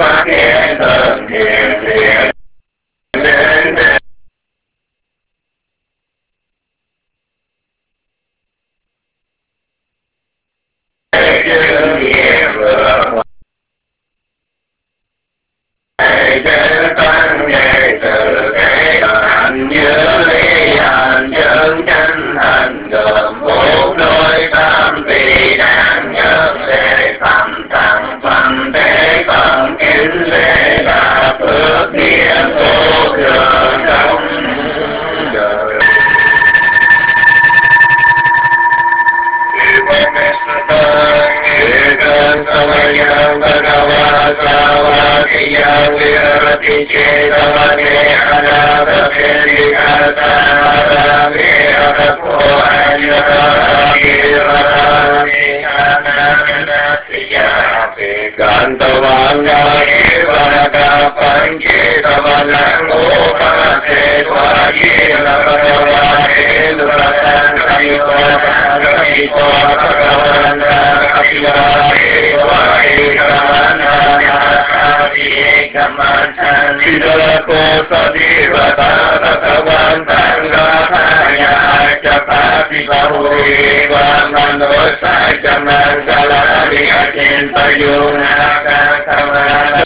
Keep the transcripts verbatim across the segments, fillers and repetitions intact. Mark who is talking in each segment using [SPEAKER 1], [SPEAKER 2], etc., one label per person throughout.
[SPEAKER 1] phát hiện thân thiện thiện đến đến chư nghiệp vừa hoại trên tăng nhạy từ cái hành như ly hành chân chánh hành gồm bốn đôi tam tỳ đáng nhớ lệ phẩm tăng phẩm thế phẩm kính lệ là phước địa vô thường trong đời. Ekam samayam bhagava savakiyam virati chetamane anapapeti kasamādami arapo anyarami varami ananasiyāpi gantavangāni varakāpañcetavalang upase tvājena bhagavāne duratan kayotan kamito bhagavanta kapilāre tvāre kamanāyāsāti ekamantan vidalako sadivata bhagavantan gāthāya capati bahuri vāmandosa camangalani acintayunaka kamana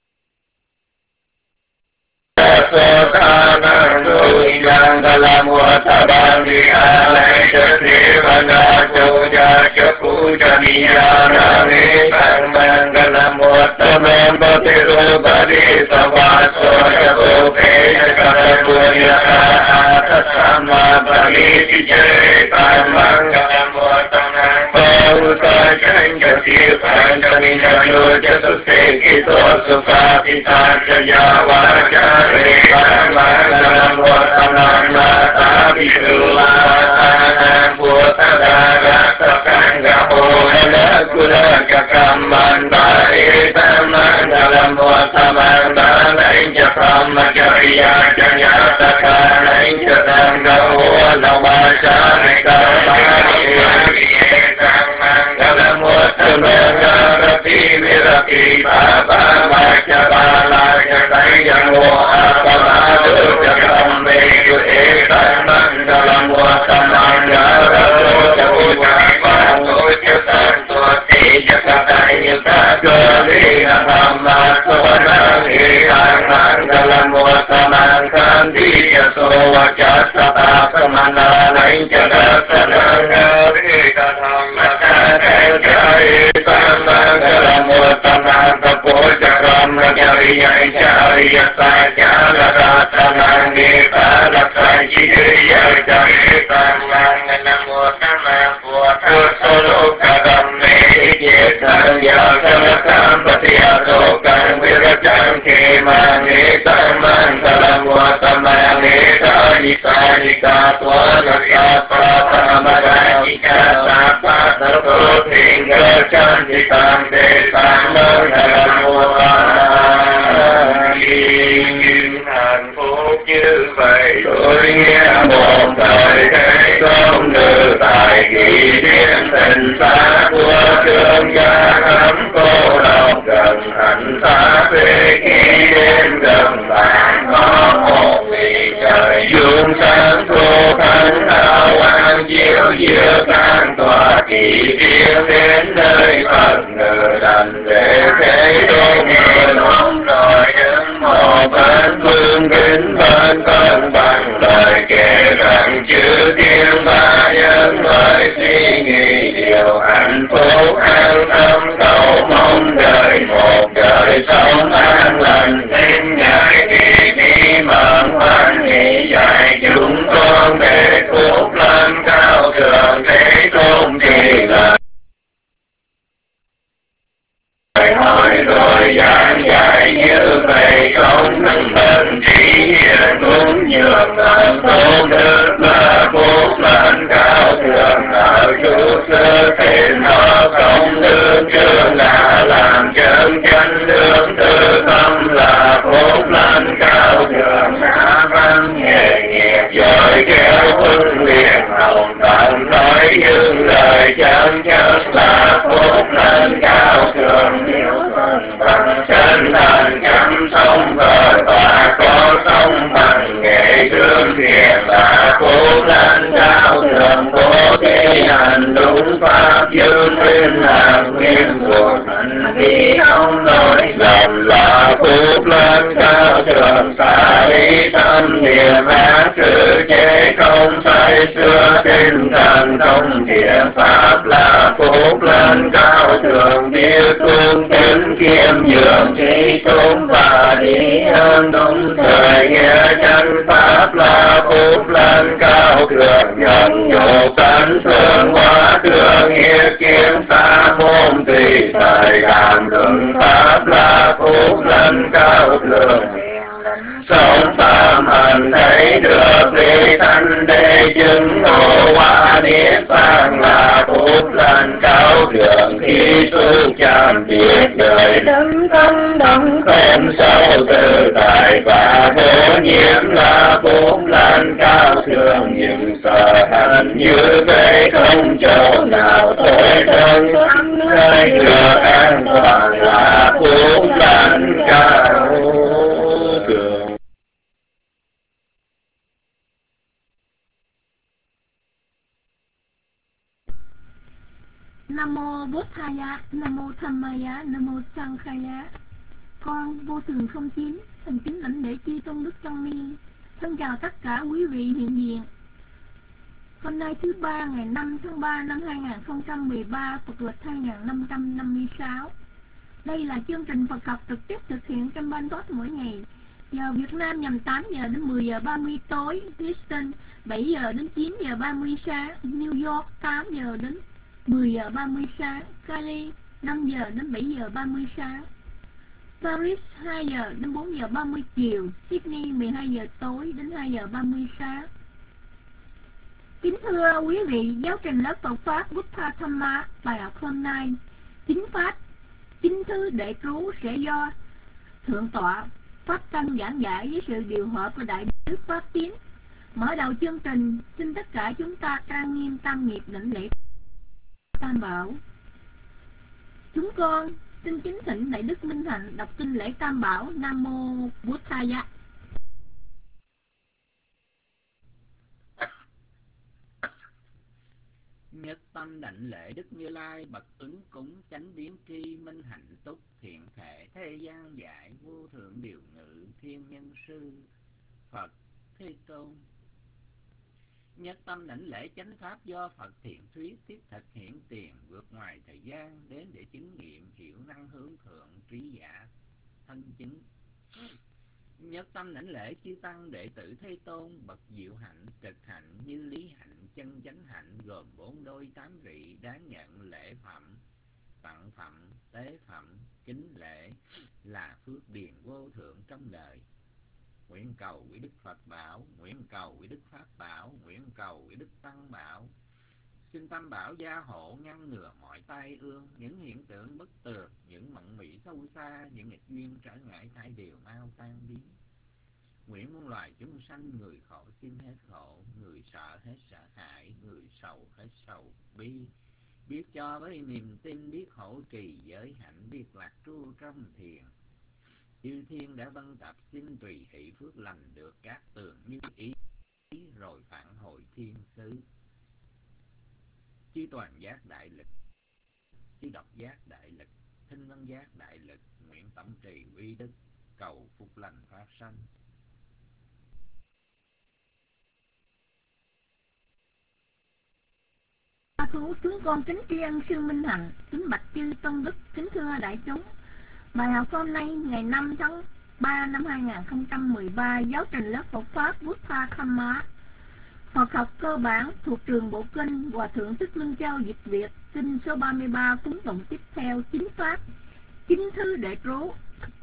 [SPEAKER 1] Sotanandu ilang dalam wataban di alai sesivana joja cepuja niyarani tangman dalam wataban batiru badi sabaso cepupe cekata punya atas sama bagi tijai tangman dalam wataban pausa cengka sipan kaminya yoja susekito suka kita jawa dalam watanan mata bisulah putra takkan gahona guna kakaman bari taman dalam wataman lain jakam jaya jaya takkan lain jakam gahona wasa kamari dalam wataman rapi miraki baba maca bala jatai yang apa madu jakam beju ekan dalam wataman rapi Pantu Santo Ti Jakatanya Kagari Ahmad Sowanang Ihangan dalam wataman Kandi Yasowa Jasata Kemana lain jaga senang Ikatam Masakan Jai Tambang dalam wataman Kepo Jakam Jariya Jariya Saja Lada Tanang Ika Laksan Jiriya Jari Tambang dalam wataman Solo kadam me Tanya salakam patiadokan wirajam kemane taman dalam wataman Tani salika tuana sapa tamadajika sapa terput hingga cantikan desambang dalam wataman hạnh phúc như vậy tôi nghe một thời thế công nữ tại kỳ thiên tình xa của trường gia ấm cô độc gần hạnh xa về khi đêm gần bạn có một vị trời dương sáng thu thánh hào quang chiếu giữa can tòa kỳ thiên đến nơi Phật ngự đành để thế tôn người nóng rồi đứng một bên phương kính bên cân bằng lời kể rằng chữ thiên ba nhân lời suy nghĩ điều hạnh phúc an tâm cầu mong đời một đời sống an lành thêm ngày kỳ đi mừng hoan hỷ dạy chúng con để phúc lên cao thượng thế tôn thì là hỏi rồi giảng dạy như vậy không nâng lên chỉ hiện cũng nhường làm tôn đức là phúc lên cao thượng ở chủ sơ thiện họ không đương chương là làm chân chân đương tư tâm là phúc lên cao thượng hạ văn nghề nghiệp giỏi kéo huân liệt hồng tận nói dương lời chân chất là phúc lên cao thượng bằng chân phúc lên cao thượng xả lý tâm niệm ác sự chế không say xưa tinh thần thông thiện pháp là phúc lên cao thượng biết cung kính kiêm nhường trí tốn và trí ơn đồng thời nghe chân pháp là phúc lên cao thượng nhận nhục tấn thương hóa thương hiệp kiến xa môn tùy thời cảm luận pháp là phúc lên cao thượng sống phạm hành thấy được lý thanh đế chứng ngộ hóa niết bàn là phúc lên cao thượng khi tu chạm biệt đời đấng tâm đồng khen sâu tự tại và vô nhiễm là phúc lên cao thượng những sở hành như vậy không chỗ nào thôi thân nơi được an toàn là phúc lên cao thượng.
[SPEAKER 2] Nam mô Bố Thaya, Nam mô Tham Maya, Nam mô Sankhaya. Con vô thường không chín, thành kính lãnh lễ chư tôn đức tăng ni. Thân chào tất cả quý vị hiện diện. Hôm nay thứ ba ngày năm tháng ba năm hai nghìn không trăm mười ba, Phật lịch hai nghìn năm trăm năm mươi sáu. Đây là chương trình Phật học trực tiếp thực hiện trong ban tốt mỗi ngày. Giờ Việt Nam nhằm tám giờ đến mười giờ ba mươi tối, Houston bảy giờ đến chín giờ ba mươi sáng, New York tám giờ đến mười giờ ba mươi sáng, Cali năm giờ đến bảy giờ ba mươi sáng, Paris hai giờ đến bốn giờ ba mươi chiều, Sydney mười hai giờ tối đến hai giờ ba mươi sáng. Kính thưa quý vị, giáo trình lớp Phật Pháp Buddha Dhamma bài học hôm nay, chính Pháp, chính thứ đệ trú sẽ do Thượng tọa Pháp Tăng giảng giải với sự điều hợp của Đại Đức Pháp Tín. Mở đầu chương trình, xin tất cả chúng ta trang nghiêm tam nghiệp đảnh lễ Tam Bảo. Chúng con xin kính thỉnh Đại Đức Minh Hạnh đọc kinh lễ Tam Bảo. Nam mô Buddhaya.
[SPEAKER 3] Nhất tâm đảnh lễ Đức Như Lai bậc ứng cúng chánh biến tri minh hạnh túc thiện thể thế gian giải vô thượng điều ngự thiên nhân sư Phật Thế Tôn. Nhất tâm đảnh lễ chánh pháp do Phật thiện thuyết thiết thực hiện tiền vượt ngoài thời gian đến để chứng nghiệm hiểu năng hướng thượng trí giả thân chứng. Nhất tâm đảnh lễ chư tăng đệ tử Thế Tôn bậc diệu hạnh trực hạnh như lý hạnh chân chánh hạnh gồm bốn đôi tám vị đáng nhận lễ phẩm tặng phẩm tế phẩm kính lễ là phước điền vô thượng trong đời. Nguyện cầu quý Đức Phật bảo, nguyện cầu quý Đức Pháp bảo, nguyện cầu quý Đức Tăng bảo. Xin Tam Bảo gia hộ ngăn ngừa mọi tai ương, những hiện tượng bất tường, những mộng mị sâu xa, những nghịch duyên trở ngại thải đều mau tan biến. Nguyện muôn loài chúng sanh, người khổ xin hết khổ, người sợ hết sợ hãi, người sầu hết sầu bi. Biết cho với niềm tin, biết hỗ trì giới hạnh, biết lạc tru trong thiền. Chư thiên đã vân tập xin tùy hỷ phước lành được các tường như ý, rồi phản hồi thiên sứ. Chư toàn giác đại lực, chư độc giác đại lực, thinh văn giác đại lực, nguyện tẩm trì uy đức, cầu phúc lành phát sanh.
[SPEAKER 2] Thú chúng con kính tri ân sư Minh Hạnh, kính bạch chư tôn đức, kính thưa đại chúng. Bài học hôm nay ngày năm tháng ba năm hai nghìn không trăm mười ba, giáo trình lớp Phật Pháp Buddha Dhamma. Phật học cơ bản thuộc trường Bộ Kinh, Hòa Thượng Thích Minh Châu dịch Việt, kinh số ba mươi ba, phúng tụng tiếp theo, chính Pháp, chính thứ đệ trú.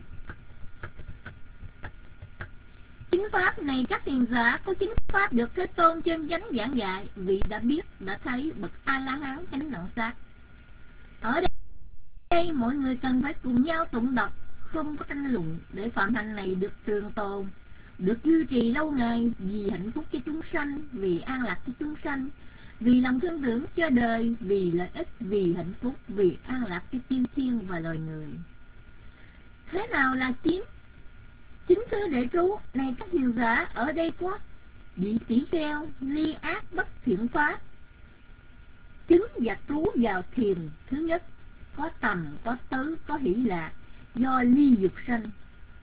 [SPEAKER 2] Chính Pháp này các hiền giả có chính Pháp được Thế Tôn trên chánh giảng dạy, vì đã biết, đã thấy bậc A-la-hán chánh đẳng giác. Ở đây, đây mọi người cần phải cùng nhau tụng đọc, không có tranh luận, để phạm hạnh này được trường tồn, được duy trì lâu ngày, vì hạnh phúc cho chúng sanh, vì an lạc cho chúng sanh, vì lòng thương tưởng cho đời, vì lợi ích, vì hạnh phúc, vì an lạc cho chư thiên và loài người. Thế nào là chính? Chính thứ đệ trú này các hiền giả ở đây có vị tỷ kheo, ly ác bất thiện pháp, chứng và trú vào thiền. Thứ nhất, có tầm, có tứ, có hỷ lạc, do ly dục sanh.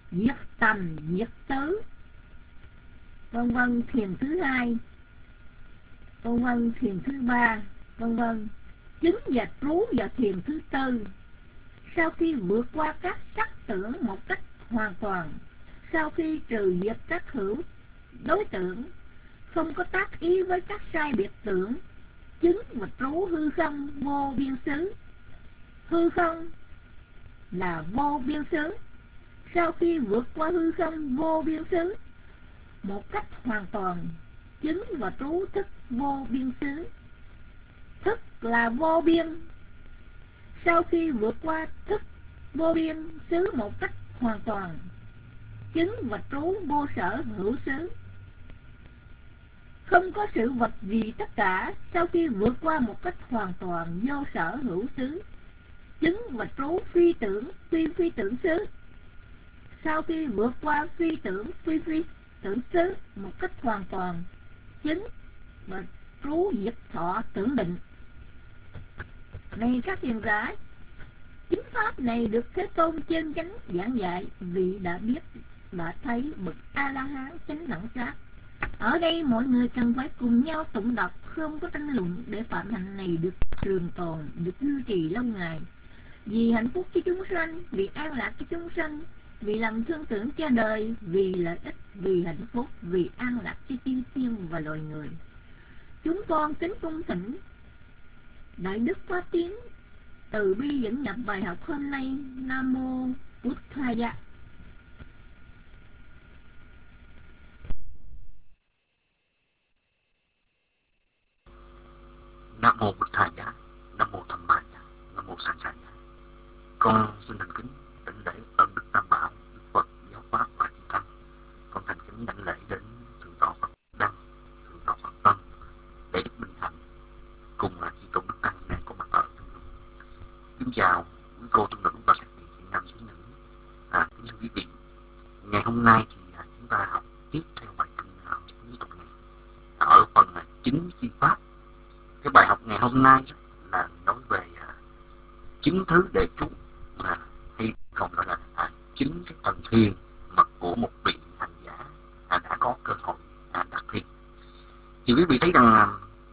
[SPEAKER 2] diệt tầm, diệt tứ, vân vân. Thiền thứ hai, vân vân. Thiền thứ ba, vân vân. Chứng và trú vào thiền thứ tư. Sau khi vượt qua các sắc tưởng một cách hoàn toàn, sau khi trừ diệt các hữu đối tượng, không có tác ý với các sai biệt tưởng, chứng và trú hư không vô biên xứ. Hư không là vô biên xứ. Sau khi vượt qua hư không vô biên xứ một cách hoàn toàn, chứng và trú thức vô biên xứ. Thức là vô biên. Sau khi vượt qua thức vô biên xứ một cách hoàn toàn, chứng và trú vô sở hữu xứ. Không có sự vật gì tất cả. Sau khi vượt qua một cách hoàn toàn vô sở hữu xứ, chứng và trú phi tưởng phi phi tưởng xứ. Sau khi vượt qua phi tưởng phi phi tưởng xứ một cách hoàn toàn, chứng và trú diệt thọ tưởng định. Này các hiền giả, chính pháp này được Thế Tôn chân chánh giảng dạy, vì đã biết, đã thấy bậc A La Hán chánh đẳng giác. Ở đây mọi người cần phải cùng nhau tụng đọc, không có tranh luận, để phạm hạnh này được trường tồn, được duy trì lâu ngày. Vì hạnh phúc cho chúng sanh, vì an lạc cho chúng sanh, vì lòng thương tưởng cho đời, vì lợi ích, vì hạnh phúc, vì an lạc cho chư thiên và loài người. Chúng con kính cung thỉnh Đại Đức Pháp Tiến từ bi dẫn nhập bài học hôm nay. Nam mô Bụt Thaya.
[SPEAKER 4] Nam mô Bụt Thaya, Nam mô Tham Maya, Nam mô Sang Saya. Con xin thành kính đảnh lễ ơn Đức Tam Bảo, Đức Phật, Giáo Pháp và Chư Tăng. Con thành kính đảnh lễ đến Thượng tọa Phật Đăng, Thượng tọa Phật Tân, Đại Đức Minh Hạnh, cùng là chư tôn Đức Tăng đang có mặt ở trong núi. Kính chào quý cô tu nữ và các vị chị nam sĩ nữ. À, kính thưa quý vị, ngày hôm nay thì à, chúng ta học tiếp theo bài kinh à, như tuần này ở phần à, chính chi pháp. Cái bài học ngày hôm nay là nói về à, chứng thứ đệ trú, à, hay còn gọi là à, chính cái tầng thiền mà của một vị hành giả à, đã có cơ hội à, đắc thiền. Thì quý vị thấy rằng à,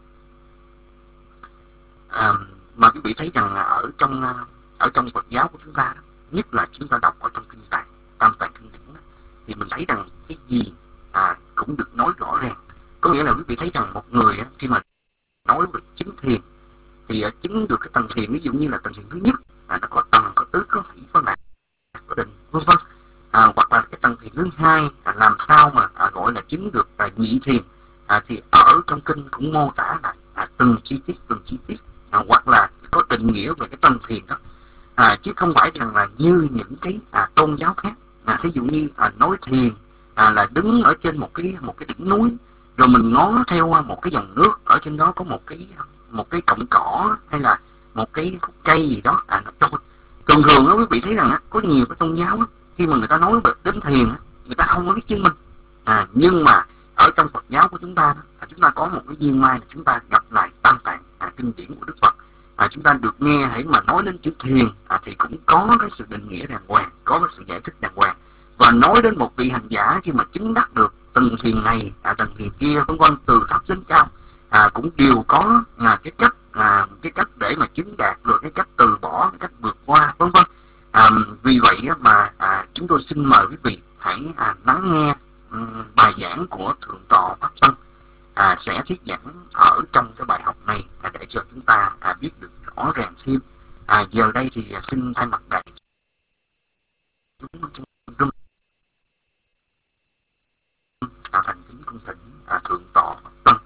[SPEAKER 4] à, mà quý vị thấy rằng là ở trong à, ở trong Phật giáo của chúng ta, nhất là chúng ta đọc ở trong kinh tạng, tam tạng kinh điển, thì mình thấy rằng cái gì à, cũng được nói rõ ràng. Có nghĩa là quý vị thấy rằng một người khi mà nói về chứng thiền thì uh, chứng được cái tầng thiền, ví dụ như là tầng thiền thứ nhất à, nó có tầng, có tứ, có thủy, có lạc, có định, vân vân. À, hoặc là cái tầng thiền thứ hai à, làm sao mà à, gọi là chứng được à, nhị thiền, à, thì ở trong kinh cũng mô tả lại à, từng chi tiết từng chi tiết, à, hoặc là có định nghĩa về cái tầng thiền đó, à, chứ không phải rằng là như những cái à, tôn giáo khác. À, ví dụ như à, nói thiền à, là đứng ở trên một cái một cái đỉnh núi, rồi mình ngó theo một cái dòng nước, ở trên đó có một cái một cái cọng cỏ hay là một cái khúc cây gì đó à, nó trôi. Thường thường đó quý vị thấy rằng á, có nhiều cái tôn giáo á, khi mà người ta nói đến thiền á, người ta không có biết chứng minh. À, nhưng mà ở trong Phật giáo của chúng ta đó, à, chúng ta có một cái duyên may là chúng ta gặp lại tam tạng à, kinh điển của Đức Phật. À, chúng ta được nghe hãy mà nói đến chữ thiền à, thì cũng có cái sự định nghĩa đàng hoàng, có cái sự giải thích đàng hoàng. Và nói đến một vị hành giả khi mà chứng đắc được tầng thiền này, à, tầng thiền kia, vân vân, từ thấp đến cao, à, cũng đều có à, cái cách à, cái cách để mà chứng đạt, rồi cái cách từ bỏ, cái cách vượt qua, vân vân. À, vì vậy mà à, chúng tôi xin mời quý vị hãy à, lắng nghe um, bài giảng của Thượng tọa Pháp Tân à, sẽ thuyết giảng ở trong cái bài học này à, để cho chúng ta à, biết được rõ ràng thêm. À, giờ đây thì à, xin thay mặt đại chúng trong à, thành kính cung thỉnh à, Thượng tọa Pháp Tân.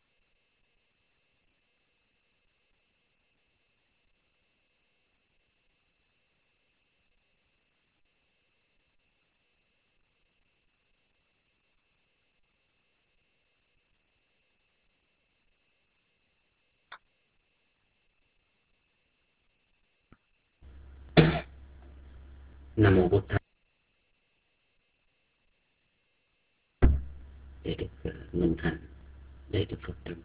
[SPEAKER 5] Nam mô Bụt Thầy. Để được uh, minh thành, để được Phật tâm.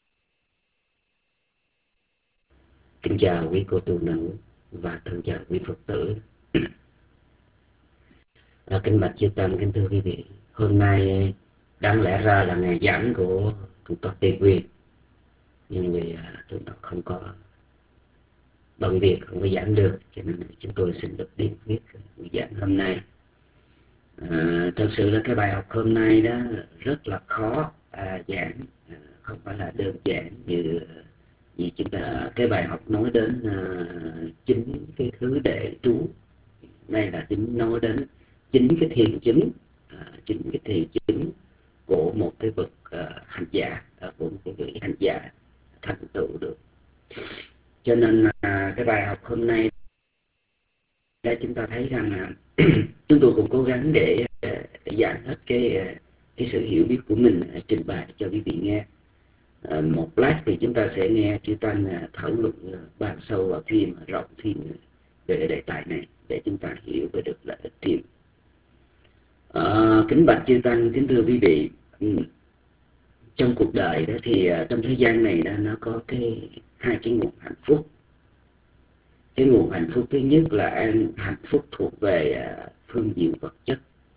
[SPEAKER 5] Kính chào quý cô tu nữ và thân chào quý Phật tử. À, kính bạch chư tăng, kính thưa quý vị, hôm nay đáng lẽ ra là ngày giảng của Thượng tọa Tề Quyền, nhưng vì à, Thượng tọa không có bận việc, không có giảng được, cho nên chúng tôi xin được điền viết buổi giảng hôm nay. À, thật sự là cái bài học hôm nay đó rất là khó à, giảng, à, không phải là đơn giản như vì chúng ta cái bài học nói đến à, chính cái thứ đệ trú. Đây là chính nói đến chính cái thiền chứng, à, chính cái thiền chứng của một cái bậc à, hành giả, à, của một cái vị hành giả thành tựu được. Cho nên à, cái bài học hôm nay để chúng ta thấy rằng là chúng tôi cũng cố gắng để, để giảng hết cái cái sự hiểu biết của mình trình bày cho quý vị nghe. À, một lát thì chúng ta sẽ nghe chư tăng thảo luận bàn sâu và thêm rộng thêm về đề tài này để chúng ta hiểu về được lợi ích thiền. À, kính bạch chư tăng, kính thưa quý vị, trong cuộc đời đó thì trong thế gian này đó, nó có cái hai cái nguồn hạnh phúc. Cái nguồn hạnh phúc thứ nhất là hạnh phúc thuộc về phương diện vật chất.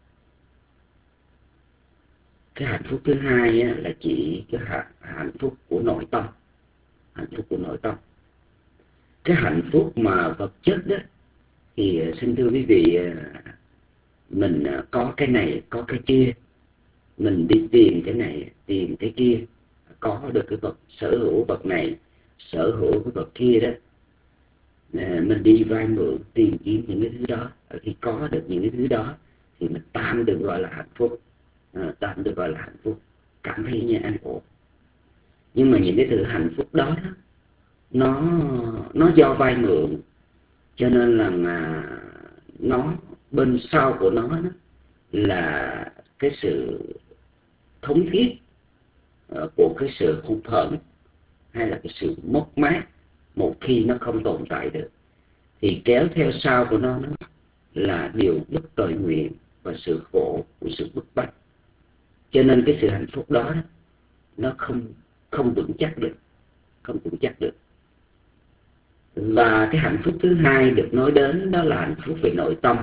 [SPEAKER 5] Cái hạnh phúc thứ hai là chỉ cái hạnh phúc của nội tâm, hạnh phúc của nội tâm. Cái hạnh phúc mà vật chất đó thì xin thưa quý vị, mình có cái này, có cái kia, mình đi tìm cái này, tìm cái kia, có được cái vật, sở hữu vật này, sở hữu cái vật kia đó, mình đi vay mượn tìm kiếm những cái thứ đó. Khi có được những cái thứ đó thì mình tạm được gọi là hạnh phúc, à, tạm được gọi là hạnh phúc, cảm thấy như an ổn. Nhưng mà những cái thứ hạnh phúc đó, đó nó nó do vay mượn, cho nên là mà nó bên sau của nó đó là cái sự thống thiết uh, của cái sự hụt hẫng hay là cái sự mất mát. Một khi nó không tồn tại được thì kéo theo sau của nó, nó là điều bất tội nguyện và sự khổ của sự bức bách. Cho nên cái sự hạnh phúc đó, đó nó không không vững chắc được, không vững chắc được. Và cái hạnh phúc thứ hai được nói đến đó là hạnh phúc về nội tâm,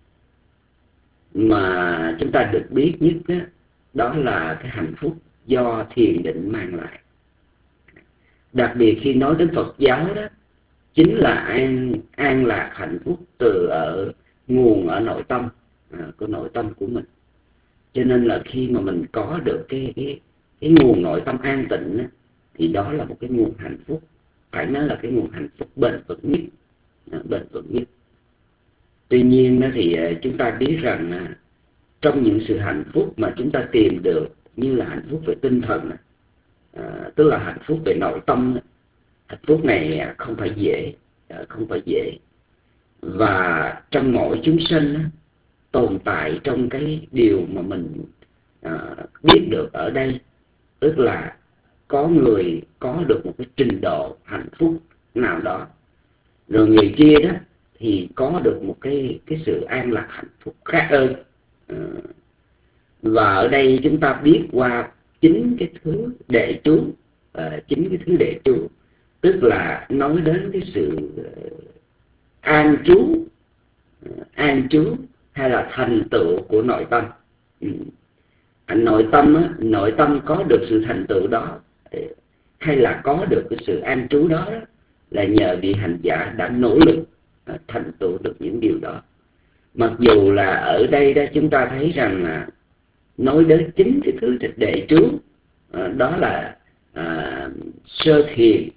[SPEAKER 5] mà chúng ta được biết nhất đó, đó là cái hạnh phúc do thiền định mang lại. Đặc biệt khi nói đến Phật giáo đó, chính là an, an lạc hạnh phúc từ ở nguồn ở nội tâm, à, của nội tâm của mình. Cho nên là khi mà mình có được cái, cái, cái nguồn nội tâm an tịnh đó, thì đó là một cái nguồn hạnh phúc, phải nói là cái nguồn hạnh phúc bền vững nhất, à, bền vững nhất. Tuy nhiên đó thì chúng ta biết rằng à, trong những sự hạnh phúc mà chúng ta tìm được như là hạnh phúc về tinh thần, à, tức là hạnh phúc về nội tâm, hạnh phúc này không phải dễ, không phải dễ. Và trong mỗi chúng sinh đó, tồn tại trong cái điều mà mình à, biết được ở đây, tức là có người có được một cái trình độ hạnh phúc nào đó, rồi người kia đó thì có được một cái cái sự an lạc hạnh phúc khác hơn. À, và ở đây chúng ta biết qua chính cái thứ đệ trú, à, chính cái thứ đệ trú tức là nói đến cái sự an trú, an trú hay là thành tựu của nội tâm. Ừ. Nội tâm á, nội tâm có được sự thành tựu đó hay là có được cái sự an trú đó, đó là nhờ vị hành giả đã nỗ lực thành tựu được những điều đó. Mặc dù là ở đây đó chúng ta thấy rằng là nói đến chính cái thứ đệ trú, đó là à, sơ thiền,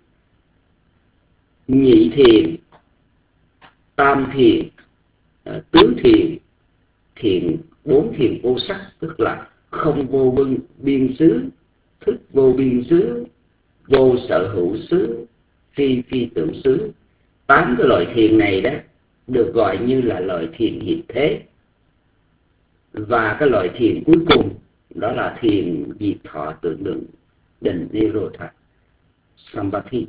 [SPEAKER 5] nhị thiền, tam thiền, tứ thiền, thiền bốn thiền vô sắc, tức là không vô biên, biên xứ, thức vô biên xứ, vô sở hữu xứ, phi phi tưởng xứ. Tám cái loại thiền này đó được gọi như là loại thiền hiện thế. Và cái loại thiền cuối cùng đó là thiền diệt thọ tưởng lượng định Nirodha Samadhi.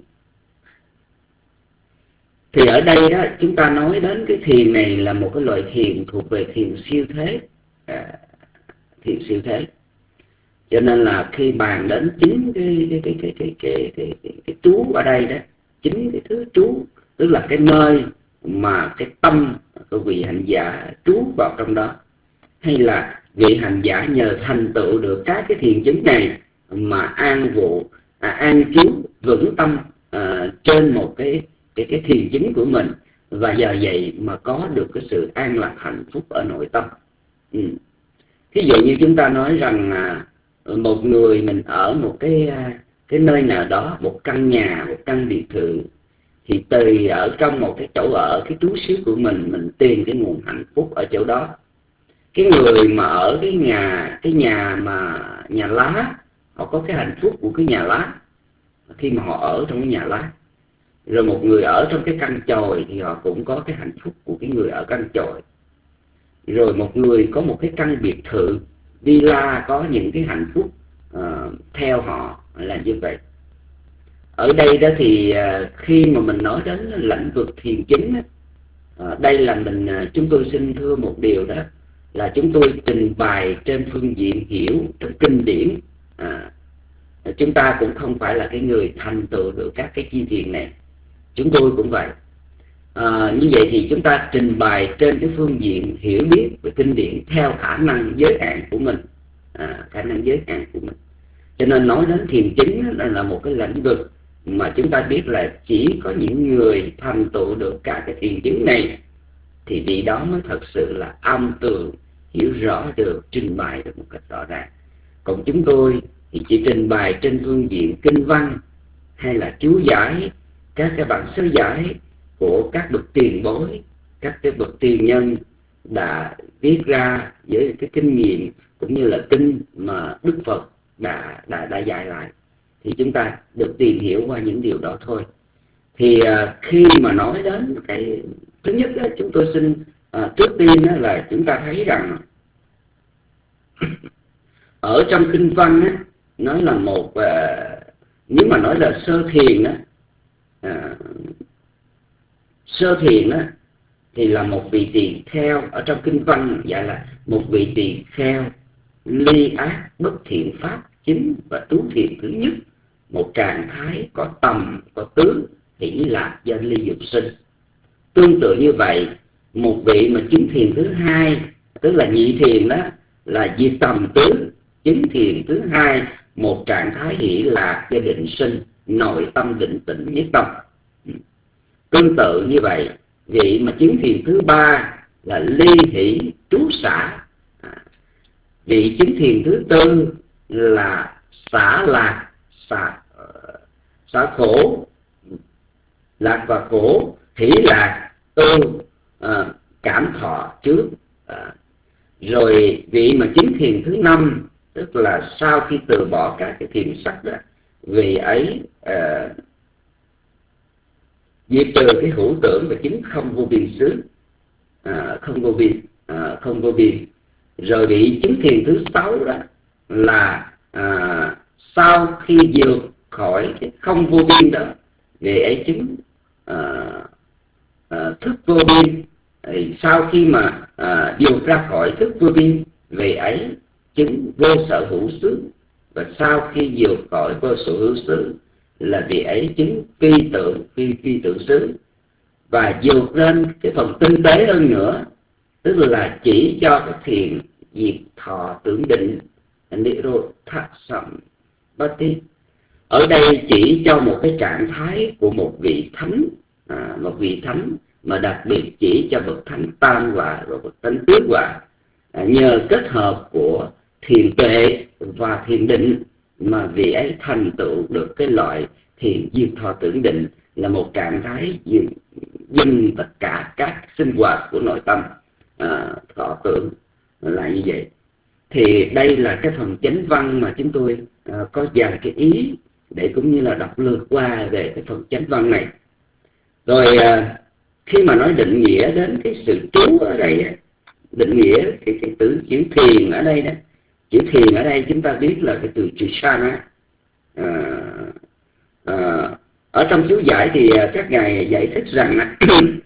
[SPEAKER 5] Thì ở đây đó chúng ta nói đến cái thiền này là một cái loại thiền thuộc về thiền siêu thế, à, thiền siêu thế. Cho nên là khi bàn đến chính cái cái cái cái cái cái cái, cái, cái trú ở đây đó, chính cái thứ trú tức là cái nơi mà cái tâm của vị hành giả trú vào trong đó, hay là vị hành giả nhờ thành tựu được các cái thiền chứng này mà an vụ à, an trú vững tâm à, trên một cái cái cái thiền chứng của mình, và giờ vậy mà có được cái sự an lạc hạnh phúc ở nội tâm. Ừ. Ví dụ như chúng ta nói rằng à, một người mình ở một cái cái nơi nào đó, một căn nhà, một căn biệt thự, thì từ ở trong một cái chỗ ở, cái trú xứ của mình, mình tìm cái nguồn hạnh phúc ở chỗ đó. Cái người mà ở cái nhà cái nhà mà nhà lá, họ có cái hạnh phúc của cái nhà lá khi mà họ ở trong cái nhà lá. Rồi một người ở trong cái căn chòi thì họ cũng có cái hạnh phúc của cái người ở căn chòi. Rồi một người có một cái căn biệt thự villa có những cái hạnh phúc uh, theo họ là như vậy. Ở đây đó thì uh, khi mà mình nói đến lĩnh vực thiền chứng, uh, đây là mình uh, chúng tôi xin thưa một điều đó là chúng tôi trình bày trên phương diện hiểu trong kinh điển. À, chúng ta cũng không phải là cái người thành tựu được các cái chi thiền này, chúng tôi cũng vậy. À, như vậy thì chúng ta trình bày trên cái phương diện hiểu biết về kinh điển theo khả năng giới hạn của mình, à, khả năng giới hạn của mình. Cho nên nói đến thiền chứng là một cái lĩnh vực mà chúng ta biết là chỉ có những người thành tựu được cả cái thiền chứng này thì vị đó mới thật sự là âm tường, hiểu rõ được, trình bày được một cách rõ ràng. Còn chúng tôi thì chỉ trình bày trên phương diện kinh văn hay là chú giải, các cái bản sớ giải của các bậc tiền bối, các cái bậc tiền nhân đã viết ra với cái kinh nghiệm cũng như là kinh mà Đức Phật đã đã đã dạy lại, thì chúng ta được tìm hiểu qua những điều đó thôi. Thì à, khi mà nói đến cái thứ nhất đó, chúng tôi xin à, trước tiên đó là chúng ta thấy rằng ở trong kinh văn á, nói là một à, nếu mà nói là sơ thiền á, à, sơ thiền á thì là một vị tỳ kheo. Ở trong kinh văn dạy là một vị tỳ kheo ly ác bất thiện pháp chính và tú thiền thứ nhất, một trạng thái có tầm có tướng hỷ lạc do ly dục sinh. Tương tự như vậy, một vị mà chứng thiền thứ hai, tức là nhị thiền đó, là diệt tầm tướng, chứng thiền thứ hai, một trạng thái hỷ lạc do định sinh, nội tâm định tĩnh nhất tâm. Tương tự như vậy, vị mà chứng thiền thứ ba là ly hỷ trú xả. Vị chứng thiền thứ tư là xả lạc, xả, xả khổ, lạc và khổ, hỷ lạc, ưu, à, cảm thọ trước. À, rồi vị mà chứng thiền thứ năm, tức là sau khi từ bỏ các cái thiền sắc đó, vị ấy à, diệt trừ cái hữu tưởng và chứng không vô biên xứ, à, không vô biên, à, không vô biên. Rồi vị chứng thiền thứ sáu đó là à, sau khi vượt khỏi cái không vô biên đó, vị ấy chứng à, à, thức vô biên. Thì sau khi mà à, vượt ra khỏi thức vô biên, vị ấy chứng vô sở hữu xứ. Và sau khi vượt khỏi vô sở hữu xứ là vị ấy chứng phi tưởng, phi phi tưởng xứ. Và vượt lên cái phần tinh tế hơn nữa, tức là chỉ cho cái thiền diệt thọ tưởng định, Nirodhasambhati. Ở đây chỉ cho một cái trạng thái của một vị thánh, à, một vị thánh mà đặc biệt chỉ cho bậc thánh tam quả và bậc thánh tứ quả. À, nhờ kết hợp của thiền tuệ và thiền định mà vị ấy thành tựu được cái loại thiền diệt thọ tưởng định, là một trạng thái dừng, dừng tất cả các sinh hoạt của nội tâm, à, thọ tưởng là như vậy. Thì đây là cái phần chánh văn mà chúng tôi à, có vài cái ý để cũng như là đọc lược qua về cái phần chánh văn này. Rồi à, khi mà nói định nghĩa đến cái sự trú ở đây, định nghĩa cái, cái từ chữ thiền ở đây đó, chữ thiền ở đây chúng ta biết là cái từ chữ sana. À, à, ở trong chú giải thì các ngài giải thích rằng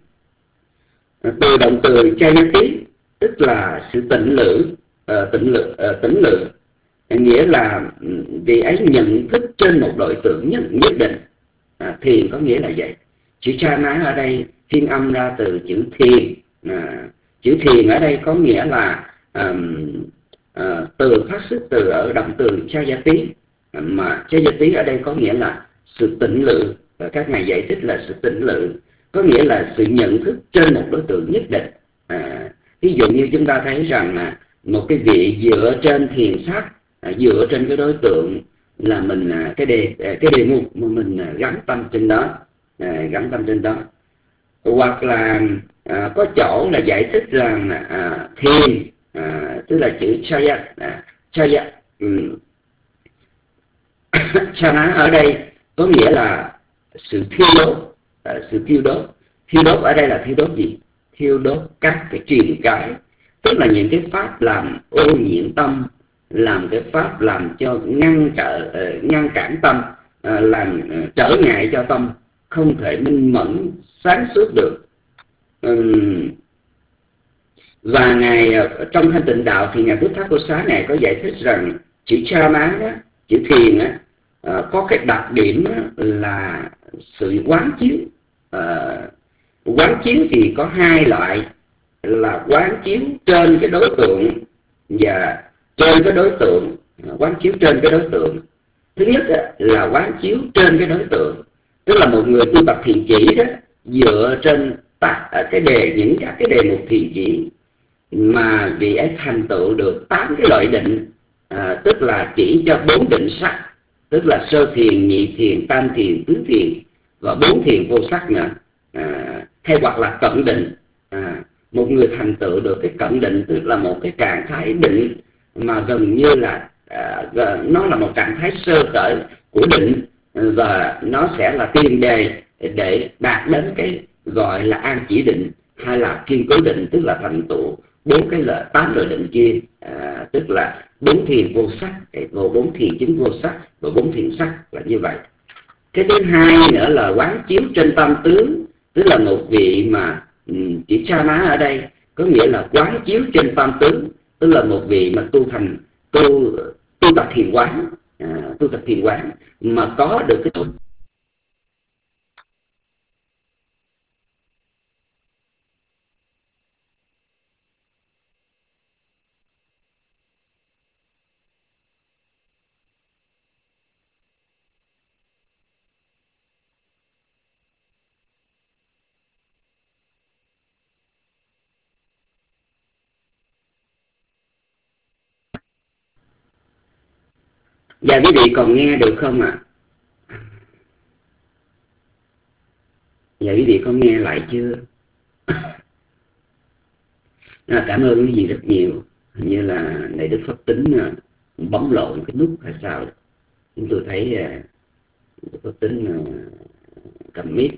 [SPEAKER 5] từ động từ chayati, tức là sự tĩnh lự, uh, tĩnh lự, uh, tĩnh lự, nghĩa là vị ấy nhận thức trên một đối tượng nhất nhất định. À, thiền có nghĩa là vậy. Chữ chana ở đây phiên âm ra từ chữ thiền. À, chữ thiền ở đây có nghĩa là um, uh, từ phát xuất từ ở động từ chayati, mà chayati ở đây có nghĩa là sự tỉnh lự. Và các ngài giải thích là sự tỉnh lự có nghĩa là sự nhận thức trên một đối tượng nhất định. À, ví dụ như chúng ta thấy rằng là một cái vị dựa trên thiền sắc, à, dựa trên cái đối tượng là mình à, cái đề cái đề mục mà mình à, gắn tâm trên đó, à, gắn tâm trên đó. Hoặc là à, có chỗ là giải thích rằng à, thiền, à, tức là chữ chaya, à, chaya um, chana ở đây có nghĩa là sự thiêu đốt, à, sự thiêu đốt. Thiêu đốt ở đây là thiêu đốt gì? Thiêu đốt các cái truyền cái, tức là những cái pháp làm ô nhiễm tâm, làm cái pháp làm cho ngăn trở uh, ngăn cản tâm, uh, làm uh, trở ngại cho tâm không thể minh mẫn sáng suốt được. Um, và ngài uh, trong Thanh Tịnh Đạo thì ngài Buddhaghosa này có giải thích rằng chữ chana đó, chữ thiền á, uh, có cái đặc điểm là sự quán chiếu. Uh, quán chiếu thì có hai loại, là quán chiếu trên cái đối tượng và trên cái đối tượng. Quán chiếu trên cái đối tượng, thứ nhất là quán chiếu trên cái đối tượng, tức là một người tu tập thiền chỉ đó, dựa trên cái đề những các cái đề mục thiền chỉ mà vị ấy thành tựu được tám cái loại định, à, tức là chỉ cho bốn định sắc, tức là sơ thiền, nhị thiền, tam thiền, tứ thiền và bốn thiền vô sắc nữa, à, hay hoặc là cận định. À, một người thành tựu được cái cận định, tức là một cái trạng thái định mà gần như là à, nó là một trạng thái sơ khởi của định, và nó sẽ là tiền đề để đạt đến cái gọi là an chỉ định hay là kiên cố định, tức là thành tựu bốn cái là tám loại định kia, à, tức là bốn thiền vô sắc, vô bốn thiền chứng vô sắc và bốn thiền sắc là như vậy. Cái thứ hai nữa là quán chiếu trên tam tướng, tức là một vị mà um, chữ chana ở đây có nghĩa là quán chiếu trên tam tướng, tức là một vị mà tu thành tu tu tập thiền quán, à, tu tập thiền quán mà có được cái Dạ quý vị còn nghe được không ạ? À? Dạ quý vị có nghe lại chưa? À, cảm ơn quý vị rất nhiều. Hình như là này Đức Pháp Tính bấm lộn cái nút hay sao? Chúng tôi thấy Đức Pháp Tính cầm mic.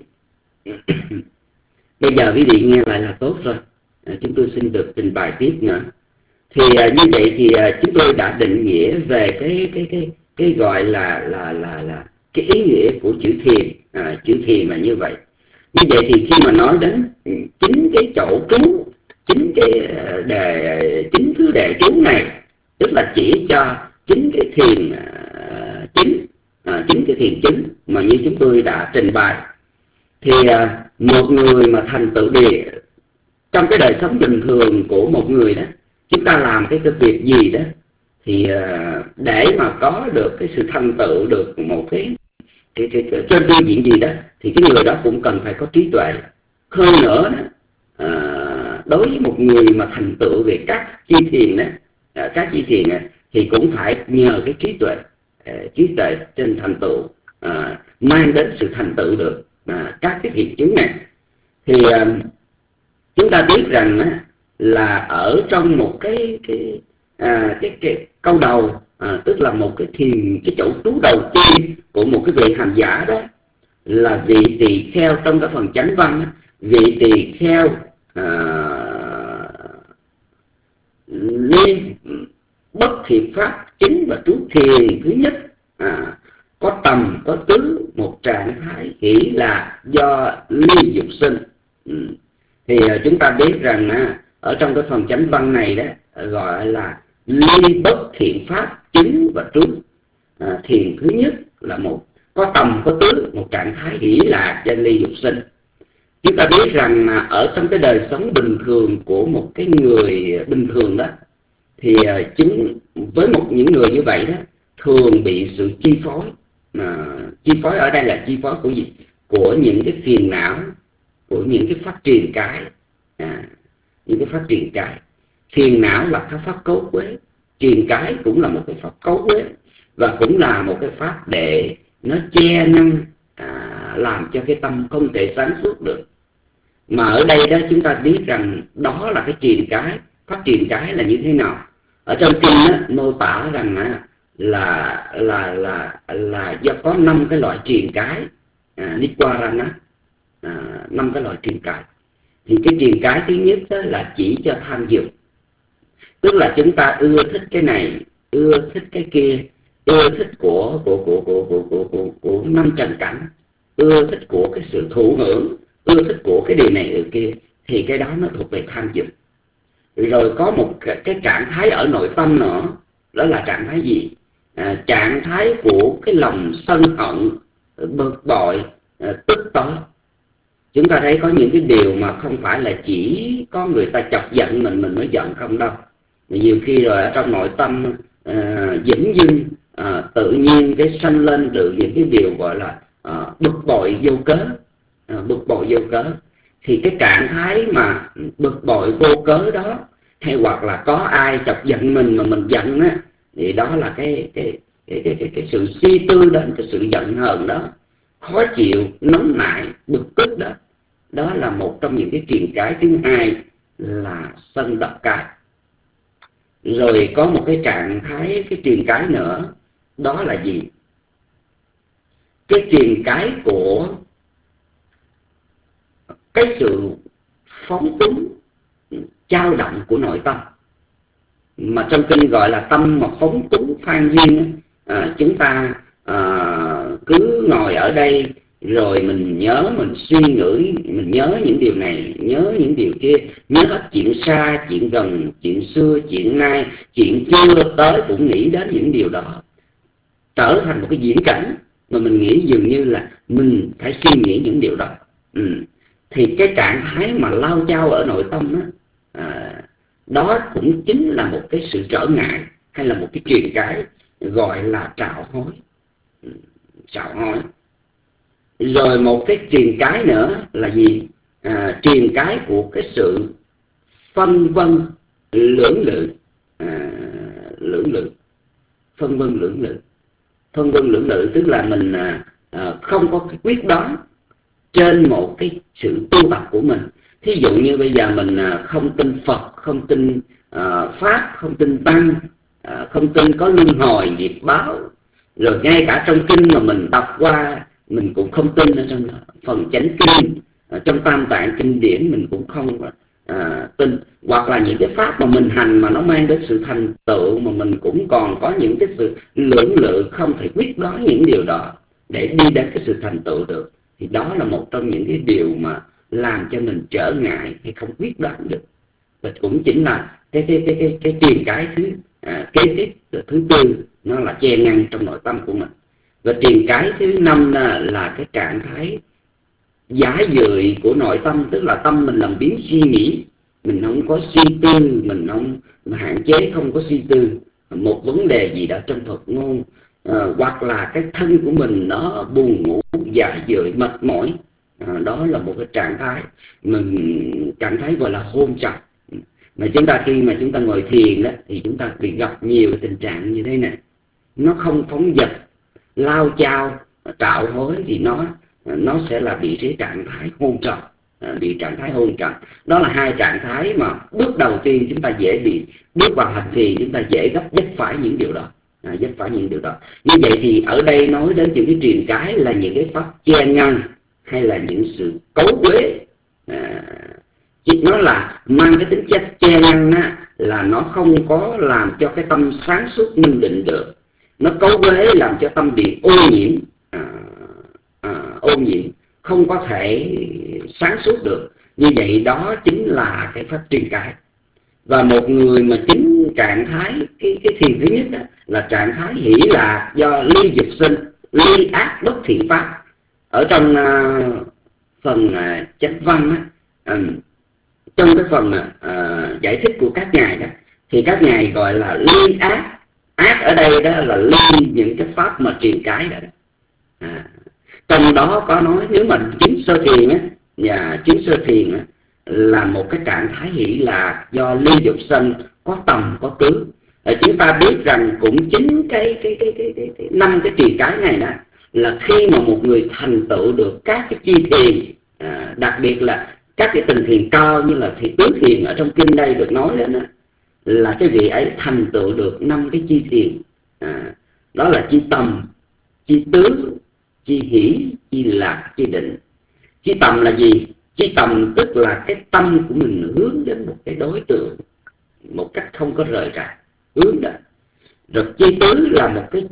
[SPEAKER 5] Bây giờ quý vị nghe lại là tốt rồi. À, chúng tôi xin được trình bày tiếp nữa. Thì à, như vậy thì à, chúng tôi đã định nghĩa về cái cái cái cái gọi là là là là cái ý nghĩa của chữ thiền, à, chữ thiền là như vậy. Như vậy thì khi mà nói đến chính cái chỗ trú, chính cái đề chính thứ đề trú này, tức là chỉ cho chính cái thiền à, chính à, chính cái thiền chính mà như chúng tôi đã trình bày, thì à, một người mà thành tựu địa trong cái đời sống bình thường của một người đó, chúng ta làm cái cái việc gì đó thì uh, để mà có được cái sự thành tựu được một cái cái, cái, cái trên phương diện gì đó thì cái người đó cũng cần phải có trí tuệ. Hơn nữa đó, uh, đối với một người mà thành tựu về các chi thiền đó, uh, các chi thiền này, thì cũng phải nhờ cái trí tuệ, uh, trí tuệ trên thành tựu uh, mang đến sự thành tựu được uh, các cái thiền chứng này. Thì uh, chúng ta biết rằng uh, là ở trong một cái cái à, cái, cái câu đầu, à, tức là một cái thiền, cái chỗ trú đầu tiên của một cái vị hành giả đó là vị tỳ kheo. Trong cái phần chánh văn, vị tỳ kheo à, liên bất thiệt pháp chính và trú thiền thứ nhất, à, có tầm có tứ, một trạng thái hỷ lạc do ly dục sinh. Ừ. Thì à, chúng ta biết rằng à, ở trong cái phần chánh văn này đó gọi là ly bất thiện pháp chứng và trú. À, thiền thứ nhất là một có tầm có tứ, một trạng thái hỷ lạc do ly dục sinh. Chúng ta biết rằng ở trong cái đời sống bình thường của một cái người bình thường đó, thì chúng với một những người như vậy đó thường bị sự chi phối, mà chi phối ở đây là chi phối của gì? Của những cái phiền não, của những cái phát triển cái, à, những cái phát triển cái. Phiền não là cái pháp cấu quế, truyền cái cũng là một cái pháp cấu quế, và cũng là một cái pháp để nó che nâng, à, làm cho cái tâm không thể sáng suốt được. Mà ở đây đó chúng ta biết rằng đó là cái truyền cái. Phát triển cái là như thế nào? Ở trong kinh đó, mô tả rằng là là là là, là do có năm cái loại truyền cái, à, Nivarana, à, năm cái loại truyền cái. Thì cái truyền cái thứ nhất đó là chỉ cho tham dục, tức là chúng ta ưa thích cái này, ưa thích cái kia, ưa thích của của của của của của, của, của năm trần cảnh, ưa thích của cái sự thụ hưởng, ưa thích của cái điều này điều kia, thì cái đó nó thuộc về tham dục. Rồi có một cái, cái trạng thái ở nội tâm nữa, đó là trạng thái gì? À, trạng thái của cái lòng sân hận, bực bội, à, tức tối. Chúng ta thấy có những cái điều mà không phải là chỉ có người ta chọc giận mình mình mới giận không đâu. Nhiều khi rồi ở trong nội tâm à, dửng dưng, à, tự nhiên cái sanh lên được những cái điều gọi là à, bực bội vô cớ, à, bực bội vô cớ. Thì cái trạng thái mà bực bội vô cớ đó, hay hoặc là có ai chọc giận mình mà mình giận á, thì đó là cái cái cái cái cái, cái sự suy tư đó, cái sự giận hờn đó, khó chịu, nóng nảy, bực tức đó. Đó là một trong những cái truyền cái. Thứ hai là sân độc cái. Rồi có một cái trạng thái, cái truyền cái nữa, đó là gì? Cái truyền cái của cái sự phóng túng, dao động của nội tâm, mà trong kinh gọi là tâm mà phóng túng phan duyên. À, chúng ta à, cứ ngồi ở đây rồi mình nhớ, mình suy nghĩ, mình nhớ những điều này, nhớ những điều kia, nhớ hết chuyện xa, chuyện gần, chuyện xưa, chuyện nay, chuyện chưa tới cũng nghĩ đến những điều đó, trở thành một cái diễn cảnh mà mình nghĩ dường như là mình phải suy nghĩ những điều đó. Ừ. Thì cái trạng thái mà lao chao ở nội tâm đó, à, đó cũng chính là một cái sự trở ngại, hay là một cái truyền cái gọi là trạo hối. Trạo hối. Rồi một cái truyền cái nữa là gì? À, truyền cái của cái sự phân vân lưỡng lự, à, lưỡng lự, phân vân lưỡng lự, phân vân lưỡng lự tức là mình à, à, không có cái quyết đoán trên một cái sự tu tập của mình. Thí dụ như bây giờ mình à, không tin Phật, không tin à, Pháp, không tin Tăng, à, không tin có luân hồi nghiệp báo, rồi ngay cả trong kinh mà mình đọc qua mình cũng không tin ở trong phần chánh kinh, trong tam tạng kinh điển mình cũng không à, tin. Hoặc là những cái pháp mà mình hành mà nó mang đến sự thành tựu mà mình cũng còn có những cái sự lưỡng lự, không thể quyết đoán những điều đó để đi đến cái sự thành tựu được. Thì đó là một trong những cái điều mà làm cho mình trở ngại hay không quyết đoán được. Và cũng chính là cái cái cái cái cái truyền cái thứ à, kế tiếp thứ tư, nó là che ngăn trong nội tâm của mình. Và truyền cái thứ năm là, là cái trạng thái giả dời của nội tâm, tức là tâm mình làm biến suy nghĩ, mình không có suy tư, mình không hạn chế không có suy tư một vấn đề gì đó trong Phật ngôn, à, hoặc là cái thân của mình nó buồn ngủ, giả dời, mệt mỏi. À, đó là một cái trạng thái mình trạng thái gọi là hôn trầm. Mà chúng ta khi mà chúng ta ngồi thiền đó thì chúng ta bị gặp nhiều tình trạng như thế này. Nó không phóng dật, lao chao, trạo hối thì nó nó sẽ là bị cái trạng thái hôn trầm, bị trạng thái hôn trầm. Đó là hai trạng thái mà bước đầu tiên chúng ta dễ bị, bước vào hành thiền chúng ta dễ gấp dấp phải những điều đó, à, dấp phải những điều đó. Như vậy thì ở đây nói đến những cái truyền cái là những cái pháp che ngăn hay là những sự cấu quế, à, nó là mang cái tính chất che ngăn á, là nó không có làm cho cái tâm sáng suốt minh định được. Nó cấu quế làm cho tâm bị ô nhiễm, à, à, ô nhiễm, không có thể sáng suốt được. Như vậy đó chính là cái pháp truyền cái. Và một người mà chính trạng thái cái cái thiền thứ nhất đó, là trạng thái hỷ lạc do ly dục sinh, ly ác bất thiện pháp. Ở trong uh, phần uh, chánh văn á, um, trong cái phần uh, giải thích của các ngài đó, thì các ngài gọi là ly ác. Ác ở đây đó là ly những cái pháp mà truyền cái đó, à, trong đó có nói nếu mà chứng sơ thiền á, và chứng sơ thiền á, là một cái trạng thái hỷ lạc do ly dục sân, có tầm có tứ. À, chúng ta biết rằng cũng chính cái cái cái cái cái, cái năm cái truyền cái này đó là khi mà một người thành tựu được các cái chi thiền, à, đặc biệt là các cái tình thiền cao như là thì tứ thiền ở trong kinh đây được nói đến đó, là cái vị ấy thành tựu được năm cái chi thiền, à, đó là chi tầm, chi tứ, chi hỷ, chi lạc, chi định. Chi tầm là gì? Chi tầm tức là cái tâm của mình hướng đến một cái đối tượng một cách không có rời rạc, hướng đó. Rồi chi tứ là một cái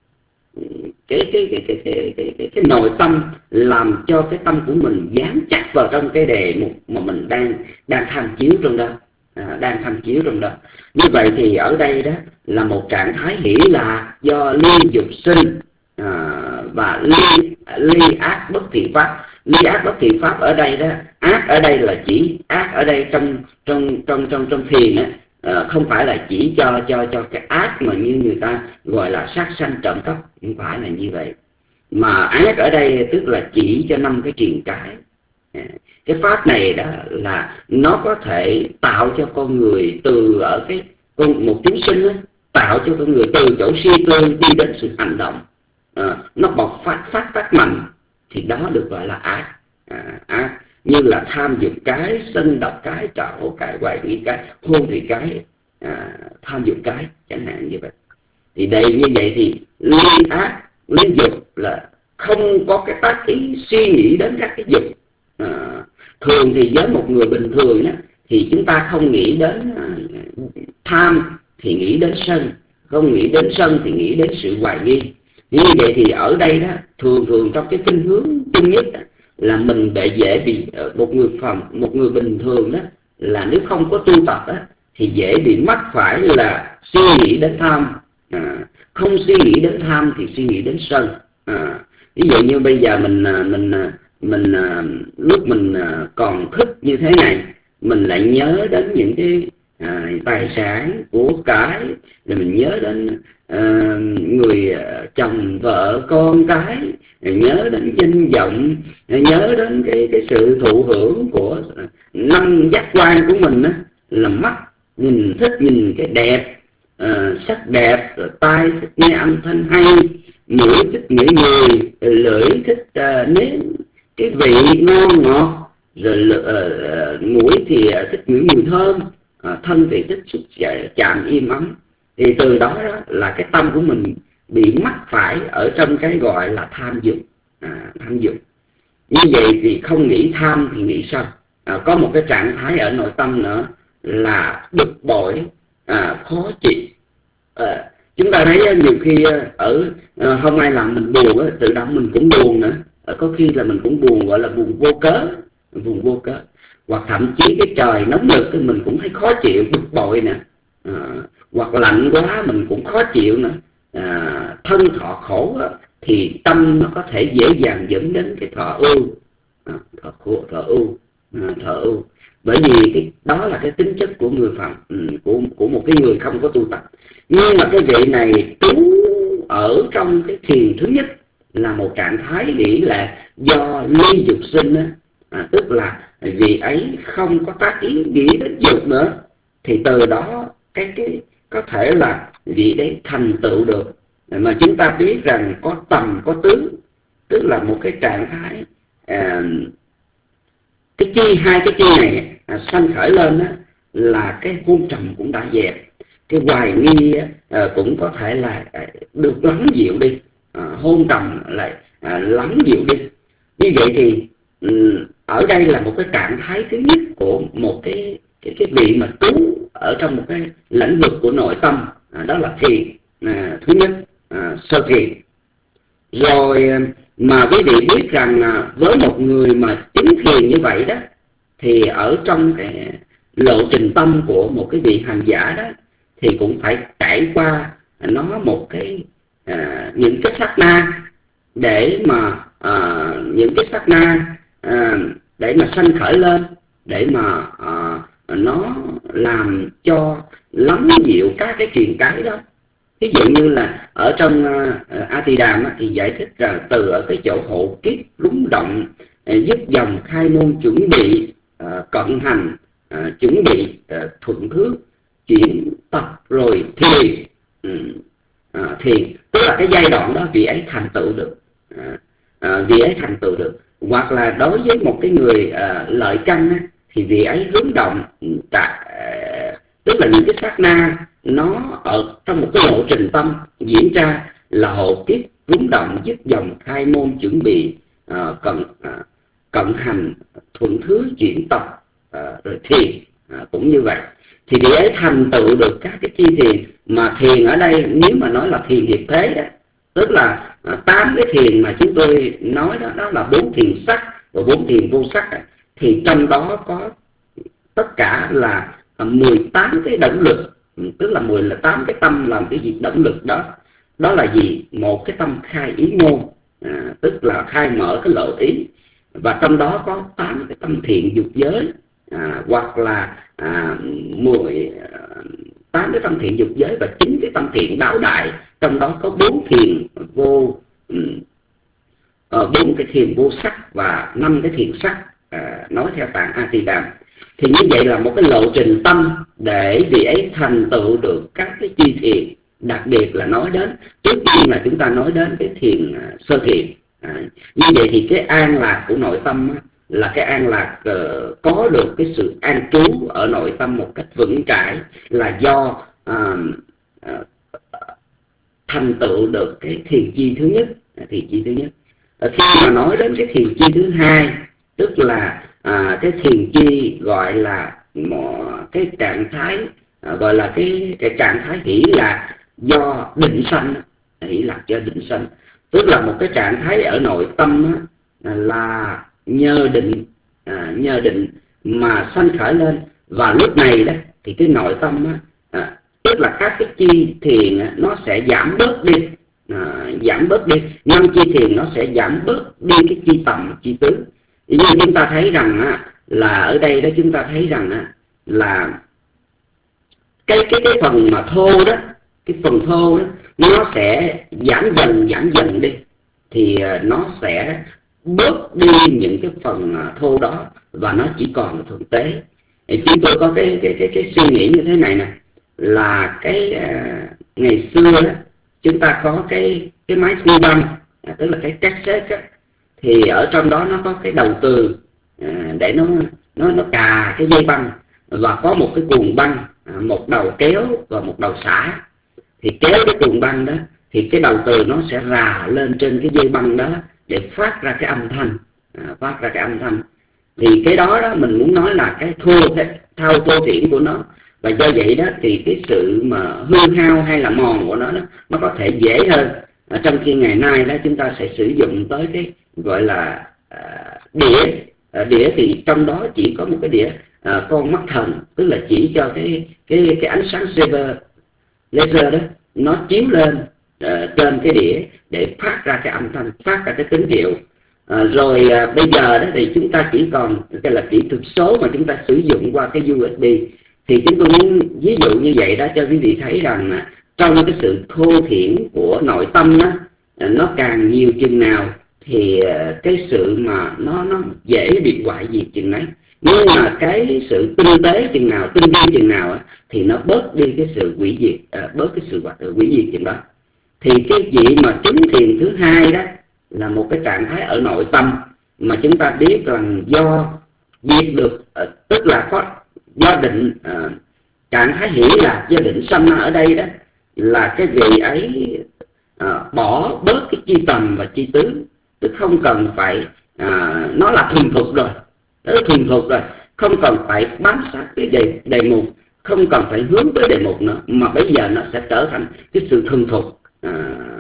[SPEAKER 5] cái cái cái cái cái cái, cái, cái nội tâm làm cho cái tâm của mình dán chắc vào trong cái đề mục mà mình đang đang tham chiếu trong đó, à, đang tham chiếu trong đó. Như vậy thì ở đây đó là một trạng thái hỷ lạc do ly dục sinh, à, và ly ly ác bất thiện pháp. Ly ác bất thiện pháp ở đây đó, ác ở đây là chỉ ác ở đây trong trong trong trong trong thiền á, à, không phải là chỉ cho cho cho cái ác mà như người ta gọi là sát sanh trộm cắp, không phải là như vậy. Mà ác ở đây tức là chỉ cho năm cái truyền cái. À, cái pháp này đó là nó có thể tạo cho con người từ ở cái con một chúng sinh đó, tạo cho con người từ chỗ suy tư đi đến sự hành động, à, nó bộc phát phát tác mạnh, thì đó được gọi là ác. À, ác như là tham dục cái, sân độc cái, trạo cái, hoài nghi cái, hôn thị cái, à, tham dục cái chẳng hạn như vậy. Thì đây như vậy thì ly ác, ly dục là không có cái tác ý suy nghĩ đến các cái dục. À, thường thì với một người bình thường đó, thì chúng ta không nghĩ đến uh, tham thì nghĩ đến sân, không nghĩ đến sân thì nghĩ đến sự hoài nghi. Như vậy thì ở đây đó thường thường trong cái khuynh hướng chung nhất đó, là mình bị dễ bị một người phàm một người bình thường đó là nếu không có tu tập đó, thì dễ bị mắc phải là suy nghĩ đến tham, à, không suy nghĩ đến tham thì suy nghĩ đến sân. À, ví dụ như bây giờ mình mình mình lúc mình còn thức như thế này, mình lại nhớ đến những cái à, tài sản của cải, rồi mình nhớ đến à, người chồng vợ con cái, nhớ đến danh vọng, nhớ đến cái cái sự thụ hưởng của năm giác quan của mình á, là mắt nhìn thích nhìn cái đẹp, à, sắc đẹp, rồi tai thích nghe âm thanh hay, mũi thích ngửi mùi, lưỡi thích uh, nếm cái vị ngon ngọt, rồi uh, mũi thì uh, thích ngửi mùi thơm, uh, thân thì thích xúc chạm im ấm. Thì từ đó, đó là cái tâm của mình bị mắc phải ở trong cái gọi là tham dục. À, tham dục như vậy thì không nghĩ tham thì nghĩ sân. À, có một cái trạng thái ở nội tâm nữa là bực bội, à, khó chịu. À, chúng ta thấy nhiều khi ở à, không ai làm mình buồn á, tự động mình cũng buồn nữa. À, có khi là mình cũng buồn, gọi là buồn vô cớ, buồn vô cớ. Hoặc thậm chí cái trời nóng nực thì mình cũng thấy khó chịu, bực bội nè. À, hoặc lạnh quá mình cũng khó chịu nữa. À, thân thọ khổ á, thì tâm nó có thể dễ dàng dẫn đến cái thọ ưu, à, thọ khổ, thọ ưu, à, thọ ưu. Bởi vì cái đó là cái tính chất của người phạm, của của một cái người không có tu tập. Nhưng mà cái vị này trú ở trong cái thiền thứ nhất là một trạng thái nghĩ là do ly dục sinh á, à, tức là vị ấy không có tác ý nghĩ đến dục nữa, thì từ đó cái cái có thể là vị đấy thành tựu được. Mà chúng ta biết rằng có tầm có tứ, tức là một cái trạng thái à, cái chi hai cái chi này à, sanh khởi lên á, là cái hôn trầm cũng đã dẹp, cái hoài nghi à, cũng có thể là à, được lắng dịu đi, à, hôn trầm lại à, lắng dịu đi. Như vậy thì ừ, ở đây là một cái trạng thái thứ nhất của một cái cái cái vị mà trú ở trong một cái lĩnh vực của nội tâm, à, đó là thiền à, thứ nhất, à, sơ thiền. Rồi mà quý vị biết rằng à, với một người mà chứng thiền như vậy đó, thì ở trong cái lộ trình tâm của một cái vị hành giả đó, thì cũng phải trải qua nó một cái à, những cái sát na để mà à, những cái sát na à, để mà sanh khởi lên, để mà à, nó làm cho lắng dịu các cái truyền cái đó. Ví dụ như là ở trong uh, A Tỳ Đàm thì giải thích rằng từ ở cái chỗ hộ kiếp rúng động, uh, dứt dòng khai môn chuẩn bị, uh, cận hành, uh, chuẩn bị uh, thuận thước, chuyển tập rồi thiền. Um, uh, thiền tức là cái giai đoạn đó vị ấy thành tựu được, uh, uh, vị ấy thành tựu được. Hoặc là đối với một cái người uh, lợi căn á, thì vị ấy hướng động tại uh, tức là những cái sát na nó ở trong một cái lộ trình tâm diễn ra là hộ kiếp rúng động, dứt dòng khai môn chuẩn bị, uh, cận uh, cận hành, thuận thứ, chuyển tập, uh, rồi thiền, uh, cũng như vậy. Thì vị ấy thành tựu được các cái chi thiền. Mà thiền ở đây nếu mà nói là thiền hiệp thế đó, tức là tám cái thiền mà chúng tôi nói đó, đó là bốn thiền sắc và bốn thiền vô sắc. Thì trong đó có tất cả là mười tám cái động lực, tức là mười tám cái tâm làm cái việc động lực đó. Đó là gì? Một cái tâm khai ý môn, à, tức là khai mở cái lộ ý. Và trong đó có tám cái tâm thiện dục giới, à, hoặc là à, mười tám cái tâm thiện dục giới và chín cái tâm thiện đáo đại. Trong đó có bốn thiền vô bốn cái thiền vô sắc và năm cái thiền sắc, à, nói theo tạng A Tỳ Đàm. Thì như vậy là một cái lộ trình tâm để vị ấy thành tựu được các cái chi thiền. Đặc biệt là nói đến, trước tiên là chúng ta nói đến cái thiền uh, sơ thiền. À, như vậy thì cái an lạc của nội tâm á, là cái an lạc uh, có được cái sự an trú ở nội tâm một cách vững chãi, là do uh, uh, thành tựu được cái thiền chi thứ nhất. Thiền chi thứ nhất. Ở khi mà nói đến cái thiền chi thứ hai, tức là à, cái thiền chi gọi là một cái trạng thái, à, gọi là cái cái trạng thái hỷ lạc do định sanh, hỷ lạc do định sanh, tức là một cái trạng thái ở nội tâm á, là nhờ định, à, nhờ định mà sanh khởi lên. Và lúc này đó thì cái nội tâm á, à, tức là các cái chi thiền á, nó sẽ giảm bớt đi, à, giảm bớt đi năm chi thiền nó sẽ giảm bớt đi cái chi tầm, chi tứ. Nhưng chúng ta thấy rằng á, là ở đây đó chúng ta thấy rằng á, là cái cái cái phần mà thô đó, cái phần thô đó nó sẽ giảm dần giảm dần đi, thì nó sẽ bớt đi những cái phần thô đó và nó chỉ còn là thực tế. Thì chúng tôi có cái cái cái cái suy nghĩ như thế này nè, là cái uh, ngày xưa đó, chúng ta có cái cái máy thu băng, à, tức là cái cassette á, thì ở trong đó nó có cái đầu từ à, để nó nó nó cà cái dây băng, và có một cái cuồng băng, à, một đầu kéo và một đầu xả. Thì kéo cái cuồng băng đó thì cái đầu từ nó sẽ rà lên trên cái dây băng đó để phát ra cái âm thanh, à, phát ra cái âm thanh. Thì cái đó đó mình muốn nói là cái thô, cái thao thô thiển của nó. Và do vậy đó thì cái sự mà hư hao hay là mòn của nó đó, nó có thể dễ hơn. À, trong khi ngày nay đó chúng ta sẽ sử dụng tới cái gọi là à, đĩa. À, đĩa thì trong đó chỉ có một cái đĩa à, con mắt thần, tức là chỉ cho cái cái cái ánh sáng laser, laser đó nó chiếu lên à, trên cái đĩa để phát ra cái âm thanh, phát ra cái tín hiệu. À, rồi à, bây giờ đó thì chúng ta chỉ còn cái là kỹ thuật số mà chúng ta sử dụng qua cái u ét bê. Thì chúng tôi muốn ví dụ như vậy đó cho quý vị thấy rằng à, trong cái sự thô thiển của nội tâm đó, à, nó càng nhiều chừng nào thì à, cái sự mà nó nó dễ bị hoại diệt chừng ấy. Nhưng mà cái sự tinh tế chừng nào, tinh vi chừng nào thì nó bớt đi cái sự hủy diệt, à, bớt cái sự hủy diệt chừng đó. Thì cái vị mà chứng thiền thứ hai đó là một cái trạng thái ở nội tâm mà chúng ta biết rằng do diệt được, à, tức là có do định, à, trạng thái hỷ lạc do định sanh ở đây đó là cái vị ấy à, bỏ bớt cái chi tầm và chi tứ, tức không cần phải, à, nó là thuần thục rồi, nó thuần thục rồi, không cần phải bám sát cái đề, đề mục, không cần phải hướng tới đề mục nữa, mà bây giờ nó sẽ trở thành cái sự thuần thục, à,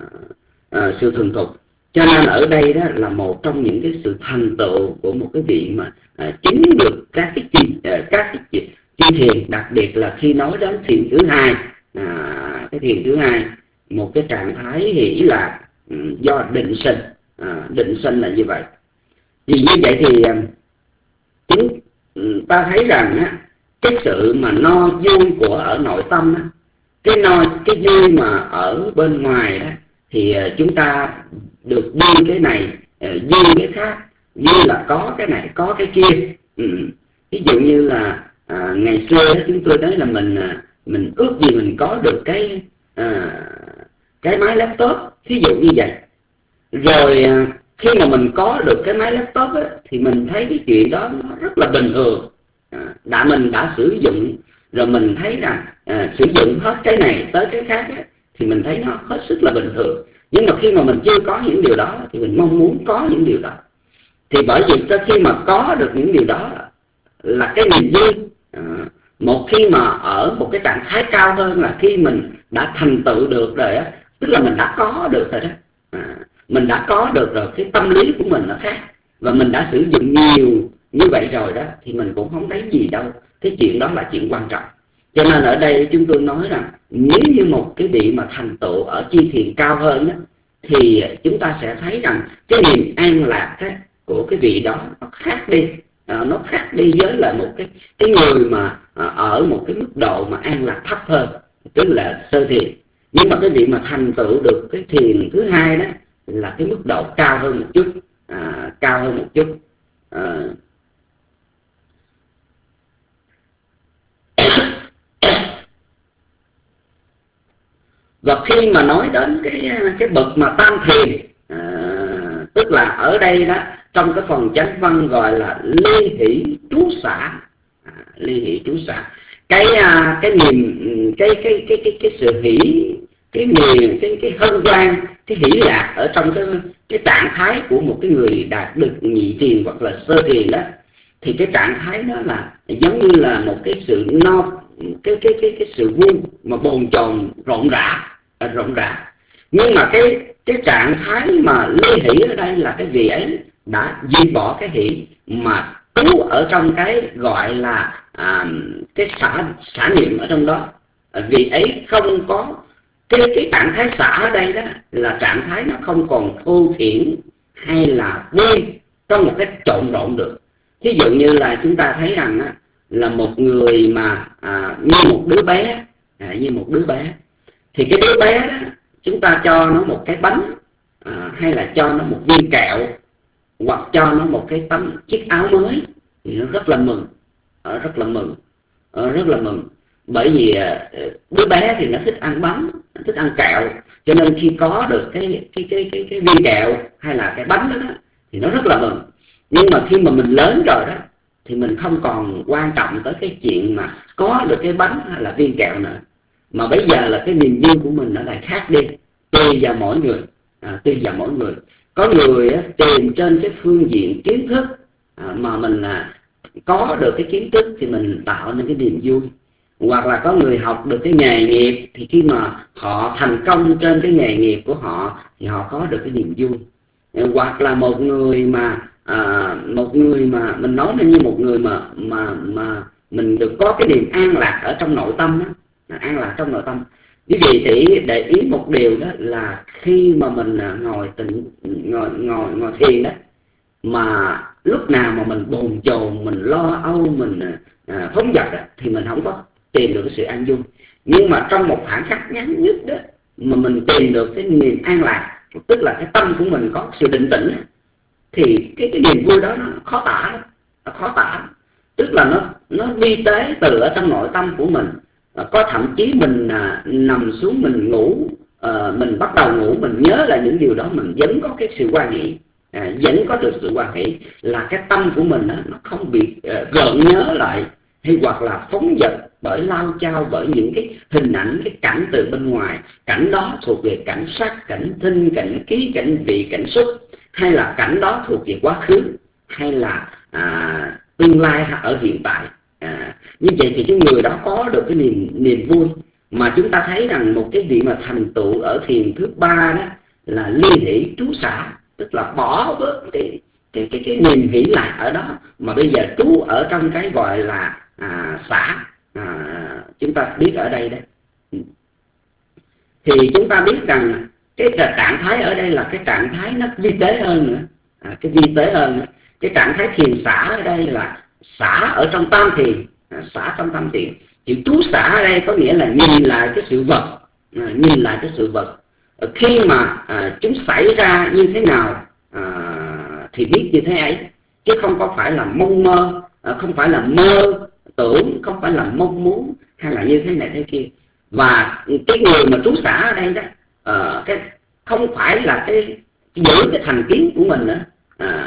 [SPEAKER 5] à, sự thuần thục. Cho nên ở đây đó là một trong những cái sự thành tựu của một cái vị mà à, chứng được các cái chi, à, các cái chi, chi thiền, đặc biệt là khi nói đến thiền thứ hai, à, cái thiền thứ hai, một cái trạng thái hỷ lạc um, do định sinh, à, định sinh là như vậy. Vì như vậy thì chúng ta thấy rằng á, cái sự mà no vui của ở nội tâm đó, cái no cái vui mà ở bên ngoài đó, thì chúng ta được vui cái này, vui cái khác, vui là có cái này có cái kia. Ừ. Ví dụ như là à, ngày xưa chúng tôi nói là mình mình ước gì mình có được cái à, cái máy laptop, ví dụ như vậy. Rồi à, khi mà mình có được cái máy laptop ấy, thì mình thấy cái chuyện đó nó rất là bình thường. À, đã mình đã sử dụng rồi, mình thấy rằng à, sử dụng hết cái này tới cái khác ấy, thì mình thấy nó hết sức là bình thường. Nhưng mà khi mà mình chưa có những điều đó thì mình mong muốn có những điều đó. Thì bởi vì cho khi mà có được những điều đó là cái niềm vui. À, một khi mà ở một cái trạng thái cao hơn là khi mình đã thành tựu được rồi á, tức là mình đã có được rồi đó. À, mình đã có được rồi, cái tâm lý của mình nó khác, và mình đã sử dụng nhiều như vậy rồi đó, thì mình cũng không thấy gì đâu. Cái chuyện đó là chuyện quan trọng. Cho nên ở đây chúng tôi nói rằng nếu như một cái vị mà thành tựu ở chi thiền cao hơn đó, thì chúng ta sẽ thấy rằng cái niềm an lạc đó, của cái vị đó nó khác đi. À, nó khác đi với là một cái cái người mà à, ở một cái mức độ mà an lạc thấp hơn, tức là sơ thiền. Nhưng mà cái vị mà thành tựu được cái thiền thứ hai đó là cái mức độ cao hơn một chút, à, cao hơn một chút. À, và khi mà nói đến cái cái bậc mà tam thiền, à, tức là ở đây đó trong cái phần chánh văn gọi là ly hỷ trú xả. À, ly hỷ trú xả, cái cái niềm cái cái cái cái cái sự hỷ, cái niềm cái cái hân hoan, cái hỷ lạc ở trong cái cái trạng thái của một cái người đạt được nhị thiền hoặc là sơ thiền đó, thì cái trạng thái đó là giống như là một cái sự no, cái cái cái cái sự vui mà bồn chồn rộn rã, rộn rã. Nhưng mà cái cái trạng thái mà ly hỷ ở đây là cái vị ấy đã di bỏ cái hỷ mà trú ở trong cái gọi là à, cái xả xả niệm ở trong đó. Vị ấy không có cái cái trạng thái xả ở đây đó là trạng thái nó không còn thô thiển hay là vui trong một cái trộn rộn được. Ví dụ như là chúng ta thấy rằng á, là một người mà à, như một đứa bé, à, như một đứa bé, thì cái đứa bé đó chúng ta cho nó một cái bánh, à, hay là cho nó một viên kẹo, hoặc cho nó một cái tấm chiếc áo mới, thì nó rất là mừng, rất là mừng, rất là mừng. Bởi vì đứa bé thì nó thích ăn bánh, nó thích ăn kẹo, cho nên khi có được cái cái cái cái, cái viên kẹo hay là cái bánh đó, đó thì nó rất là mừng. Nhưng mà khi mà mình lớn rồi đó thì mình không còn quan trọng tới cái chuyện mà có được cái bánh hay là viên kẹo nữa, mà bây giờ là cái niềm vui của mình nó lại khác đi, tùy vào mỗi người. À, tùy vào mỗi người. Có người á, tìm trên cái phương diện kiến thức, à, mà mình à, có được cái kiến thức thì mình tạo nên cái niềm vui. Hoặc là có người học được cái nghề nghiệp, thì khi mà họ thành công trên cái nghề nghiệp của họ thì họ có được cái niềm vui. Hoặc là một người mà à, một người mà mình nói như một người mà mà mà mình được có cái niềm an lạc ở trong nội tâm đó, an lạc trong nội tâm. Quý vị thì để ý một điều đó là khi mà mình ngồi tịnh ngồi ngồi ngồi thiền đó, mà lúc nào mà mình bồn chồn, mình lo âu, mình à, phóng dật đó, thì mình không có tìm được cái sự an vui. Nhưng mà trong một khoảng khắc ngắn nhất đó mà mình tìm được cái niềm an lạc, tức là cái tâm của mình có sự định tĩnh, thì cái cái niềm vui đó nó khó tả, nó khó tả. Tức là nó nó vi tế từ ở trong nội tâm của mình. À, có thậm chí mình à, nằm xuống mình ngủ, à, mình bắt đầu ngủ, mình nhớ là những điều đó, mình vẫn có cái sự hoan hỷ, à, vẫn có được sự hoan hỷ, là cái tâm của mình á, nó không bị à, gợn nhớ lại hay hoặc là phóng dật bởi lao chao bởi những cái hình ảnh, cái cảnh từ bên ngoài. Cảnh đó thuộc về cảnh sắc, cảnh thinh, cảnh ký, cảnh vị, cảnh xúc, hay là cảnh đó thuộc về quá khứ, hay là à, tương lai ở hiện tại. À, như vậy thì cái người đó có được cái niềm niềm vui. Mà chúng ta thấy rằng một cái vị mà thành tựu ở thiền thứ ba đó là ly hỷ trú xả, tức là bỏ bớt cái cái cái cái niềm hỷ lạc ở đó, mà bây giờ trú ở trong cái gọi là à, xả. À, chúng ta biết ở đây đấy, thì chúng ta biết rằng cái trạng thái ở đây là cái trạng thái nó vi tế hơn nữa, à, cái vi tế hơn nữa. Cái trạng thái thiền xả ở đây là xả ở trong tam thiền, à, xả trong tâm thiền. Chữ trú xả ở đây có nghĩa là nhìn lại cái sự vật, à, nhìn lại cái sự vật. Khi mà à, chúng xảy ra như thế nào à, thì biết như thế ấy, chứ không có phải là mong mơ, à, không phải là mơ tưởng, không phải là mong muốn hay là như thế này thế kia. Và cái người mà trú xả ở đây đó, à, cái không phải là cái giữ cái thành kiến của mình nữa. À,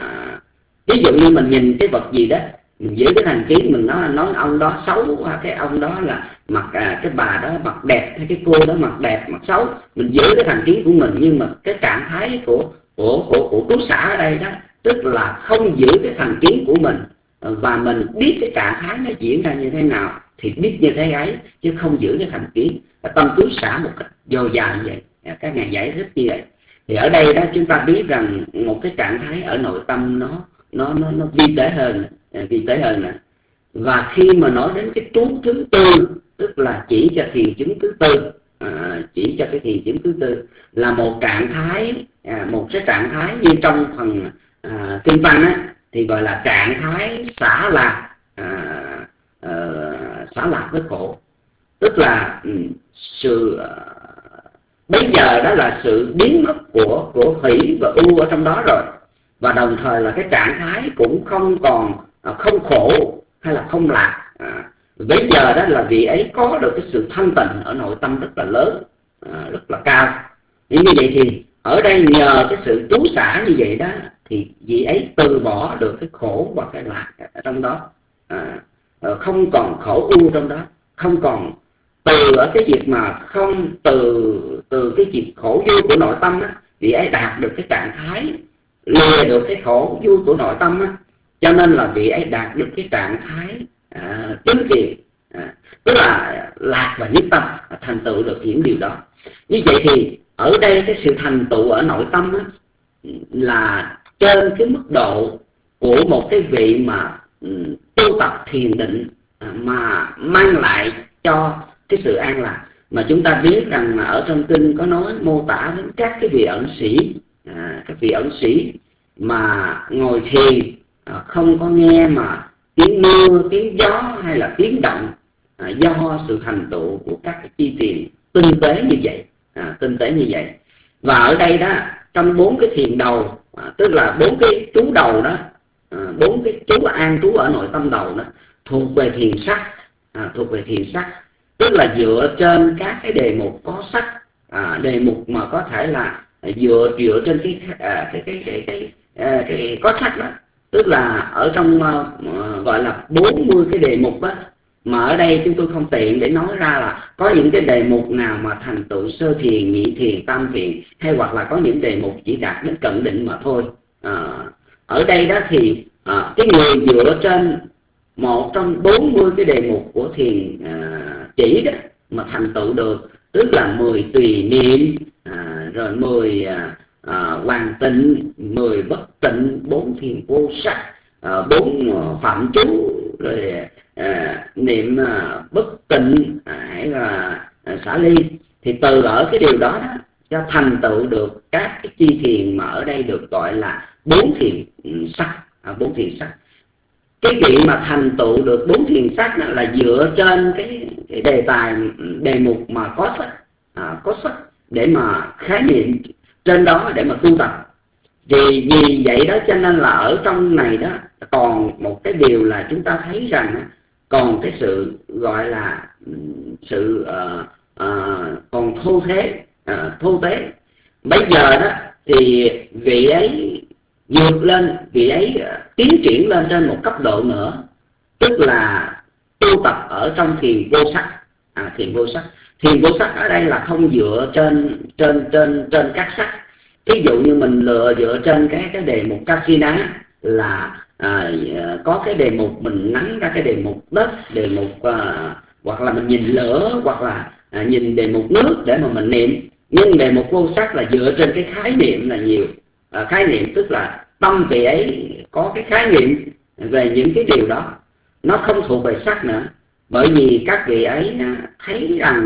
[SPEAKER 5] ví dụ như mình nhìn cái vật gì đó, mình giữ cái thành kiến, mình nói nói ông đó xấu, cái ông đó là mặt à, cái bà đó mặt đẹp, hay cái cô đó mặt đẹp mặt xấu, mình giữ cái thành kiến của mình. Nhưng mà cái trạng thái của của của của trú xả ở đây đó, tức là không giữ cái thành kiến của mình, và mình biết cái trạng thái nó diễn ra như thế nào thì biết như thế ấy, chứ không giữ cái thành kiến. Tâm trú xả một cách dồi dào như vậy, các ngài giải thích như vậy. Thì ở đây đó chúng ta biết rằng một cái trạng thái ở nội tâm nó nó nó nó vi tế hơn, vi tế hơn nè. Và khi mà nói đến cái trú thứ tư, tức là chỉ cho thiền chứng thứ tư, à, chỉ cho cái thiền chứng thứ tư là một trạng thái, à, một cái trạng thái như trong phần à, kinh văn á, thì gọi là trạng thái xả lạc, à, à, xả lạc với khổ. Tức là um, sự uh, bây giờ đó là sự biến mất của của hỷ và u ở trong đó rồi, và đồng thời là cái trạng thái cũng không còn uh, không khổ hay là không lạc. À, bây giờ đó là vị ấy có được cái sự thanh tịnh ở nội tâm rất là lớn, uh, rất là cao. Như vậy thì ở đây nhờ cái sự trú xả như vậy đó, thì vị ấy từ bỏ được cái khổ và cái lạc ở trong đó, à, không còn khổ u trong đó, không còn từ ở cái việc mà không từ từ cái việc khổ vui của nội tâm á, vị ấy đạt được cái trạng thái lìa được cái khổ vui của nội tâm á, cho nên là vị ấy đạt được cái trạng thái à, chứng thiền, à, tức là lạc và nhất tâm, thành tựu được những điều đó. Như vậy thì ở đây cái sự thành tựu ở nội tâm á, là trên cái mức độ của một cái vị mà um, tu tập thiền định, à, mà mang lại cho cái sự an lạc. Mà chúng ta biết rằng là ở trong kinh có nói mô tả đến các cái vị ẩn sĩ, à, các vị ẩn sĩ mà ngồi thiền à, không có nghe mà tiếng mưa, tiếng gió hay là tiếng động, à, do sự thành tựu của các cái chi tiền tinh tế như vậy, à, tinh tế như vậy. Và ở đây đó, trong bốn cái thiền đầu, à, tức là bốn cái trú đầu đó, à, bốn cái trú an trú ở nội tâm đầu đó thuộc về thiền sắc, à, thuộc về thiền sắc, tức là dựa trên các cái đề mục có sắc, à, đề mục mà có thể là dựa dựa trên cái à, cái cái cái cái, cái, cái có sắc đó, tức là ở trong uh, gọi là bốn mươi cái đề mục đó. Mà ở đây chúng tôi không tiện để nói ra là có những cái đề mục nào mà thành tựu sơ thiền, nhị thiền, tam thiền, hay hoặc là có những đề mục chỉ đạt đến cận định mà thôi. À, ở đây đó thì à, cái người dựa trên một trong bốn mươi cái đề mục của thiền à, chỉ đó mà thành tựu được, tức là mười tùy niệm, à, rồi mười à, à, hoàn tịnh, mười bất tịnh, bốn thiền vô sắc, à, bốn phạm chú, rồi à, niệm à, bất tịnh, à, hay là à, xả ly. Thì từ ở cái điều đó, đó cho thành tựu được các cái chi thiền mà ở đây được gọi là bốn thiền sắc, à, bốn thiền sắc. Cái vị mà thành tựu được bốn thiền sắc đó là dựa trên cái, cái đề tài đề mục mà có sắc, à, có sắc để mà khái niệm trên đó để mà tu tập. Vì vì vậy đó cho nên là ở trong này đó còn một cái điều là chúng ta thấy rằng còn cái sự gọi là sự uh, uh, còn thô thế, uh, thô tế. Bây giờ đó thì vị ấy vượt lên, vị ấy uh, tiến triển lên trên một cấp độ nữa, tức là tu tập ở trong thiền vô sắc, à, thiền vô sắc. Thiền vô sắc ở đây là không dựa trên trên trên trên các sắc. Ví dụ như mình lựa dựa trên cái cái đề mục Kasina là à, có cái đề mục mình nắn ra cái đề mục đất, đề mục à, hoặc là mình nhìn lửa, hoặc là à, nhìn đề mục nước để mà mình niệm. Nhưng đề mục vô sắc là dựa trên cái khái niệm là nhiều, à, khái niệm tức là tâm vị ấy có cái khái niệm về những cái điều đó, nó không thuộc về sắc nữa. Bởi vì các vị ấy thấy rằng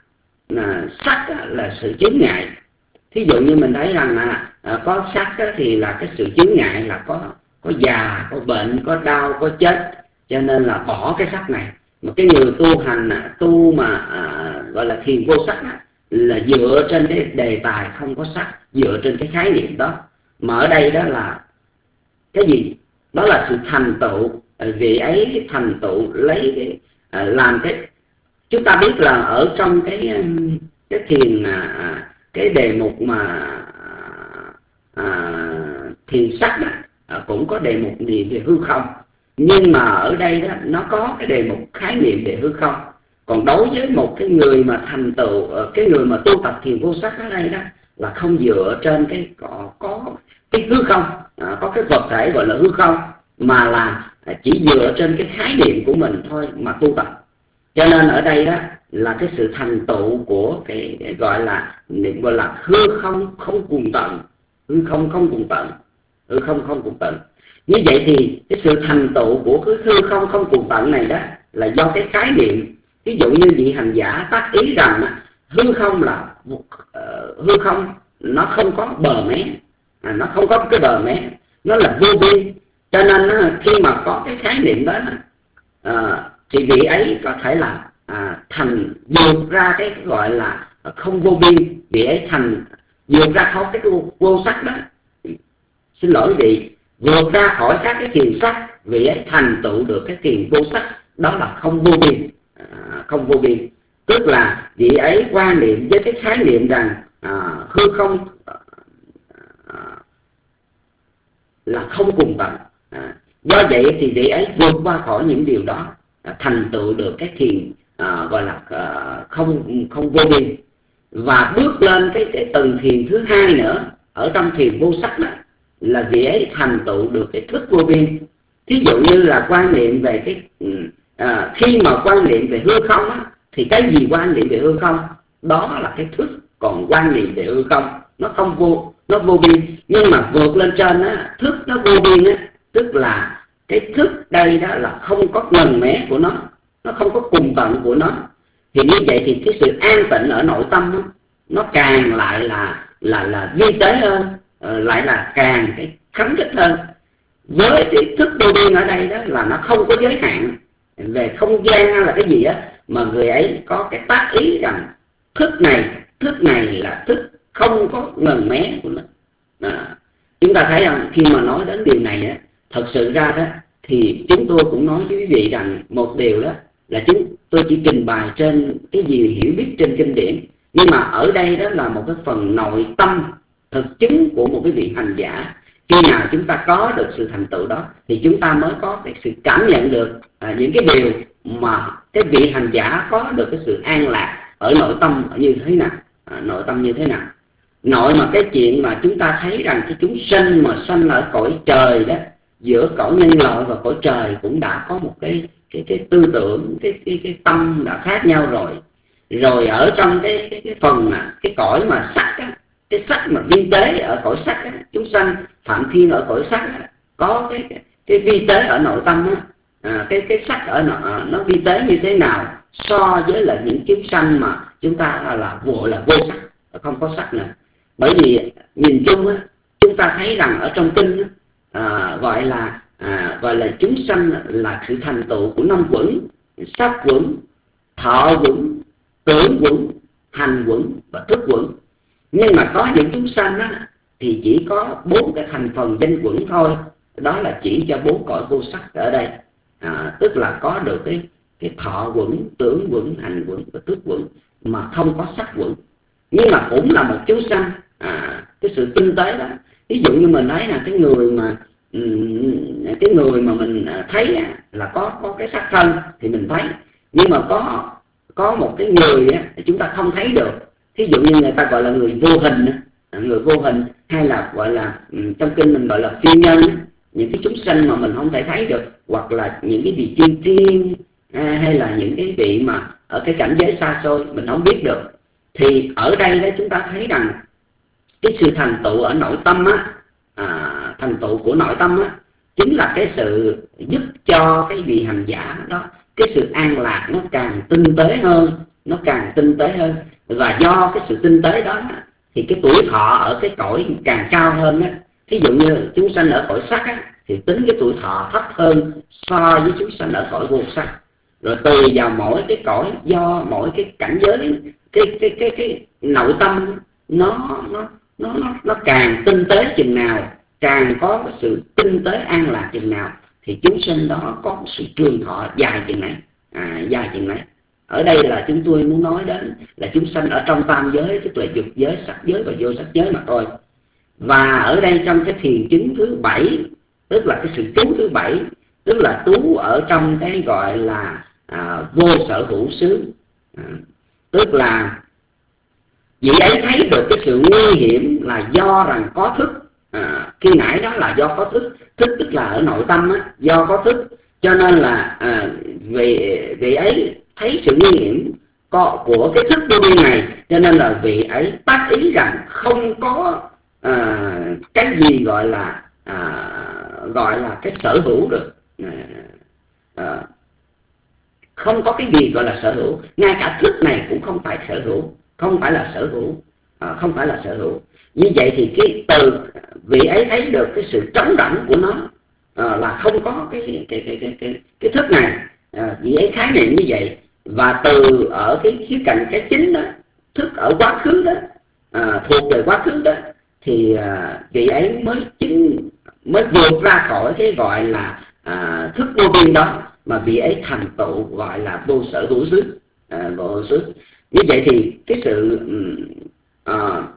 [SPEAKER 5] là sắc là sự chướng ngại. Thí dụ như mình thấy rằng là à, có sắc thì là cái sự chướng ngại, là có có già, có bệnh, có đau, có chết. cho nên là bỏ cái sắc này. Mà cái người tu hành tu mà à, gọi là thiền vô sắc á, là dựa trên cái đề tài không có sắc, dựa trên cái khái niệm đó. Mà ở đây đó là cái gì? Đó là sự thành tựu, vị ấy thành tựu lấy cái, à, làm cái, chúng ta biết là ở trong cái cái thiền à, cái đề mục mà à, thiền sắc đó, à, cũng có đề mục gì về hư không, nhưng mà ở đây đó nó có cái đề mục khái niệm về hư không. Còn đối với một cái người mà thành tựu, cái người mà tu tập thiền vô sắc ở đây đó là không dựa trên cái có, có cái hư không, à, có cái vật thể gọi là hư không, mà là chỉ dựa trên cái khái niệm của mình thôi mà tu tập. Cho nên ở đây đó là cái sự thành tựu của cái, cái gọi là gọi là hư không không cùng tận, hư không không cùng tận, hư không không cùng tận. Như vậy thì cái sự thành tựu của cái hư không không cùng tận này đó là do cái khái niệm. Ví dụ như vị hành giả tác ý rằng hư không là uh, hư không nó không có bờ mé, à, nó không có cái bờ mé, nó là vô biên. Cho nên khi mà có cái khái niệm đó uh, thì vị ấy có thể là à, thành vượt ra cái gọi là không vô biên, vị ấy thành vượt ra khỏi cái vô, vô sắc đó. Xin lỗi vị, vượt ra khỏi các cái thiền sắc, vị ấy thành tựu được cái thiền vô sắc, đó là không vô biên. À, không vô biên tức là vị ấy quan niệm với cái khái niệm rằng à, hư không à, là không cùng tận. À, do vậy thì vị ấy vượt qua khỏi những điều đó, à, thành tựu được cái thiền à, gọi là à, không không vô biên. Và bước lên cái cái tầng thiền thứ hai nữa ở trong thiền vô sắc đó là vị ấy thành tựu được cái thức vô biên. Thí dụ như là quan niệm về cái à, khi mà quan niệm về hư không á, thì cái gì quan niệm về hư không? Đó là cái thức. Còn quan niệm về hư không nó không vô, nó vô biên. Nhưng mà vượt lên trên á, thức nó vô biên á, tức là cái thức đây đó là không có ngần mé của nó, nó không có cùng tận của nó. Thì như vậy thì cái sự an tịnh ở nội tâm đó, nó càng lại là là là vi tế hơn, lại là càng cái khánh thích hơn. Với cái thức vô biên ở đây đó là nó không có giới hạn về không gian hay là cái gì á, mà người ấy có cái tác ý rằng thức này, thức này là thức không có ngần mé của nó. À, chúng ta thấy rằng khi mà nói đến điều này á, thật sự ra đó thì chúng tôi cũng nói với quý vị rằng một điều đó là chúng tôi chỉ trình bày trên cái gì hiểu biết trên kinh điển, nhưng mà ở đây đó là một cái phần nội tâm thực chứng của một cái vị hành giả. Khi nào chúng ta có được sự thành tựu đó thì chúng ta mới có cái sự cảm nhận được à, những cái điều mà cái vị hành giả có được cái sự an lạc ở nội tâm như thế nào, à, nội tâm như thế nào. Nội mà cái chuyện mà chúng ta thấy rằng cái chúng sinh mà sanh ở cõi trời đó, giữa cõi nhân loại và cõi trời cũng đã có một cái cái cái tư tưởng, cái cái cái tâm đã khác nhau rồi. Rồi ở trong cái cái, cái phần mà cái cõi mà sắc á, cái sắc mà vi tế ở cõi sắc á, chúng sanh phạm thiên ở cõi sắc á, có cái, cái cái vi tế ở nội tâm á, à, cái cái sắc ở nó, nó vi tế như thế nào so với là những chúng sanh mà chúng ta là, là vô là vô sắc, không có sắc nữa. Bởi vì nhìn chung á, chúng ta thấy rằng ở trong kinh á, à, gọi là à, gọi là chúng sanh là sự thành tựu của năm quẩn: sắc quẩn, thọ quẩn, tưởng quẩn, hành quẩn và thức quẩn. Nhưng mà có những chúng sanh á, thì chỉ có bốn cái thành phần danh quẩn thôi. Đó là chỉ cho bốn cõi vô sắc ở đây, à, tức là có được cái cái thọ quẩn, tưởng quẩn, hành quẩn và thức quẩn, mà không có sắc quẩn. Nhưng mà cũng là một chúng sanh, à, cái sự tinh tế đó. Ví dụ như mình thấy là cái người mà cái người mà mình thấy là có có cái sắc thân thì mình thấy, nhưng mà có có một cái người chúng ta không thấy được. Ví dụ như người ta gọi là người vô hình, người vô hình, hay là gọi là trong kinh mình gọi là phi nhân, những cái chúng sanh mà mình không thể thấy được, hoặc là những cái vị chư thiên, hay là những cái vị mà ở cái cảnh giới xa xôi mình không biết được. Thì ở đây đó chúng ta thấy rằng cái sự thành tựu ở nội tâm á, à, thành tựu của nội tâm á, chính là cái sự giúp cho cái vị hành giả đó cái sự an lạc nó càng tinh tế hơn, nó càng tinh tế hơn. Và do cái sự tinh tế đó thì cái tuổi thọ ở cái cõi càng cao hơn á. Ví dụ như chúng sanh ở cõi sắc á, thì tính cái tuổi thọ thấp hơn so với chúng sanh ở cõi vô sắc. Rồi tùy vào mỗi cái cõi, do mỗi cái cảnh giới, cái cái cái cái nội tâm nó nó nó nó nó càng tinh tế chừng nào, càng có sự tinh tế an lạc chừng nào, thì chúng sinh đó có sự trường thọ dài chừng này, à, dài chừng này. Ở đây là chúng tôi muốn nói đến là chúng sanh ở trong tam giới, tức là dục giới, sắc giới và vô sắc giới mà thôi. Và ở đây trong cái thiền chứng thứ bảy, tức là cái sự trú thứ bảy, tức là trú ở trong cái gọi là à, vô sở hữu xứ, à, tức là vị ấy thấy được cái sự nguy hiểm là do rằng có thức. À, khi nãy đó là do có thức, thức tức là ở nội tâm á, do có thức cho nên là à, vị, vị ấy thấy sự nguy hiểm của cái thức vô biên này, cho nên là vị ấy tác ý rằng không có à, cái gì gọi là à, gọi là cái sở hữu được, à, à, không có cái gì gọi là sở hữu, ngay cả thức này cũng không phải sở hữu, không phải là sở hữu, à, không phải là sở hữu. Như vậy thì cái từ vị ấy thấy được cái sự trống rỗng của nó, à, là không có cái cái cái cái cái, cái thức này, à, vị ấy khái niệm như vậy. Và từ ở cái khía cạnh cái chính đó, thức ở quá khứ đó, à, thuộc về quá khứ đó, thì à, vị ấy mới chính mới vượt ra khỏi cái gọi là à, thức vô biên đó, mà vị ấy thành tựu gọi là vô sở hữu xứ, à, vô sở hữu xứ. Như vậy thì cái sự à,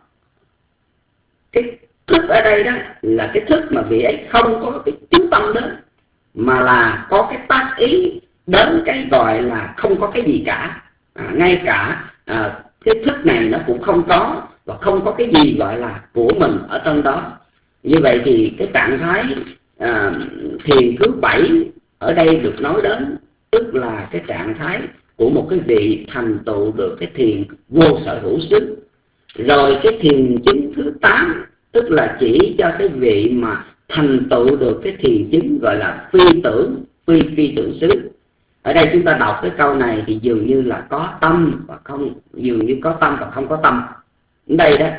[SPEAKER 5] cái thức ở đây đó là cái thức mà vị ấy không có cái chú tâm đến, mà là có cái tác ý đến cái gọi là không có cái gì cả, à, ngay cả à, cái thức này nó cũng không có, và không có cái gì gọi là của mình ở trong đó. Như vậy thì cái trạng thái à, thiền thứ bảy ở đây được nói đến, tức là cái trạng thái của một cái vị thành tựu được cái thiền vô sở hữu xứ. Rồi cái thiền chứng thứ tám, tức là chỉ cho cái vị mà thành tựu được cái thiền chứng gọi là phi tưởng, phi phi tưởng xứ. Ở đây chúng ta đọc cái câu này thì dường như là có tâm và không, dường như có tâm và không có tâm. Ở đây đó,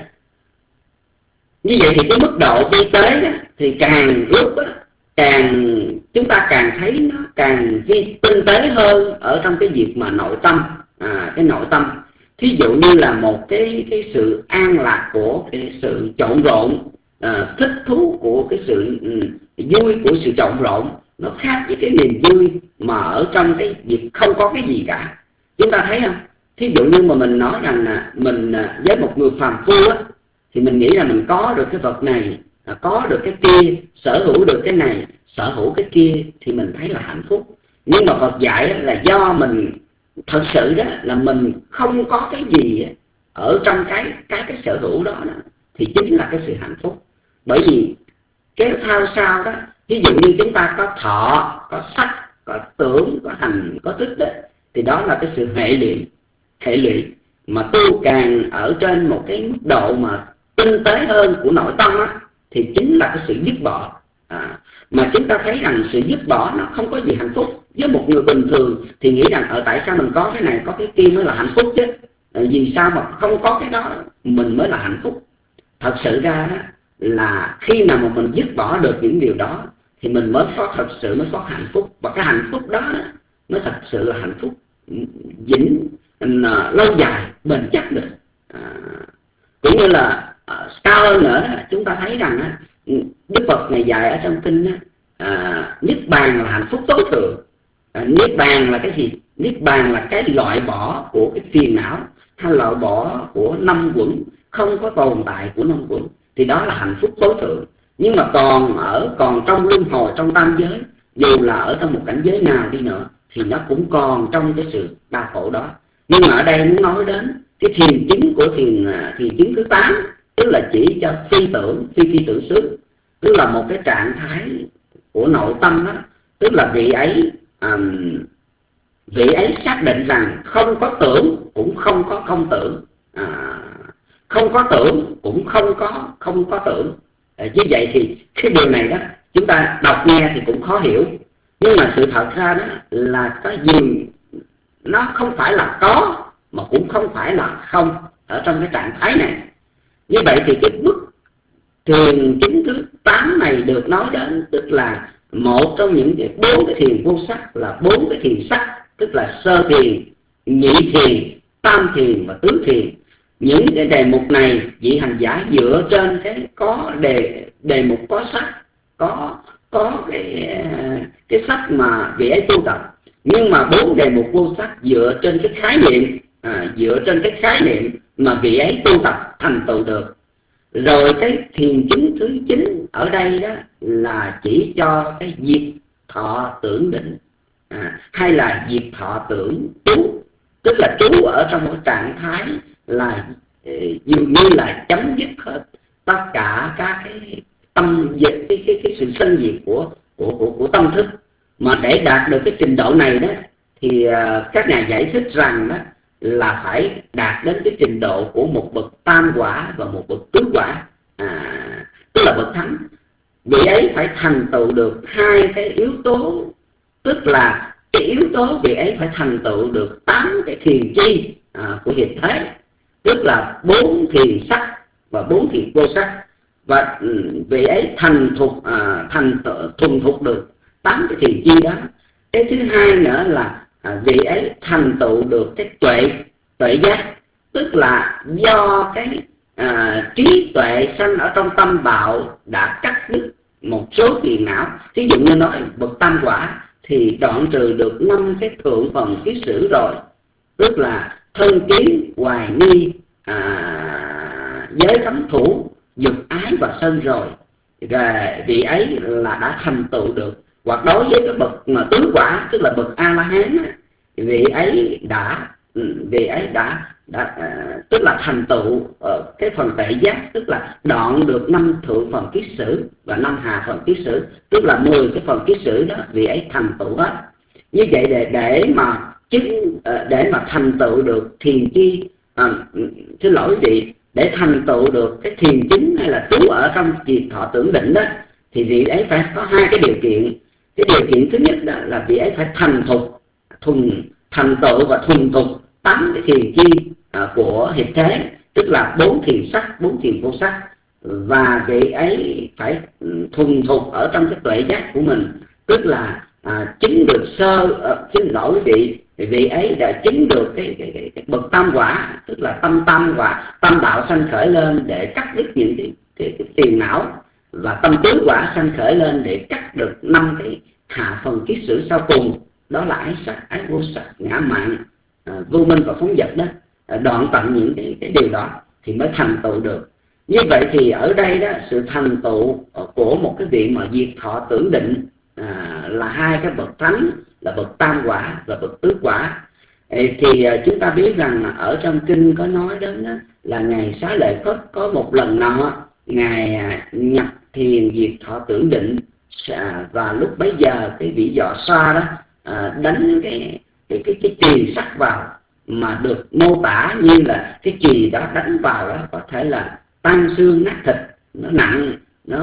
[SPEAKER 5] như vậy thì cái mức độ vi tế đó, thì càng lúc đó, càng chúng ta càng thấy nó càng vi tinh tế hơn ở trong cái việc mà nội tâm, à, cái nội tâm. Thí dụ như là một cái cái sự an lạc của cái sự trộn rộn, à, thích thú của cái sự um, vui của sự trộn rộn, nó khác với cái niềm vui mà ở trong cái việc không có cái gì cả. Chúng ta thấy không? Thí dụ như mà mình nói rằng là mình với một người phàm phu á, thì mình nghĩ là mình có được cái vật này, có được cái kia, sở hữu được cái này, sở hữu cái kia, thì mình thấy là hạnh phúc. Nhưng mà Phật dạy là do mình thật sự đó là mình không có cái gì ở trong cái cái cái sở hữu đó, đó thì chính là cái sự hạnh phúc. Bởi vì kéo theo sau đó, ví dụ như chúng ta có thọ, có sắc, có tưởng, có hành, có thức đó, thì đó là cái sự hệ lụy, hệ lụy mà tu càng ở trên một cái mức độ mà tinh tế hơn của nội tâm á, thì chính là cái sự dứt bỏ. À, mà chúng ta thấy rằng sự dứt bỏ nó không có gì hạnh phúc. Với một người bình thường thì nghĩ rằng ở tại sao mình có cái này, có cái kia mới là hạnh phúc chứ, à, vì sao mà không có cái đó mình mới là hạnh phúc. Thật sự ra đó là khi nào mà mình dứt bỏ được những điều đó thì mình mới có thật sự mới có hạnh phúc. Và cái hạnh phúc đó, đó mới thật sự là hạnh phúc vĩnh, lâu dài, bền chắc được. À, cũng như là uh, cao hơn nữa đó, chúng ta thấy rằng á, Đức Phật này dạy ở trong kinh á, à, niết bàn là hạnh phúc tối thượng. À, niết bàn là cái gì? Niết bàn là cái loại bỏ của cái phiền não, hay loại bỏ của năm quẩn, không có tồn tại của năm quẩn, thì đó là hạnh phúc tối thượng. Nhưng mà còn ở còn trong luân hồi, trong tam giới, dù là ở trong một cảnh giới nào đi nữa, thì nó cũng còn trong cái sự đau khổ đó. Nhưng mà ở đây muốn nói đến cái thiền chứng của thiền thiền chứng thứ tám, tức là chỉ cho phi tưởng, phi phi tưởng xứ, tức là một cái trạng thái của nội tâm đó, tức là vị ấy um, vị ấy xác định rằng không có tưởng cũng không có không tưởng, à, không có tưởng cũng không có không có tưởng. À, như vậy thì cái điều này đó chúng ta đọc nghe thì cũng khó hiểu, nhưng mà sự thật ra đó là có gì, nó không phải là có mà cũng không phải là không ở trong cái trạng thái này. Như vậy thì cái mức thiền chính thứ tám này được nói đến, tức là một trong những cái bốn cái thiền vô sắc là bốn cái thiền sắc, tức là sơ thiền, nhị thiền, tam thiền và tứ thiền. Những cái đề mục này vị hành giả dựa trên cái có đề đề mục có sách, có có cái cái sách mà vị ấy tu tập. Nhưng mà bốn đề mục vô sắc dựa trên cái khái niệm, à, dựa trên cái khái niệm mà vị ấy tu tập thành tựu được. Rồi cái thiền chính thứ chín ở đây đó là chỉ cho cái diệt thọ tưởng định, à, hay là diệt thọ tưởng trú, tức là trú ở trong một trạng thái là dường như là chấm dứt hết tất cả các cái tâm diệt, cái, cái, cái sự sanh diệt của, của, của, của tâm thức. Mà để đạt được cái trình độ này đó thì uh, các nhà giải thích rằng đó là phải đạt đến cái trình độ của một bậc tam quả và một bậc tứ quả, à, tức là bậc thánh. Vị ấy phải thành tựu được hai cái yếu tố, tức là cái yếu tố vị ấy phải thành tựu được tám cái thiền chi à, của hiện thế, tức là bốn thiền sắc và bốn thiền vô sắc. Và vị ấy thành thục à, thành thuần thục được tám cái thiền chi đó. Cái thứ hai nữa là à, vị ấy thành tựu được cái tuệ tuệ giác, tức là do cái à, trí tuệ sanh ở trong tâm đạo đã cắt đứt một số phiền não. Thí dụ như nói bậc tam quả thì đoạn trừ được năm cái thượng phần kiết sử rồi, tức là thân kiến, hoài nghi, à, giới cấm thủ, dục ái và sân rồi. Và vị ấy là đã thành tựu được. Hoặc đối với cái bậc mà tứ quả, tức là bậc A La Hán, vị ấy đã vị ấy đã đã à, tức là thành tựu ở cái phần tệ giác, tức là đoạn được năm thượng phần kiết sử và năm hạ phần kiết sử, tức là mười cái phần kiết sử đó vị ấy thành tựu hết. Như vậy để để mà chứng để mà thành tựu được thiền chi, à, xin lỗi vị, để thành tựu được cái thiền chính hay là trú ở trong diệt thọ tưởng định đó, thì vị ấy phải có hai cái điều kiện. Cái điều kiện thứ nhất đó là vị ấy phải thành thục thuần thành tựu và thuần thục tám cái thiền chi à, của hiện thế, tức là bốn thiền sắc, bốn thiền vô sắc. Và vị ấy phải thuần thục ở trong cái tuệ giác của mình, tức là à, chứng được sơ à, xin lỗi vị vị ấy đã chứng được cái, cái, cái, cái bậc tam quả, tức là tâm tam quả, tâm đạo sanh khởi lên để cắt đứt những cái, cái, cái phiền não, và tâm tứ quả sanh khởi lên để cắt được năm cái hạ phần kiết sử sau cùng, đó là ái sắc, ái vô sắc, ngã mạn, à, vô minh và phóng dật đó. À, đoạn tận những cái, cái điều đó thì mới thành tựu được. Như vậy thì ở đây đó, sự thành tựu của một cái vị mà diệt thọ tưởng định à, là hai cái bậc thánh, là bậc tam quả và bậc tứ quả. Thì à, chúng ta biết rằng ở trong kinh có nói đến đó, là ngài Xá Lợi Phất có một lần nọ ngài à, nhập thiền diệt thọ tưởng định, à, và lúc bấy giờ cái vị võ xoa đó à, đánh cái cái cái cái chùy sắt vào, mà được mô tả như là cái chùy đó đánh vào đó có thể là tan xương nát thịt, nó nặng, nó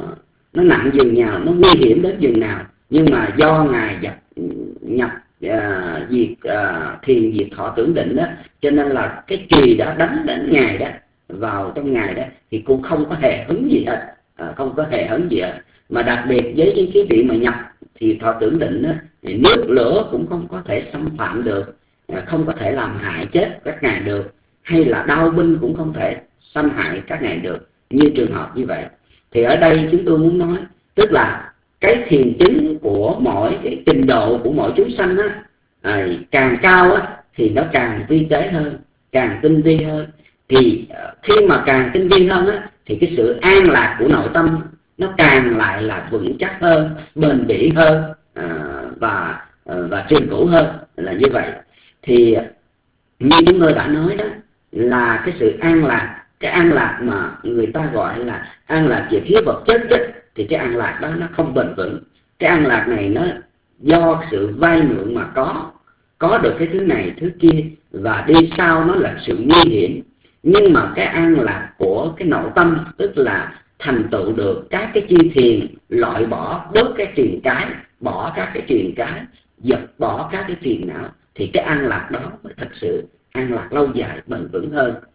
[SPEAKER 5] nó nặng dường nào, nó nguy hiểm đến dường nào. Nhưng mà do ngài nhập nhập à, diệt à, thiền diệt thọ tưởng định đó, cho nên là cái chùy đó đánh đến ngài đó, vào trong ngài đó thì cũng không có hề hứng gì hết, à, không có hề hứng gì hết. Mà đặc biệt với những cái vị mà nhập thì thọ tưởng định đó, thì nước lửa cũng không có thể xâm phạm được, không có thể làm hại chết các ngài được, hay là đao binh cũng không thể xâm hại các ngài được, như trường hợp như vậy. Thì ở đây chúng tôi muốn nói, tức là cái thiền chứng của mỗi cái trình độ của mỗi chúng sanh á, à, càng cao á, thì nó càng vi tế hơn, càng tinh vi hơn. Thì khi mà càng tinh vi hơn á, thì cái sự an lạc của nội tâm nó càng lại là vững chắc hơn, bền bỉ hơn, à, và và trường cửu hơn, là như vậy. Thì như chúng tôi đã nói đó, là cái sự an lạc, cái an lạc mà người ta gọi là an lạc về phía vật chất đó, thì cái an lạc đó nó không bền vững. Cái an lạc này nó do sự vay mượn mà có, có được cái thứ này thứ kia, và đi sau nó là sự nguy hiểm. Nhưng mà cái an lạc của cái nội tâm, tức là thành tựu được các cái chi thiền, loại bỏ bớt cái triền cái, bỏ các cái triền cái, dập bỏ các cái phiền não, thì cái an lạc đó mới thật sự an lạc lâu dài, bền vững hơn.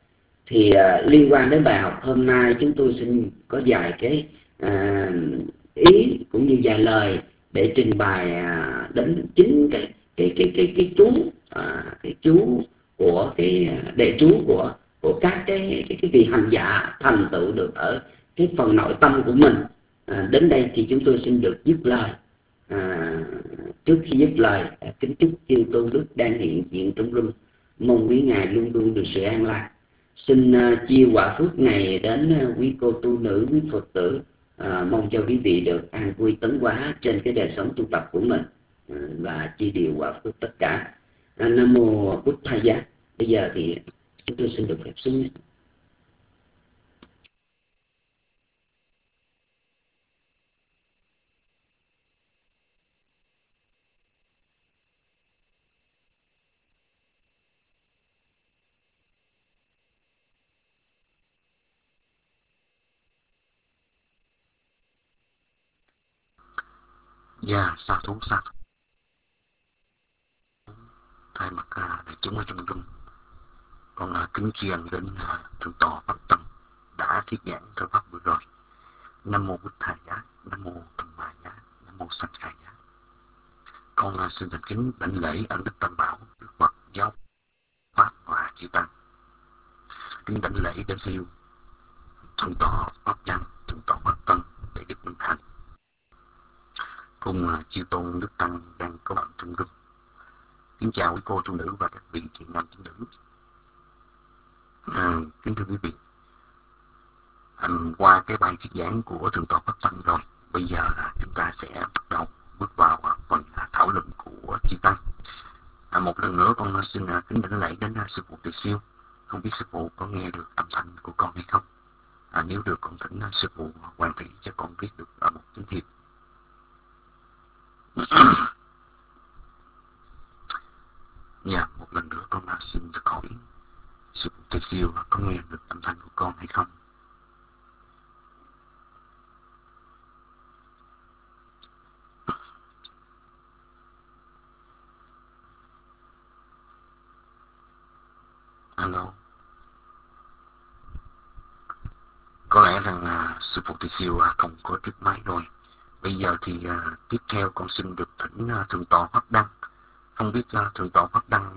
[SPEAKER 5] thì à, liên quan đến bài học hôm nay, chúng tôi xin có vài cái à, ý cũng như vài lời để trình bày à, đến chính cái cái cái cái cái chú à, cái chú của cái đề chú của của các cái cái, cái vị hành giả thành tựu được ở cái phần nội tâm của mình. À, đến đây thì chúng tôi xin được dứt lời. À, trước khi dứt lời, à, kính chúc chư tôn đức đang hiện diện trong room, mong quý ngài luôn luôn được sự an lạc. Xin uh, chia quả phước này đến uh, quý cô tu nữ, quý Phật tử, uh, mong cho quý vị được an vui tấn hóa trên cái đời sống tu tập của mình, uh, và chia đều quả phước tất cả. uh, Nam mô Bụt Thầy Giá. Bây giờ thì chúng tôi xin được phép xuống.
[SPEAKER 4] Dạ, sa thú sa thú. Thay mặt uh, đại chúng ở trong room, con uh, kính tri ân đến uh, thượng tọa Pháp Tông đã thuyết giảng cho pháp vừa rồi. Nam mô Bụt Thầy Giá, Nam mô Tham Ma Giá, Nam mô Sanh Khai Giá. Con uh, xin thành kính đảnh lễ ân đức Tam Bảo, Đức Phật, Giáo Pháp và Chư Tăng. Kính đảnh lễ đến siêu thượng tọa Pháp Danh, thượng tọa Pháp Tân để Đức Minh Thành, cùng uh, chư tôn đức tăng đang có mặt trong room. Kính chào quý cô tu nữ và các vị thiện nam tín nữ. À, kính thưa quý vị, à, qua cái bài thuyết giảng của thượng tọa Pháp Tăng rồi, bây giờ là chúng ta sẽ bắt đầu bước vào à, phần à, thảo luận của chư tăng. À, một lần nữa con xin à, kính đảnh lễ đến à, sư phụ Từ Siêu. Không biết sư phụ có nghe được âm thanh của con hay không? À, nếu được con thỉnh à, sư phụ hoàn thị cho con viết được à, một tín hiệu. Dạ, một lần nữa con xin được hỏi sư phụ Từ Siêu có nghe được âm thanh của con hay không? Alo. Có lẽ rằng uh, sư phụ Từ Siêu uh, không có tiếp máy rồi. Bây giờ thì uh, tiếp theo con xin được thỉnh uh, thượng tọa Pháp Đăng. Không biết uh, thượng tọa Pháp Đăng.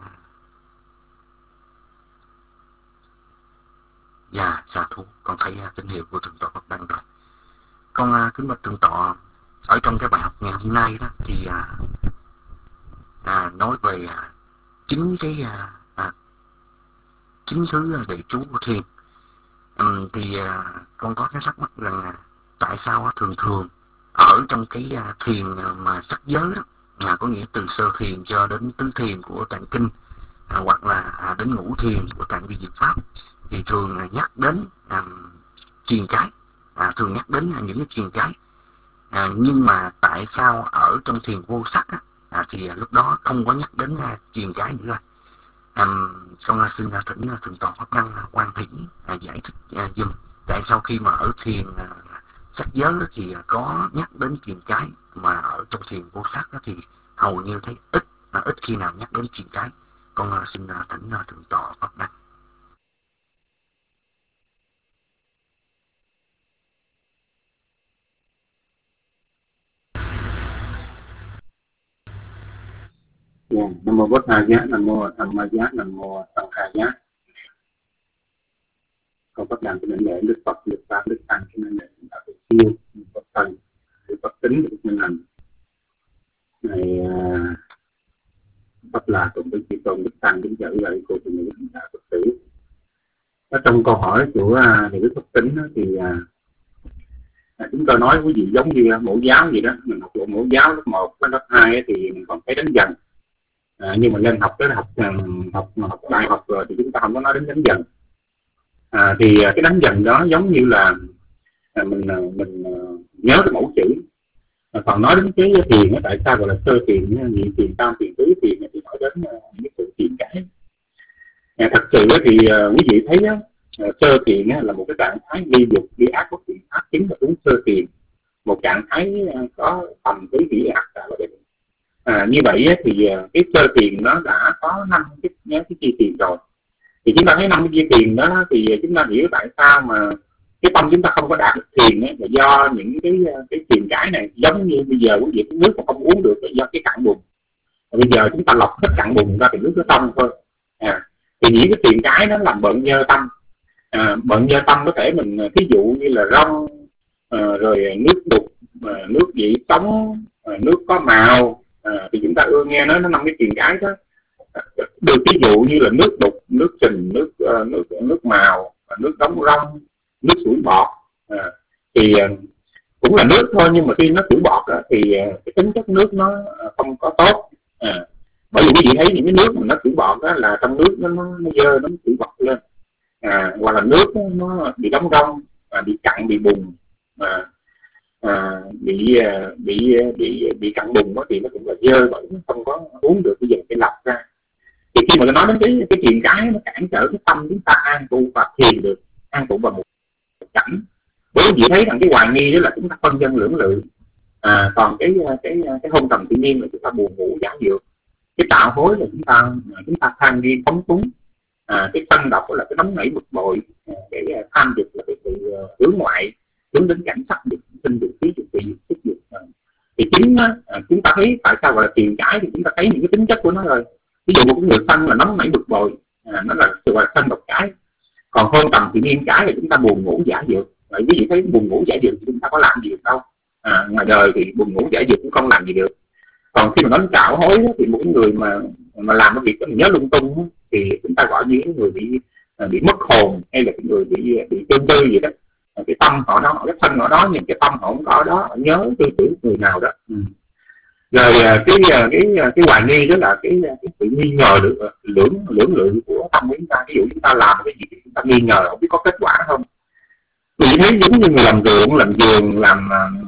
[SPEAKER 4] Dạ, xa thú, con thấy uh, tín hiệu của thượng tọa Pháp Đăng rồi. Con uh, kính bạch thượng tọa, ở trong cái bài học ngày hôm nay đó thì uh, uh, nói về uh, chính cái uh, uh, chính thứ uh, đệ chú của thiền. Um, thì uh, con có cái thắc mắc rằng uh, tại sao uh, thường thường ở trong cái uh, thiền uh, mà sắc giới đó, là có nghĩa từ sơ thiền cho đến tứ thiền của tạng kinh, à, hoặc là à, đến ngũ thiền của tạng vi diệu pháp, thì thường à, nhắc đến à, triền cái, à, thường nhắc đến à, những cái triền cái, à, nhưng mà tại sao ở trong thiền vô sắc á, à, thì à, lúc đó không có nhắc đến à, triền cái nữa rồi. À, con à, xin à, thỉnh à, thượng tọa Pháp Đăng à, quan thỉnh à, giải thích à, dùm tại sao khi mà ở thiền à, sắc giới đó thì à, có nhắc đến triền cái, mà ở trong thiền vô sắc đó thì hầu như thấy ít, à, ít khi nào nhắc đến triền cái. Con à, xin à, thỉnh à, thượng tọa Pháp Đăng.
[SPEAKER 6] Yeah. Nam mô Bổn Thầy Giá, Nam mô Tham Ma Giá, Nam mô Sanh Khai Giá. Con Pháp Đăng của lễ Đức Phật, Đức Pháp, Đức Tăng cho nên lễ đạo Từ Siêu, Đức Phật Tăng, Đức Phật Tính, Đức Minh Hành. Này Pháp là cùng với chư tôn Đức Tăng đến chợ lại cô cùng với đạo Phật tử. Ở trong câu hỏi của thầy Đức Phật Tính đó, thì à, chúng tôi nói quý vị giống như mẫu giáo gì đó, mình học bộ mẫu giáo lớp một, lớp hai thì mình còn phải đánh dần. À, nhưng mà lên học tới học học học đại học rồi thì chúng ta không có nói đến đánh dần. À, thì cái đánh dần đó giống như là à, mình mình nhớ cái mẫu chữ. À, còn nói đến cái thiền, tại sao gọi là sơ thiền, nhị thiền, tam thiền, tứ thiền thì nói đến những cái sự thiền cái. À, thật sự thì uh, quý vị thấy đó, uh, sơ thiền là một cái trạng thái ly dục, ly ác bất thiện pháp chính là đúng sơ thiền, một trạng thái uh, có tầm cái vĩ ác là vậy. À, như vậy thì uh, cái sơ thiền nó đã có năm cái nhớ cái chi thiền rồi. Thì chúng ta thấy năm cái thiền đó thì chúng ta hiểu tại sao mà cái tâm chúng ta không có đạt được thiền ấy, là do những cái cái thiền cái này. Giống như bây giờ quý vị cái nước mà không uống được là do cái cặn bùn. Bây giờ chúng ta lọc hết cặn bùn ra thì nước nó trong thôi. À, thì những cái thiền cái nó làm bận nhơ tâm. À, bận nhơ tâm có thể mình ví dụ như là rong, à, rồi nước đục, à, nước vị sống, à, nước có màu, à, thì chúng ta ưa nghe nói nó năm cái thiền cái đó. Được ví dụ như là nước đục, nước sình, nước uh, nước nước màu, nước đóng rong, nước sủi bọt, à, thì uh, cũng là nước thôi, nhưng mà khi nó sủi bọt uh, thì uh, cái tính chất nước nó uh, không có tốt. À, bởi vì quý vị thấy những cái nước mà nó sủi bọt đó là trong nước nó nó, nó dơ, nó sủi bọt lên, à, hoặc là nước nó bị đóng rong, à, bị cặn, bị bùn, à, à, bị, uh, bị bị bị cặn bùn đó thì nó cũng là dơ, bởi nó không có uống được, bây giờ phải lọc ra. Thì khi mà tôi nói đến cái cái thiền cái nó cản trở cái tâm chúng ta an trụ và thiền được, an trụ vào một cảnh. Bởi vì thấy rằng cái hoài nghi đó là chúng ta phân dân lưỡng lự, à, còn cái cái cái hôn trầm tự nhiên là chúng ta buồn ngủ giả dược, cái tạo hối là chúng ta chúng ta than ghi phóng túng, à, cái sân độc là cái nóng nảy bực bội, cái tham dục là cái sự hướng ngoại, hướng đến cảnh sắc dục, sinh dục, khí dục, vị dục, xúc dục. Thì chính á, chúng ta thấy tại sao gọi là thiền cái thì chúng ta thấy những cái tính chất của nó rồi. Ví dụ một cái người sân là nóng nảy bực bội, à, nó là sự gọi là sân độc cái. Còn hôn trầm tự nhiên cái là chúng ta buồn ngủ giả dược. Vậy quý vị thấy buồn ngủ giả dược thì chúng ta có làm gì được đâu, à, ngoài đời thì buồn ngủ giả dược cũng không làm gì được. Còn khi mà nói trạo hối đó, thì một người mà mà làm cái việc đó, mình nhớ lung tung đó, thì chúng ta gọi như những người bị bị mất hồn, hay là cái người bị bị tương tư gì đó. Cái tâm họ đó, cái thân họ đó, nhưng cái tâm họ không có đó, họ nhớ tư tưởng người nào đó. Ừ. Rồi cái cái cái hoài nghi đó là cái, cái sự nghi ngờ được lưỡng lưỡng lự của tâm của chúng ta. Ví dụ chúng ta làm cái gì thì chúng ta nghi ngờ không biết có kết quả không. Vì thấy giống như người làm ruộng, làm vườn, làm uh,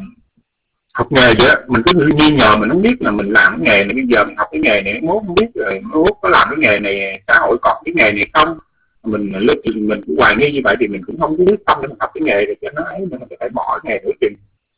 [SPEAKER 6] học nghề vậy đó, mình cứ nghi ngờ, mình không biết là mình làm cái nghề này, bây giờ mình học cái nghề này, mốt không biết rồi mốt có làm cái nghề này xã hội còn cái nghề này không. Mình lúc mình cũng hoài nghi như vậy thì mình cũng không có quyết tâm để mình học cái nghề để cho nó ấy, mình phải bỏ cái nghề nửa chừng.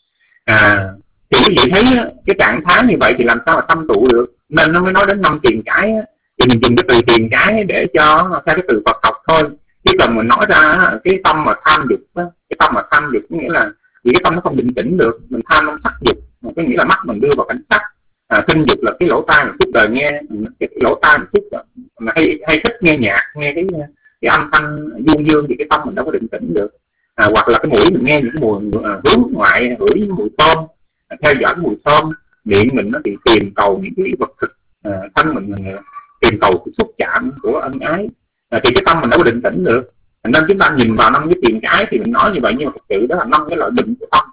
[SPEAKER 6] À, thì quý vị thấy cái trạng thái như vậy thì làm sao mà tâm tụ được. Nên nó mới nói đến năm thiền cái, thì mình dùng cái từ thiền cái để cho theo cái từ Phật học thôi. Chứ cần mình nói ra cái tâm mà tham dục, cái tâm mà tham dục có nghĩa là vì cái tâm nó không định tĩnh được. Mình tham nó sắc dục, có nghĩa là mắt mình đưa vào cảnh sắc, à, thinh dục là cái lỗ tai mình suốt đời nghe, cái lỗ tai mình suốt mà hay hay thích nghe nhạc, nghe cái cái âm thanh du dương thì cái tâm mình đâu có định tĩnh được. À, hoặc là cái mũi mình nghe những cái mùi à, hướng ngoại, hửi mùi thơm, à, theo dõi mùi thơm, miệng mình nó thì tìm cầu những cái vật thực, à, thân mình, mình tìm cầu cái xúc chạm của ân ái, à, thì cái tâm mình đâu có định tĩnh được. Nên chúng ta nhìn vào năm cái thiền cái thì mình nói như vậy, nhưng mà thực sự đó là năm cái loại bệnh của tâm.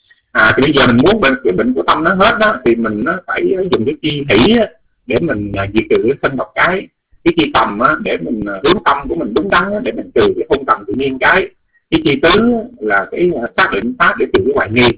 [SPEAKER 6] À, thì bây giờ mình muốn bệnh cái bệnh của tâm nó hết đó thì mình nó phải dùng cái chi hỷ để mình diệt trừ cái sân độc cái, cái chi tầm để mình hướng tâm của mình đúng đắn để mình trừ cái hôn trầm tự nhiên cái, cái chi tứ là cái xác định pháp để trừ cái hoài nghi,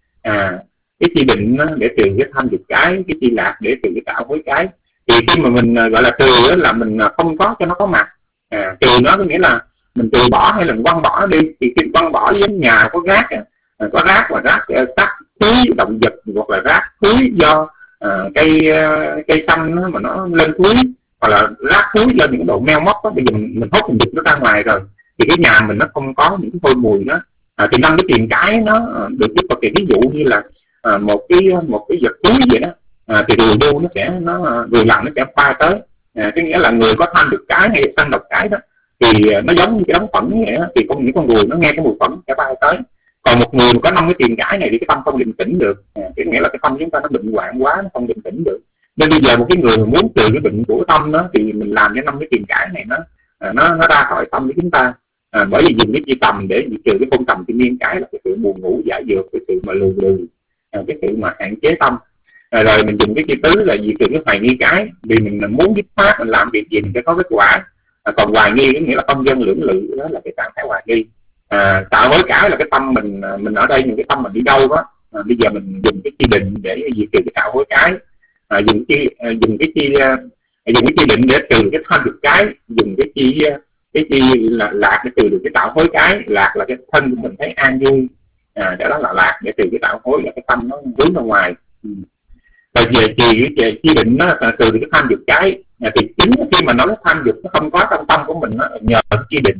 [SPEAKER 6] à, cái chi định để trừ cái tham dục cái, cái chi lạc để trừ cái tạo hối cái. Thì khi mà mình gọi là trừ là mình không có cho nó có mặt, à, trừ nó có nghĩa là mình từ bỏ hay là mình quăng bỏ đi. Thì khi quăng bỏ giống nhà có rác, có rác và rác sắc thúi động vật, hoặc là rác thúi do uh, cây uh, cây xanh mà nó lên thúi, hoặc là rác thúi do những độ meo móc đó. Bây giờ mình, mình hốt mình giật nó ra ngoài rồi thì cái nhà mình nó không có những cái hôi mùi đó. À, thì năm cái tiền cái nó được giúp Phật ví dụ như là uh, một cái một cái vật thúi vậy đó, à, thì người vô nó sẽ nó người làm nó sẽ pha tới, à, cái nghĩa là người có tham được cái hay sanh độc cái đó thì nó giống như cái đống phẫn vậy đó. Thì con những con người nó nghe cái mùi phẫn sẽ bay tới. Còn một người mà có năm cái tiền cái này thì cái tâm không định tĩnh được, à, cái nghĩa là cái tâm chúng ta nó bệnh hoạn quá, nó không định tĩnh được. Nên bây giờ một cái người mà muốn trừ cái bệnh của tâm đó thì mình làm cho năm cái tiền cái này nó à, nó nó ra khỏi tâm của chúng ta, à, bởi vì dùng cái chi tầm để trừ cái hôn trầm tự nhiên cái là cái sự buồn ngủ giả dược, cái sự mà lừ lừ, à, cái sự mà hạn chế tâm. À, rồi mình dùng cái chi tứ là gì, trừ cái hoài nghi cái, vì mình muốn dứt khoát mình làm việc gì mình sẽ có kết quả. À, còn hoài nghi có nghĩa là tâm dân lưỡng lự, đó là cái trạng thái hoài nghi. À, tạo hối cái là cái tâm mình mình ở đây, những cái tâm mình đi đâu đó. À, bây giờ mình dùng cái chi định để diệt trừ cái tạo hối cái, à, dùng cái à, dùng cái chi à, dùng cái chi định để trừ cái tham dục cái, dùng cái chi cái chi là lạc để trừ được cái tạo hối cái. Lạc là cái thân của mình thấy an vui, à, đó là lạc để trừ cái tạo hối, là cái tâm nó hướng ra ngoài. Ừ. Và về chi chi định nó là từ cái tham dục cái, thì chính khi mà nói tham dục nó không có trong tâm của mình, nó nhờ chi định.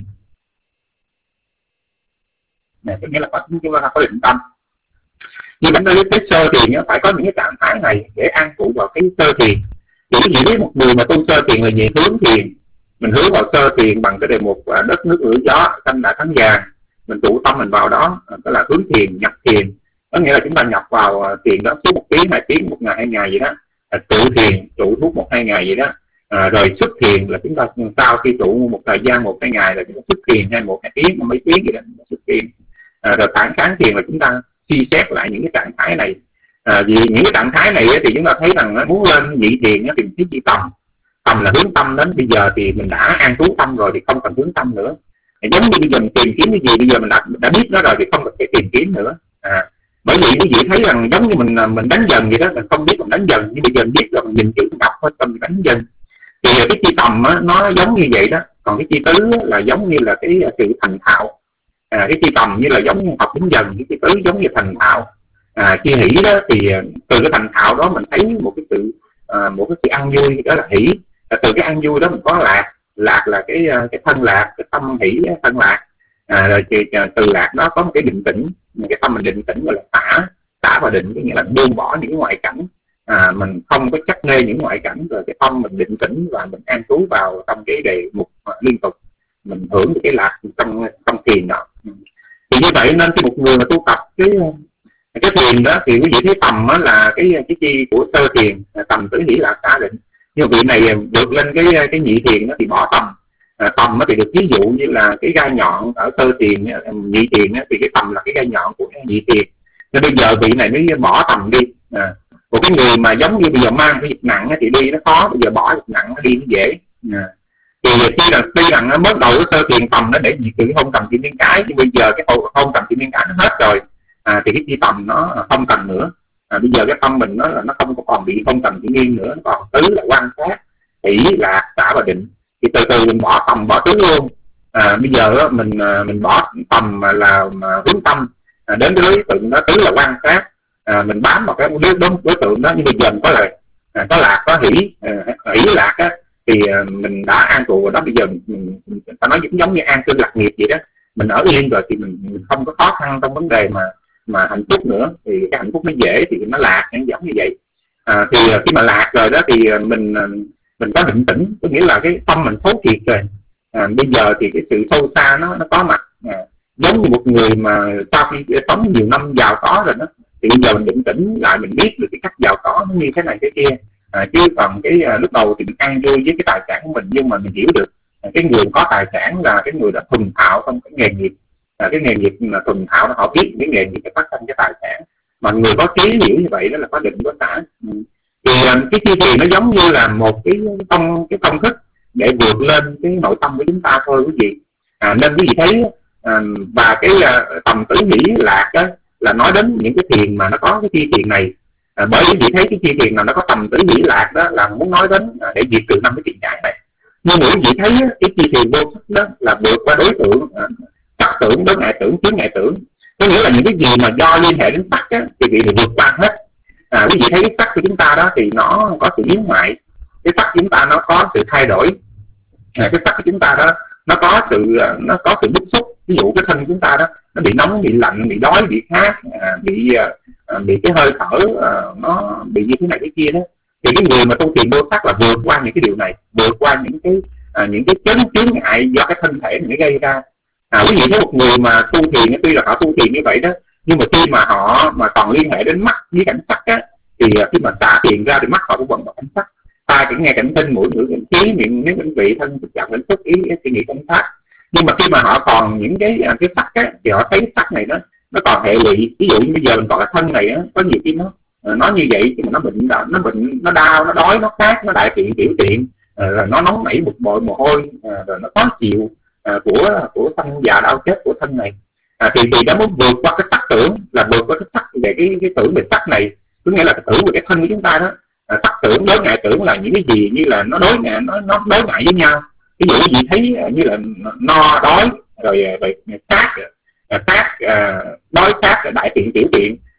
[SPEAKER 6] Này, có nghĩa là có, chúng ta có định tâm. Nhưng mà tới cái sơ thiền nó phải có những cái trạng thái này để an trụ vào cái sơ thiền. Thì cái gì với một người mà tu sơ thiền là gì? Hướng thiền. Mình hướng vào sơ thiền bằng cái đề mục đất nước lửa gió thanh đại thắng vàng, mình trụ tâm mình vào đó, đó là hướng thiền, nhập thiền. Có nghĩa là chúng ta nhập vào thiền đó suốt một tiếng, hai tiếng, một ngày, hai ngày gì đó, trụ thiền, trụ suốt một hai ngày gì đó. À, rồi xuất thiền là chúng ta sau khi trụ một thời gian một hai ngày là chúng ta xuất thiền, hay một hai tiếng, mấy tiếng gì đó xuất thiền. À, rồi phản kháng thiền là chúng ta suy xét lại những cái trạng thái này. À, vì những cái trạng thái này thì chúng ta thấy rằng muốn lên nhị thiền thì mình chỉ tầm tầm là hướng tâm đến. Bây giờ thì mình đã an trú tâm rồi thì không cần hướng tâm nữa. Giống như bây giờ mình tìm kiếm cái gì, bây giờ mình đã, đã biết nó rồi thì không cần phải tìm kiếm nữa. À, bởi vì quý vị thấy rằng giống như mình mình đánh dần vậy đó, mình không biết mình đánh dần, nhưng bây giờ mình biết rồi, mình nhìn chữ đọc thôi, tâm mình đánh dần. Thì cái chi tầm á, nó giống như vậy đó. Còn cái chi tứ là giống như là cái sự thành thạo. À, cái chi tầm như là giống như học đến dần, cái chi tứ giống như thành thạo. À, chi hỷ đó thì từ cái thành thạo đó mình thấy một cái sự à, một cái sự ăn vui, đó là hỷ. À, từ cái ăn vui đó mình có lạc, lạc là cái cái thân lạc, cái tâm hỷ thân lạc. À, rồi thì từ lạc đó có một cái định tĩnh, cái tâm mình định tĩnh gọi là tả, tả và định, có nghĩa là buông bỏ những ngoại cảnh. À, mình không có chấp nê những ngoại cảnh, rồi cái tâm mình định tĩnh và mình an trú vào trong cái đề mục liên tục, mình hưởng được cái lạc trong trong thiền đó. Thì như vậy nên khi một người mà tu tập cái cái thiền đó thì quý vị thấy tầm đó là cái cái chi của sơ thiền, tầm tứ hỷ lạc tả định. Nhưng vị này vượt lên cái cái nhị thiền đó thì bỏ tầm. À, tầm thì được ví dụ như là cái gai nhọn ở sơ thiền, nhị thiền thì cái tầm là cái gai nhọn của cái nhị thiền. Nên bây giờ vị này mới bỏ tầm đi. À, một cái người mà giống như bây giờ mang cái việc nặng thì đi nó khó, bây giờ bỏ việc nặng nó đi nó dễ. À, thì khi là tuy rằng nó bắt đầu cái sơ thiền tầm nó để diệt trừ không tầm kim liên cái, nhưng bây giờ cái không tầm kim liên cái nó hết rồi. À, thì cái chi tầm nó không cần nữa. À, bây giờ cái tâm mình nó là nó không có còn bị không tầm kim liên nữa, nó còn tứ là quan sát, hỷ lạc tả và định. Thì từ từ mình bỏ tầm bỏ tứ luôn. À, bây giờ mình mình bỏ tầm là hướng tâm à, đến cái đối tượng đó, tứ là quan sát. À, mình bám vào cái đối, đối, đối tượng đó. Nhưng bây giờ mình có là à, có lạc có hỷ à, hỷ lạc á, thì à, mình đã an trụ rồi đó. Bây giờ mình, mình, mình phải nói giống như an cư lạc nghiệp vậy đó. Mình ở yên rồi thì mình, mình không có khó khăn trong vấn đề mà mà hạnh phúc nữa, thì cái hạnh phúc nó dễ thì nó lạc giống như vậy. À, thì khi mà lạc rồi đó thì mình mình có định tĩnh, có nghĩa là cái tâm mình thấu triệt rồi. À, bây giờ thì cái sự sâu xa nó nó có mặt. À, giống như một người mà sau khi sống nhiều năm giàu có rồi đó, thì bây giờ mình định tĩnh lại, mình biết được cái cách giàu có nó như thế này thế kia. À, chứ còn cái à, lúc đầu thì mình ăn vui với cái tài sản của mình, nhưng mà mình hiểu được à, cái người có tài sản là cái người đã thuần thạo trong cái nghề nghiệp. À, cái nghề nghiệp mà thuần thạo nó họ biết cái nghề nghiệp để phát sinh cái tài sản. Mà người có trí hiểu như vậy đó là có định có tả. Thì cái chi thiền nó giống như là một cái công cái công thức để vượt lên cái nội tâm của chúng ta thôi quý vị. À, nên quý vị thấy à, và cái à, tầm tứ hỷ lạc đó là nói đến những cái thiền mà nó có cái chi thiền này. À, bởi quý vị thấy cái chi thiền nào nó có tầm tứ hỷ lạc đó là muốn nói đến à, để diệt trừ năm cái thiền giải này. Nhưng mà quý vị thấy cái chi thiền vô sắc đó là vượt qua đối tượng à, sắc tưởng, đối ngại tưởng, kiến ngại tưởng. Có nghĩa là những cái gì mà do liên hệ đến sắc á, thì bị vượt qua hết. À, quý vị thấy cái sắc của chúng ta đó thì nó có sự biến hoại, cái sắc của chúng ta nó có sự thay đổi. À, cái sắc của chúng ta đó nó có sự nó có sự bức xúc. Ví dụ cái thân của chúng ta đó nó bị nóng, bị lạnh, bị đói, bị khát, à, bị à, bị cái hơi thở à, nó bị như thế này thế kia đó. Thì cái người mà tu thiền vô sắc là vượt qua những cái điều này, vượt qua những cái à, những cái chướng chướng ngại do cái thân thể này gây ra. À, quý vị thấy một người mà tu thiền, tuy là họ tu thiền như vậy đó, nhưng mà khi mà họ mà còn liên hệ đến mắt với cảnh sắc á, thì khi mà xả thiền ra thì mắt họ cũng vận vào cảnh sắc, tai cũng nghe cảnh tinh, mũi ngửi cảnh khí, miệng nếm cảnh vị, thân xúc chạm cảnh xúc, ý suy nghĩ cảnh sát. Nhưng mà khi mà họ còn những cái cái sắc á, thì họ thấy sắc này nó nó còn hệ lụy. Ví dụ như bây giờ mình còn cái thân này á, có nhiều khi nó nó như vậy thì mà nó bệnh nó bệnh nó đau, nó đói, nó khát, nó đại tiện tiểu tiện, rồi nó nóng nảy bực bội mồ hôi, rồi nó khó chịu của của thân già đau chết của thân này. À, thì thì đã muốn vượt qua cái sắc tưởng, là vượt qua cái sắc về cái cái tưởng về sắc này, có nghĩa là cái tưởng về cái thân của chúng ta đó. À, sắc tưởng đối ngại tưởng là những cái gì như là nó đối ngại nó nó đối ngại với nhau. Ví dụ gì thấy như là no đói rồi khát khát đói khát đại tiện tiểu tiện,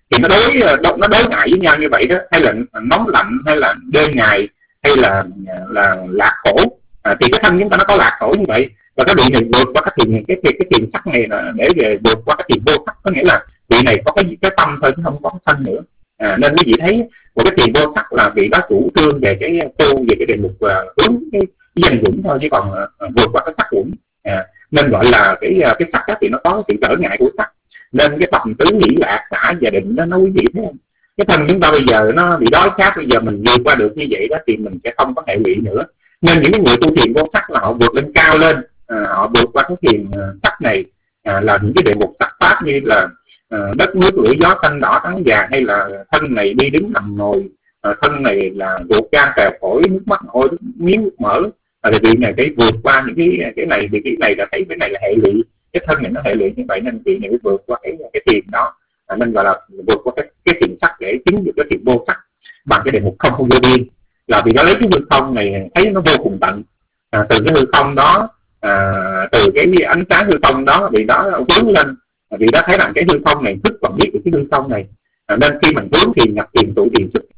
[SPEAKER 6] thì nó đối nó đối ngại với nhau như vậy đó, hay là nóng lạnh, hay là đêm ngày, hay là là lạc khổ, à, thì cái thân chúng ta nó có lạc khổ như vậy. Và cái vị này vượt qua cái thiền cái cái, cái thiền sắc này là để về vượt qua cái thiền vô sắc, có nghĩa là vị này có cái cái tâm thôi chứ không có thân nữa. À, nên quý vị thấy một cái thiền vô sắc là vị đó chủ trương về cái tu về cái đề mục uh, hướng cái, cái danh quẩn thôi, chứ còn uh, vượt qua cái sắc quẩn. À, nên gọi là cái cái sắc đó thì nó có sự trở ngại của sắc, nên cái tầm tứ nghĩ lạc xả và định đó, nó quý vị thấy không? Cái thân chúng ta bây giờ nó bị đói khát, bây giờ mình vượt qua được như vậy đó thì mình sẽ không có hệ lụy nữa. Nên những người tu thiền vô sắc là họ vượt lên cao lên, à, họ vượt qua cái thiền sắc này, à, là những cái đề mục sắc pháp như là à, đất nước lửa gió xanh đỏ trắng vàng, hay là thân này đi đứng nằm ngồi, à, thân này là ruột gan phèo phổi nước mắt hôi miếng nước mỡ, à, thì vị này phải vượt qua những cái cái này, thì cái này là thấy cái này là hệ lụy, cái thân này nó hệ lụy như vậy, nên vị này phải vượt qua cái cái thiền đó, à, nên gọi là vượt qua cái cái thiền sắc để chứng được cái thiền vô sắc bằng cái đề mục không không vô biên. Là vì nó lấy cái hư không này thấy nó vô cùng tận, à, từ cái hư không đó, à, từ cái ánh sáng hư không đó, vì đó vướng lên, vì đó thấy rằng cái hư không này thức còn biết được cái hư không này, à, nên khi mình vướng thiền nhập thiền tụ thiền xuất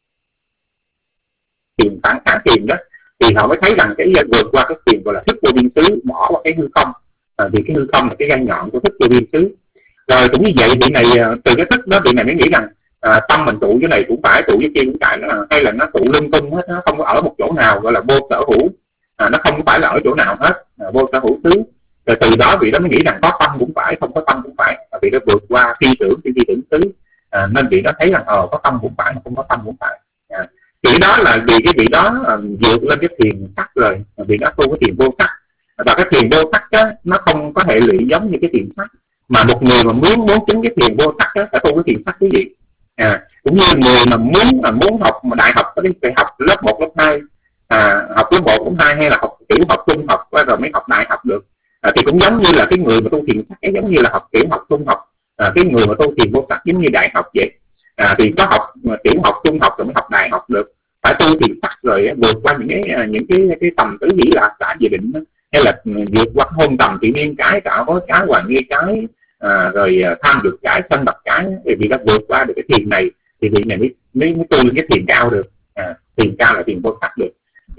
[SPEAKER 6] thiền phản kháng thiền đó, thì họ mới thấy rằng cái vượt qua cái thiền gọi là thức vô biên xứ, bỏ qua cái hư không, à, vì cái hư không là cái gan nhọn của thức vô biên xứ. Rồi cũng như vậy, vị này từ cái thức đó vị này mới nghĩ rằng à, tâm mình tụ cái này cũng phải, tụ cái kia cũng phải, hay là nó tụ lung tung hết, nó không có ở một chỗ nào, gọi là vô sở hữu, à, nó không phải là ở chỗ nào hết, à, vô sở hữu xứ. Rồi từ đó vị đó mới nghĩ rằng có tâm cũng phải, không có tâm cũng phải, à, vị đó vượt qua phi tưởng phi tưởng xứ, à, nên vị đó thấy rằng ờ có tâm cũng phải, không có tâm cũng phải. À, thì đó là vì cái vị đó à, vượt lên cái thiền sắc rồi, vị đó tu cái thiền vô sắc, và cái thiền vô sắc đó, nó không có hệ lụy giống như cái thiền sắc, mà một người mà muốn muốn chứng cái thiền vô sắc đó phải tu cái thiền sắc quý vị. À, cũng như người mà muốn mà muốn học mà đại học thì phải học lớp một lớp hai, à, học lớp một lớp hai hay là học tiểu học trung học rồi mới học đại học được, à, thì cũng giống như là cái người mà tu thiền sắc giống như là học tiểu học trung học, à, cái người mà tu thiền vô sắc giống như đại học vậy, à, thì có học tiểu học trung học rồi mới học đại học được, phải tu thiền sắc rồi vượt qua những cái những cái cái tầm tứ hỷ lạc xả về định đó, hay là vượt qua hôn tầm tự nhiên cái, tạo có cái, hoàng nghi cái, à, rồi tham dục cái, sân độc cái, thì vì đã vượt qua được cái thiền này thì vị này mới mới, mới tu lên cái thiền cao được, à, thiền cao là thiền vô sắc được. Thì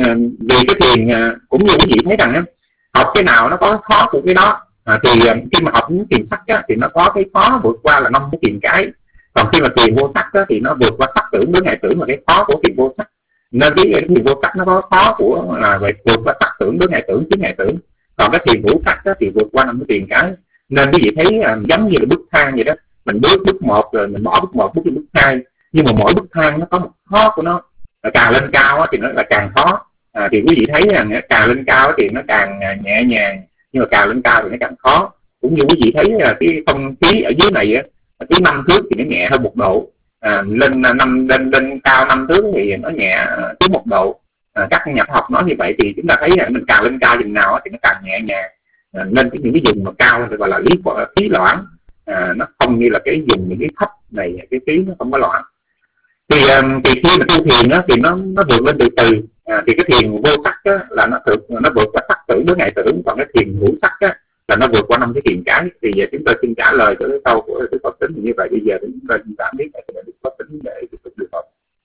[SPEAKER 6] vì cái thiền cũng như quý vị thấy rằng học cái nào nó có khó của cái đó, à, thì khi mà học những thiền sắc á, thì nó có cái khó vượt qua là năm cái thiền cái, còn khi mà thiền vô sắc á, thì nó vượt qua sắc tưởng đến ngày tưởng là cái khó của thiền vô sắc, nên cái, cái thiền vô sắc nó có khó của là về vượt qua sắc tưởng đến ngày tưởng đến ngày tưởng, còn cái thiền ngũ sắc á, thì vượt qua năm cái thiền cái. Nên quý vị thấy à, giống như là bức thang vậy đó, mình bước bước một rồi mình bỏ bước một bước bước hai, nhưng mà mỗi bức thang nó có một khó của nó, càng lên cao thì nó là càng khó, à, thì quý vị thấy rằng càng lên cao thì nó càng nhẹ nhàng, nhưng mà càng lên cao thì nó càng khó. Cũng như quý vị thấy là cái không khí ở dưới này á, cái năm thước thì nó nhẹ hơn một độ, à, lên năm lên lên cao năm thước thì nó nhẹ tới một độ, à, các nhà khoa học nói như vậy, thì chúng ta thấy là mình càng lên cao chừng nào thì nó càng nhẹ nhàng, à, nên cái những cái vùng mà cao thì gọi là lý khí loãng, à, nó không như là cái vùng những cái thấp này cái khí nó không có loãng. Thì, um, thì khi mà tu thiền đó, thì nó nó vượt lên từ từ, à, thì cái thiền vô sắc đó, là nó thực nó vượt qua sắc tưởng đến ngày tưởng, còn cái thiền ngũ sắc đó, là nó vượt qua năm cái thiền cái. Thì giờ chúng tôi xin trả lời cho cái câu của Đức Phật Tính như vậy. Bây giờ chúng ta tạm biết là Đức Phật Tính để tiếp tục được học.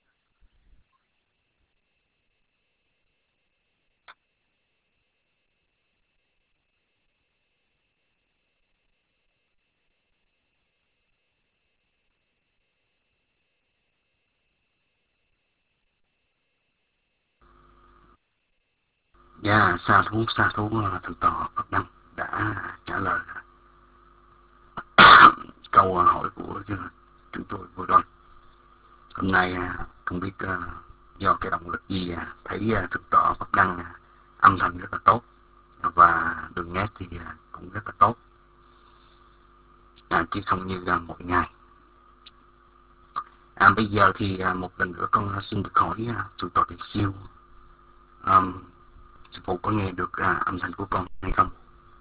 [SPEAKER 4] Dạ, sa thú sa thú thượng tọa Phật Năng đã trả lời câu hỏi của chúng tôi vừa rồi. Hôm nay không biết do cái động lực gì, thấy thượng tọa Phật Năng âm thanh rất là tốt và đường nét thì cũng rất là tốt, à, chứ không như mỗi ngày. À, bây giờ thì một lần nữa con xin được hỏi thượng tọa Thiệt Siêu, um, sư phụ có nghe được à, âm thanh của con hay không?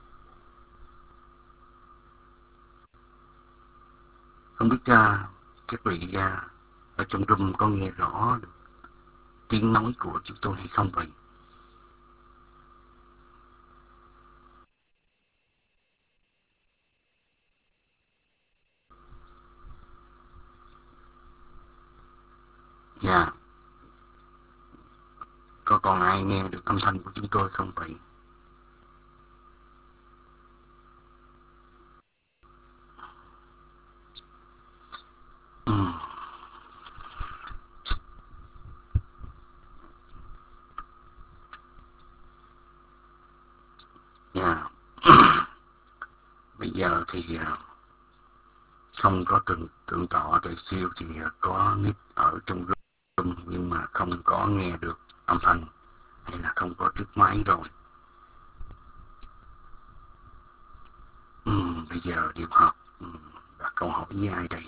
[SPEAKER 4] Không biết à, các vị à, ở trong room có nghe rõ được tiếng nói của chúng tôi hay không vậy? Dạ. Có còn ai nghe được âm thanh của chúng tôi không vậy? Ừ. Dạ. Bây giờ thì không có tượng tượng tỏ tuệ siêu, thì có nick ở trong room nhưng mà không có nghe được âm thanh hay là không có trước máy rồi. Ừ, bây giờ điểm học ừ, đặt câu hỏi với ai đây?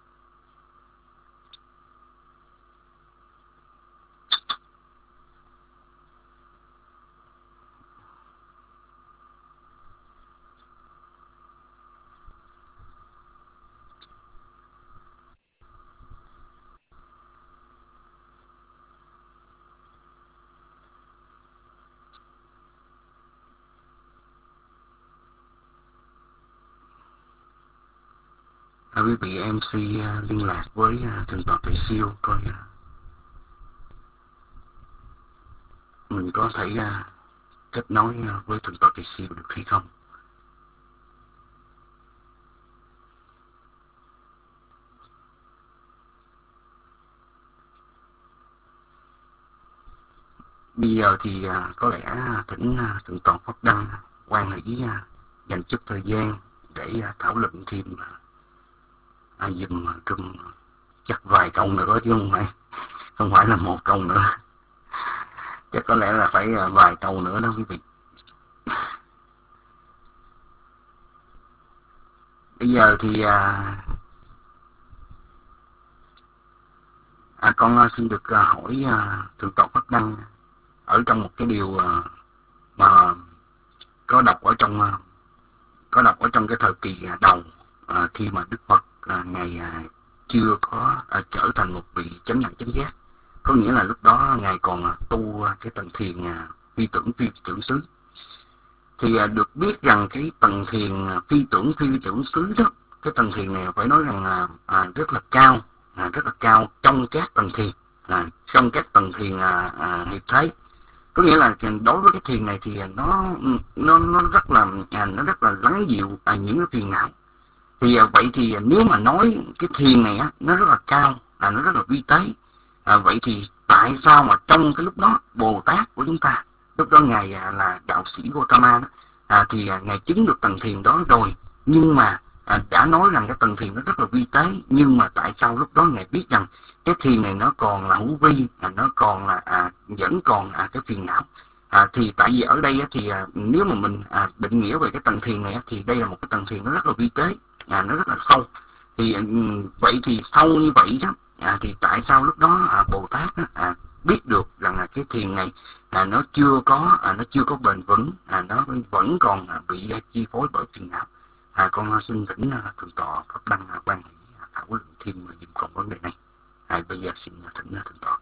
[SPEAKER 4] À, quý vị em xê uh, liên lạc với uh, thượng tọa tuệ siêu coi uh, mình có thể uh, kết nối uh, với thượng tọa tuệ siêu được hay không. Bây giờ thì uh, có lẽ uh, thỉnh uh, thượng tọa Pháp Đăng quan hỷ uh, dành chút thời gian để uh, thảo luận thêm uh, ai dùm trong chắc vài câu nữa, chứ không phải không phải là một câu nữa, chắc có lẽ là phải vài câu nữa đó quý vị. Bây giờ thì à, à, con xin được hỏi à, thượng tọa Pháp Đăng ở trong một cái điều à, mà có đọc ở trong à, có đọc ở trong cái thời kỳ đầu à, khi mà Đức Phật à, ngài à, chưa có à, trở thành một vị chánh đẳng chánh giác, có nghĩa là lúc đó ngài còn à, tu à, cái tầng thiền à, phi tưởng phi tưởng xứ. Thì à, được biết rằng cái tầng thiền à, phi tưởng phi tưởng xứ đó, cái tầng thiền này phải nói rằng là à, rất là cao, à, rất là cao trong các tầng thiền, à, trong các tầng thiền à, à, hiệp thế. Có nghĩa là đối với cái thiền này thì nó nó nó rất là à, nó rất là lắng dịu à, những cái phiền não. Thì à, vậy thì nếu mà nói cái thiền này á, nó rất là cao, à, nó rất là vi tế, à, vậy thì tại sao mà trong cái lúc đó Bồ Tát của chúng ta, lúc đó ngài à, là đạo sĩ Gautama đó, à, thì à, ngài chứng được tầng thiền đó rồi, nhưng mà à, đã nói rằng cái tầng thiền nó rất là vi tế, nhưng mà tại sao lúc đó ngài biết rằng cái thiền này nó còn là hữu vi, à, nó còn là à, vẫn còn à, cái phiền não. À, thì tại vì ở đây á, thì à, nếu mà mình à, định nghĩa về cái tầng thiền này á, thì đây là một cái tầng thiền nó rất là vi tế, à, nó rất là sâu. Thì à, vậy thì sâu như vậy đó, à, thì tại sao lúc đó à, Bồ Tát á, à, biết được rằng là cái thiền này à, nó chưa có à, nó chưa có bền vững, à, nó vẫn còn à, bị à, chi phối bởi phiền não. À, con xin thỉnh à, thượng tọa Pháp Đăng à, quan hệ à, thảo luận thêm dùm con vấn đề này. À, bây giờ xin à, thỉnh à, thượng tọa.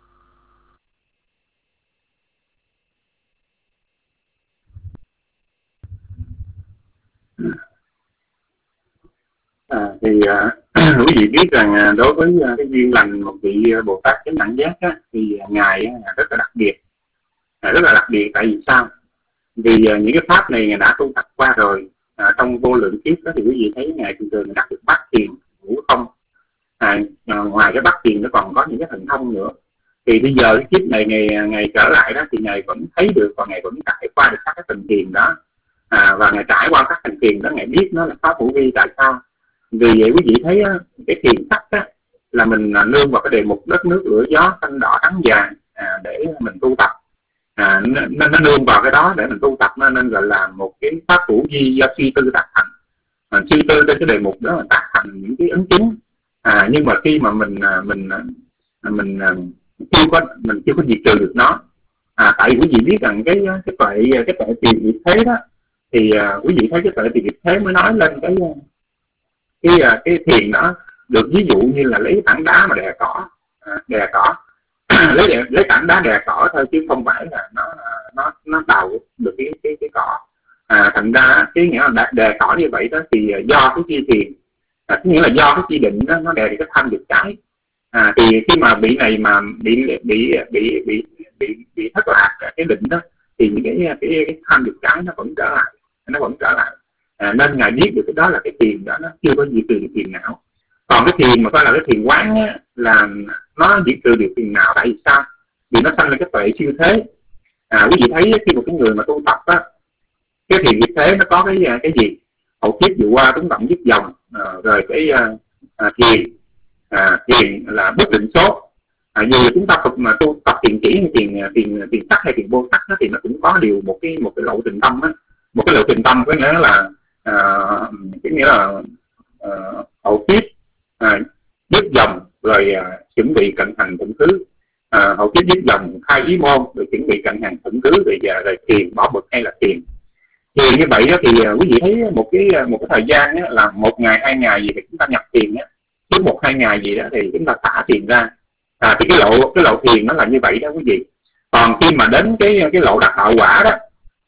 [SPEAKER 6] À, thì à, quý vị biết rằng à, đối với à, cái duyên lành một vị Bồ Tát chánh đẳng giác á, thì à, ngài à, rất là đặc biệt, à, rất là đặc biệt. Tại vì sao? Vì à, những cái pháp này ngài đã tu tập qua rồi, à, trong vô lượng kiếp đó, thì quý vị thấy ngài thường thường đạt được bát thiền ngũ không. À, à, ngoài cái bát thiền nó còn có những cái thần thông nữa. Thì bây giờ cái kiếp này ngày ngày trở lại đó, thì ngài vẫn thấy được và ngài vẫn trải qua được các cái tầng thiền đó, à, và ngài trải qua các tầng thiền đó, ngài biết nó là pháp hữu vi. Tại sao? Vì vậy quý vị thấy á, cái thiền sắc á, là mình à, nương vào cái đề mục đất nước lửa gió xanh đỏ trắng vàng à, để mình tu tập, à, nó, nó nương vào cái đó để mình tu tập, nó nên gọi là một cái pháp hữu vi do suy tư tác thành. À, suy tư trên cái đề mục đó là tác thành những cái ấn chứng. À, nhưng mà khi mà mình mình mình, mình chưa có mình chưa có diệt trừ được nó, à, tại quý vị biết rằng cái cái tuệ cái tuệ tiền diệt thế đó, thì à, quý vị thấy cái tuệ tiền diệt thế mới nói lên cái cái cái, cái thiền đó được ví dụ như là lấy tảng đá mà đè cỏ, à, đè cỏ lấy lấy tảng đá đè cỏ thôi, chứ không phải là nó nó nó đào được cái cái cái cỏ. À, thành ra cái nghĩa là đè cỏ như vậy đó, thì do cái chi thiền, à, nghĩa là do cái chi định đó, nó đè thì cái thanh được cái. À, thì khi mà bị này mà bị bị bị bị bị, bị thất lạc cái định đó, thì những cái cái, cái tham dục trái nó vẫn trở lại, nó vẫn trở lại. À, nên ngài biết được cái đó là cái thiền đó, nó chưa có diệt trừ được phiền não. Còn cái thiền mà coi là cái thiền quán á, là nó diệt trừ được phiền não. Tại vì sao? Vì nó sanh lên cái tuệ siêu thế. À, quý vị thấy khi một cái người mà tu tập á, cái thiền diệt thế nó có cái cái gì? Hậu kiếp dự qua túng động dứt dòng, à, rồi cái à, thiền à, thiền là bất định số. À, dù chúng ta tập mà tu tập thiền chỉ hay thiền thiền thiền sắc hay thiền vô sắc đó, thì nó cũng có điều một cái một cái lộ trình tâm á, một cái lộ trình tâm có nghĩa là à, cái nghĩa là à, hậu kiếp à, dứt dòng rồi à, chuẩn bị cận hành tận thứ, à, hậu kiếp dứt dòng khai ý môn rồi chuẩn bị cận hành tận thứ, rồi giờ rồi thiền bỏ bực hay là thiền. Thì như vậy đó, thì quý vị thấy một cái một cái thời gian á, là một ngày hai ngày gì thì chúng ta nhập thiền á, cứ một hai ngày gì đó thì chúng ta thả thiền ra. À, thì cái lộ cái lộ thiền nó là như vậy đó quý vị. Còn khi mà đến cái cái lộ đạt đạo quả đó,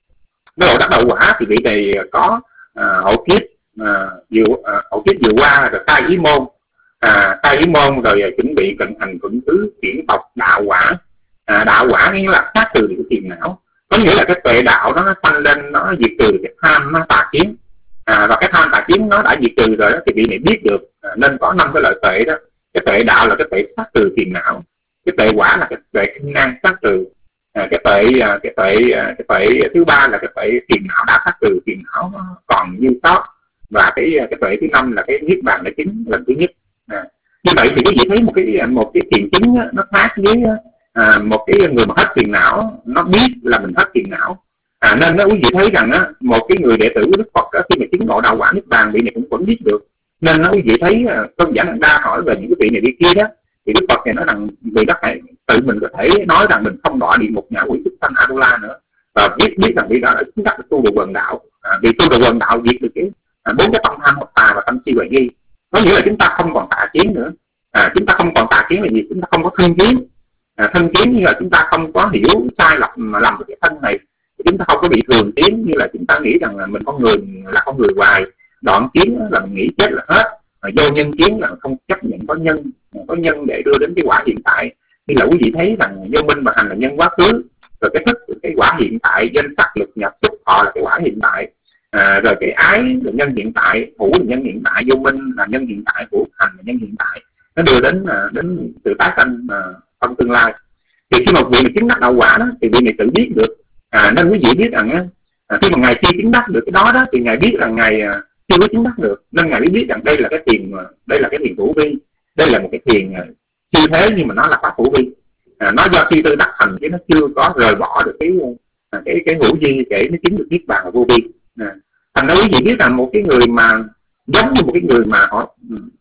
[SPEAKER 6] cái lộ đạt đạo quả thì vị này có à, hậu kiếp à, dự à, hậu kiếp vừa qua rồi khai ý môn, à, khai ý môn rồi chuẩn bị cận hành thuận thứ chuyển tộc đạo quả. À, đạo quả nghĩa là sát trừ cái phiền não, có nghĩa là cái tuệ đạo đó nó tăng lên, nó diệt trừ cái tham, nó tà kiến. À, và cái tham tà kiến nó đã diệt trừ rồi đó, thì vị này biết được à, nên có năm cái lợi tuệ đó. Cái tuệ đạo là cái tuệ sát trừ phiền não, cái tuệ quả là cái tuệ kinh năng sát trừ, à, cái tuệ à, cái tuệ à, cái tuệ thứ ba là cái tuệ phiền não đã sát trừ, phiền não nó còn như sót, và cái cái tuệ thứ năm là cái niết bàn là chính lần thứ nhất. À, như vậy thì quý vị thấy một cái một cái thiền chính á, nó khác với à, một cái người mà hết phiền não, nó biết là mình hết phiền não. À, nên đó quý vị thấy rằng á, một cái người đệ tử của Đức Phật đó, khi mà chứng ngộ đạo quả niết bàn, vị này cũng vẫn biết được. Nên nó quý vị thấy tôn giả Nanda đa hỏi về những cái vị này đi kia đó, thì Đức Phật này nói rằng vì đó phải tự mình có thể nói rằng mình không đọa địa ngục ngạ quỷ súc sanh Adula nữa, và biết biết rằng vì đó là chúng ta tu được quần đạo. À, vì tu được quần đạo diệt được cái à, bốn cái tâm tham hoặc tà và tâm si hoài nghi, có nghĩa là chúng ta không còn tà kiến nữa. À, chúng ta không còn tà kiến là gì? Chúng ta không có thân kiến. À, thân kiến như là chúng ta không có hiểu sai lầm mà làm được cái thân này, chúng ta không có bị thường kiến như là chúng ta nghĩ rằng là mình con người là con người hoài. Đoạn kiến là mình nghĩ chết là hết, và vô nhân kiến là không chấp nhận có nhân có nhân để đưa đến cái quả hiện tại. Như là quý vị thấy rằng vô minh và hành là nhân quá khứ, rồi cái thức cái quả hiện tại, danh sắc lực nhập xúc thọ là cái quả hiện tại, à, rồi cái ái là nhân hiện tại, hữu là nhân hiện tại, vô minh là nhân hiện tại, hữu hành là nhân hiện tại, nó đưa đến đến sự tái sanh trong tương lai. Thì khi mà vị này chứng đắc đạo quả đó, thì vị này tự biết được. À, nên quý vị biết rằng à, khi mà ngài chưa chứng đắc được cái đó đó, thì ngài biết rằng ngài à, chưa có chứng đắc được, nên ngài biết biết rằng đây là cái thiền, đây là cái thiền thủ vi, đây là một cái thiền siêu thế, nhưng mà nó là pháp thủ vi. À, nó do khi tư đắc thành chứ nó chưa có rời bỏ được cái cái cái hữu vi để nó chứng được niết bàn và vô vi. À, thành ra quý vị biết rằng một cái người mà giống như một cái người mà họ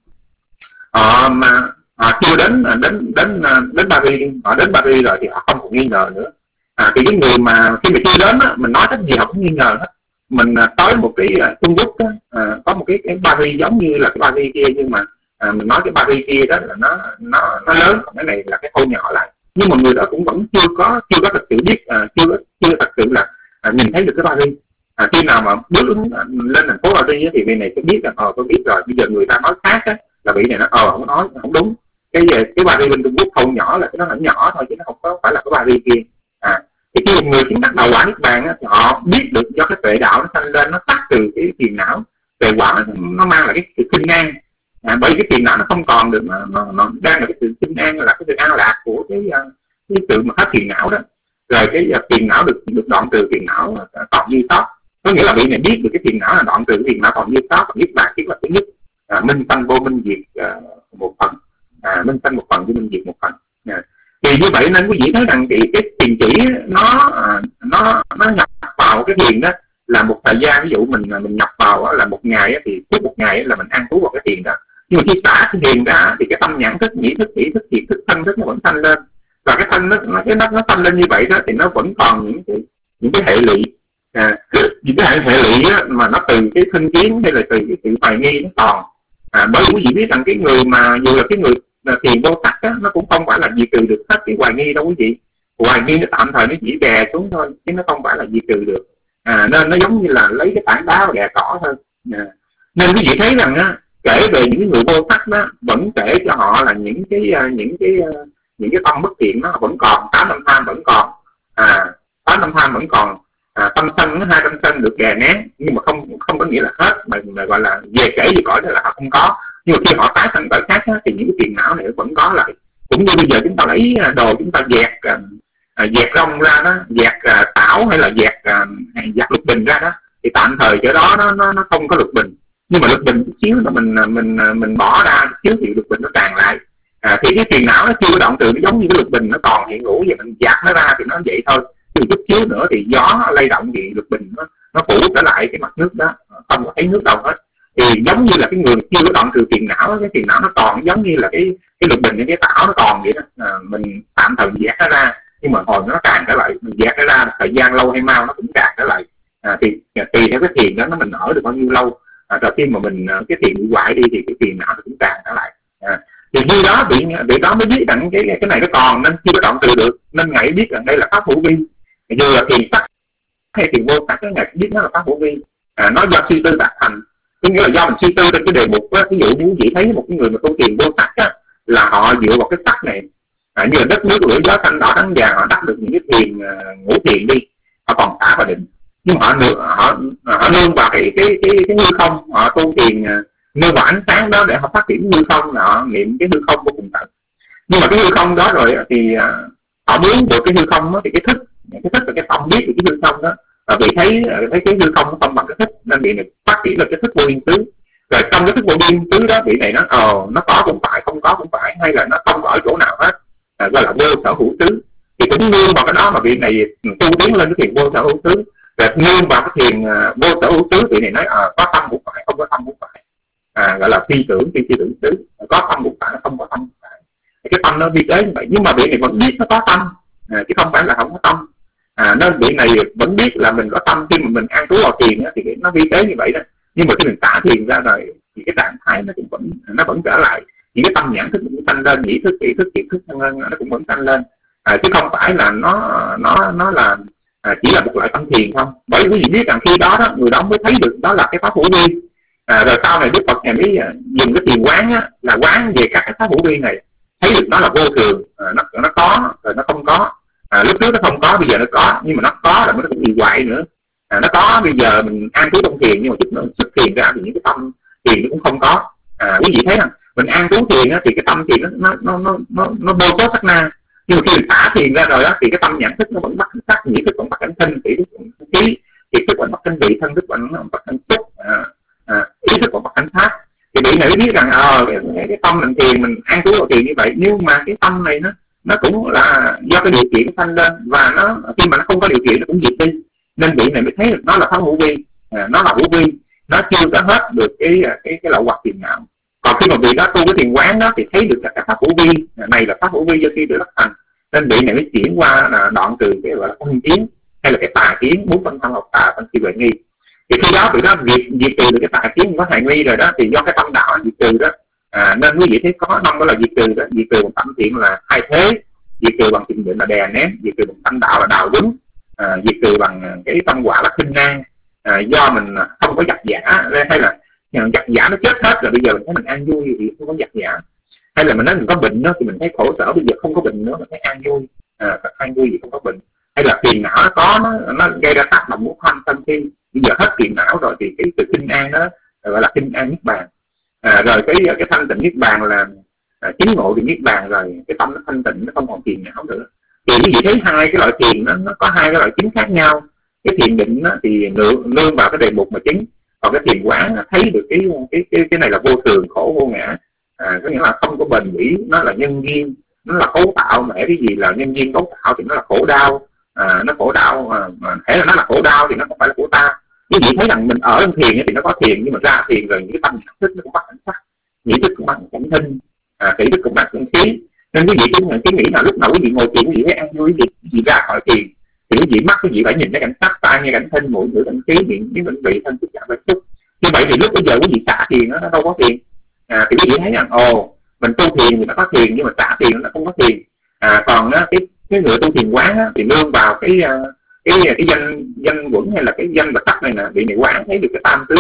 [SPEAKER 6] họ mà họ chưa đến đến đến đến Paris, họ đến Paris rồi thì họ không còn nghi ngờ nữa. À, thì cái người mà khi mà chưa đến á, mình nói cái gì họ cũng nghi ngờ hết. Mình à, tới một cái à, Trung Quốc á, à, có một cái cái Paris giống như là cái Paris kia, nhưng mà à, mình nói cái Paris kia đó là nó nó nó lớn, còn cái này là cái thôn nhỏ lại. Nhưng mà người đó cũng vẫn chưa có chưa có thật sự biết, à, chưa chưa thật sự là à, nhìn thấy được cái Paris. À, khi nào mà bước lên thành phố Paris thì vị này sẽ biết là ờ tôi biết rồi. Bây giờ người ta nói khác á, là vị này nó ờ không nói không đúng. Cái cái Paris bên Trung Quốc thôn nhỏ là cái nó很nhỏ thôi, chứ nó không có phải là cái Paris kia. À, thì khi một người chứng đắc đạo quả niết bàn á, thì họ biết được do cái tuệ đạo nó sanh lên, nó tắt từ cái phiền não. Tuệ quả nó mang lại cái sự kinh an. À, bởi vì cái phiền não nó không còn được, nó, nó, nó đang là cái sự kinh an, là cái sự an lạc của cái cái sự mà hết phiền não đó. Rồi cái phiền não được được đoạn trừ, phiền não còn như sót, có nghĩa là vị này biết được cái phiền não là đoạn trừ, cái phiền não còn như sót. Niết bàn chính là thứ nhất, à, minh sanh vô minh diệt à, một phần, à, minh sanh một phần với minh diệt một phần. À, thì như vậy nên quý vị thấy rằng cái cái thiền chỉ nó nó nó nhập vào cái thiền đó là một thời gian. Ví dụ mình mình nhập vào là một ngày thì suốt một ngày là mình an trú vào cái thiền đó, nhưng mà khi xả cái thiền ra thì cái tâm nhãn thức, nhĩ thức, ý thức, thiệt thức, thân thức nó vẫn sanh lên, và cái thân nó nó cái nó nó sanh lên như vậy đó thì nó vẫn còn những cái những cái hệ lụy, à, những cái hệ hệ lụy đó, mà nó từ cái thân kiến hay là từ cái sự hoài nghi nó còn. À, bởi vì quý vị biết rằng cái người mà dù là cái người thiền vô sắc á, nó cũng không phải là diệt trừ được hết cái hoài nghi đâu quý vị. Hoài nghi nó tạm thời nó chỉ đè xuống thôi, chứ nó không phải là diệt trừ được. À, nên nó giống như là lấy cái tảng đá và đè cỏ thôi. À, nên quý vị thấy rằng á, kể về những người vô sắc đó, vẫn kể cho họ là những cái những cái những cái tâm bất thiện nó vẫn còn, tám tâm tham vẫn còn, à tám tâm tham vẫn còn, à, tâm sân hai tâm sân được đè nén, nhưng mà không không có nghĩa là hết, mà, mà gọi là về kể gì cõi đó là họ không có. Nhưng mà khi họ tái sanh cõi khác á, thì những cái phiền não này vẫn có lại. Cũng như bây giờ chúng ta lấy đồ chúng ta dẹt à, dẹt rong ra đó, dẹt à, tảo hay là dẹt à, dẹt lục bình ra đó, thì tạm thời chỗ đó nó nó nó không có lục bình, nhưng mà lục bình chút xíu là mình mình mình bỏ ra chút xíu thì lục bình nó tràn lại. À, thì cái phiền não nó chưa có đoạn trừ, nó giống như cái lục bình nó còn hiện hữu, và mình dạt nó ra thì nó vậy thôi. Chứ chút xíu nữa thì gió lay động gì lục bình nó nó phủ trở lại cái mặt nước đó, không có thấy nước đâu hết. Thì giống như là cái người chưa có đoạn trừ phiền não, cái phiền não nó còn giống như là cái cái lục bình, cái tảo nó còn vậy đó. À, mình tạm thời dạt nó ra, nhưng mà hồi nó tràn trở lại, mình dạt nó ra thời gian lâu hay mau nó cũng tràn trở lại. À, thì tùy theo cái thiền đó nó mình ở được bao nhiêu lâu. À, rồi khi mà mình cái thiền bị hoại đi thì cái phiền não nó cũng tràn trở lại. À, thì khi đó bị bị đó mới biết rằng cái cái này nó còn, nên chưa có đoạn trừ được, nên ngài biết rằng đây là pháp hữu vi. Dù là thiền sắc hay thiền vô sắc, cái ngài biết nó là pháp hữu vi. À, nó do suy tư đạt thành, có nghĩa là do mình suy tư trên cái đề mục á. Ví dụ như chị thấy một cái người mà tu thiền vô sắc á, là họ dựa vào cái sắc này, à, như là đất nước lửa gió xanh đỏ trắng vàng, họ đắc được những cái thiền uh, ngũ thiền đi, họ còn xả và định, nhưng mà họ họ họ nương vào cái cái cái cái hư không, họ tu thiền uh, nương vào ánh sáng đó để họ phát triển hư không, họ niệm cái hư không vô cùng tận. Nhưng mà cái hư không đó rồi thì uh, họ muốn được cái hư không đó, thì cái thức cái thức là cái tâm biết được cái hư không đó, và vì thấy thấy cái hư không nó không bằng cái thức, nên bị này phát triển là cái thức vô biên tứ. Rồi trong cái thức vô biên tứ đó bị này nó ờ nó có cũng phải, không có cũng phải, hay là nó không ở chỗ nào hết, à, gọi là vô sở hữu tứ. Thì cũng nương vào cái đó mà vị này tu tiến lên cái thiền vô sở hữu tứ. Rồi nương vào cái thiền uh, vô sở hữu tứ, vị này nói à, có tâm cũng phải, không có tâm cũng phải, à, gọi là phi tưởng phi phi tưởng tứ, có tâm cũng phải, không có tâm cũng phải. Cái tâm nó vi tế như vậy, nhưng mà vị này vẫn biết nó có tâm, à, chứ không phải là không có tâm. À, nên vị này vẫn biết là mình có tâm khi mà mình an trú vào thiền á, thì nó vi tế như vậy đó. Nhưng mà khi mình xả thiền ra rồi thì cái trạng thái nó cũng vẫn nó vẫn trở lại, những cái tâm nhãn thức cũng tăng lên, nhĩ thức, ý thức, kiệt thức nó cũng vẫn tăng lên, à, chứ không phải là nó nó nó là à, chỉ là một loại tâm thiền không. Bởi vì quý vị biết rằng khi đó, đó người đó mới thấy được đó là cái pháp hữu vi. À, rồi sau này Đức Phật ngày mới dùng cái thiền quán á, là quán về các cái pháp hữu vi này, thấy được nó là vô thường, à, nó nó có rồi nó không có. À, lúc trước nó không có, bây giờ nó có, nhưng mà nó có là nó cũng bị hoại nữa. À, nó có bây giờ mình an trú trong thiền, nhưng mà chút nữa xuất thiền ra thì những cái tâm thiền nó cũng không có. À, quý vị thấy rằng mình an trú thiền á, thì cái tâm thiền nó nó nó nó nó vô số sắc na, nhưng mà khi mình xả thiền ra rồi á, thì cái tâm nhận thức nó vẫn bắt sắc, nhĩ thức vẫn bắt cảnh thân, ý thức vẫn khí, ý thức vẫn bắt cảnh vị, thân thức vẫn bắt cảnh xúc, à, à, ý thức vẫn bắt cảnh pháp. Thì vị này mới biết rằng ờ à, cái, cái tâm mình thiền, mình an trú vào thiền như vậy, nhưng mà cái tâm này nó nó cũng là do cái điều kiện nó thanh lên, và nó khi mà nó không có điều kiện nó cũng diệt đi. Nên vị này mới thấy được nó là pháp hữu vi, à, nó là hữu vi, nó chưa có hết được cái cái cái lậu hoặc phiền não. Còn khi mà vị đó tu cái thiền quán đó thì thấy được là cái pháp hữu vi này là pháp hữu vi do khi được đắc thành, nên vị này mới chuyển qua là đoạn trừ cái gọi là phân kiến hay là cái tà kiến, bốn phân thân học tà phân khi huệ nghi. Thì khi đó vị đó diệt diệt trừ được cái tà kiến có hại nghi rồi đó, thì do cái tâm đạo diệt trừ đó. À, nên quý vị thấy có năm đó là diệt trừ đó, diệt trừ bằng tâm thiện là hai thế, diệt trừ bằng thiện định là đè nén, diệt trừ bằng tâm đạo là đào đúng, à, diệt trừ bằng cái tâm quả là khinh nan. À, do mình không có giặc giả, hay là giặc giả nó chết hết rồi, bây giờ mình thấy mình an vui thì không có giặc giả, hay là mình nói mình có bệnh đó thì mình thấy khổ sở, bây giờ không có bệnh nữa mình thấy an vui, à, an vui gì không có bệnh. Hay là phiền não nó có, nó, nó gây ra tác động của tham sân si, bây giờ hết phiền não rồi thì cái sự kinh an đó gọi là kinh an niết bàn. À, rồi cái cái thanh tịnh niết bàn là à, chứng ngộ thì niết bàn, rồi cái tâm nó thanh tịnh, nó không còn phiền não nữa. Thì quý vị thấy hai cái loại thiền nó, nó có hai cái loại chứng khác nhau. Cái thiền định đó thì nương, nương vào cái đề mục mà chứng, còn cái thiền quán thấy được cái cái cái cái này là vô thường, khổ vô ngã, à, có nghĩa là không có bền bỉ, nó là nhân duyên, nó là cấu tạo, mà cái gì là nhân duyên cấu tạo thì nó là khổ đau, à, nó khổ đau, à, mà thể là nó là khổ đau thì nó không phải là của ta. Quý vị thấy rằng mình ở trong thiền thì nó có thiền, nhưng mà ra thiền rồi những cái tâm nhận thức nó cũng bắt cảnh sắc, nhĩ thức cũng bắt cảnh thinh, à, kỹ thức cũng bắt cảnh khí. Nên quý vị cứ cái nghĩ là lúc nào quý vị ngồi thiền quý vị thấy an vui, quý vị, quý vị ra khỏi thiền thì quý vị mắt quý vị phải nhìn cái cảnh sắc, tai nghe cảnh thinh, mũi ngửi cảnh khí, miệng với bệnh vị, thân thức chạm với xúc. Như vậy thì lúc bây giờ quý vị xả thiền nó đâu có thiền. À, thì quý vị thấy rằng ồ mình tu thiền thì nó có thiền, nhưng mà xả thiền nó không có thiền. À, còn á, cái cái người tu thiền quán á, thì nương vào cái cái cái danh danh quẩn hay là cái danh vật sắc này nè, vị này quán thấy được cái tam tướng,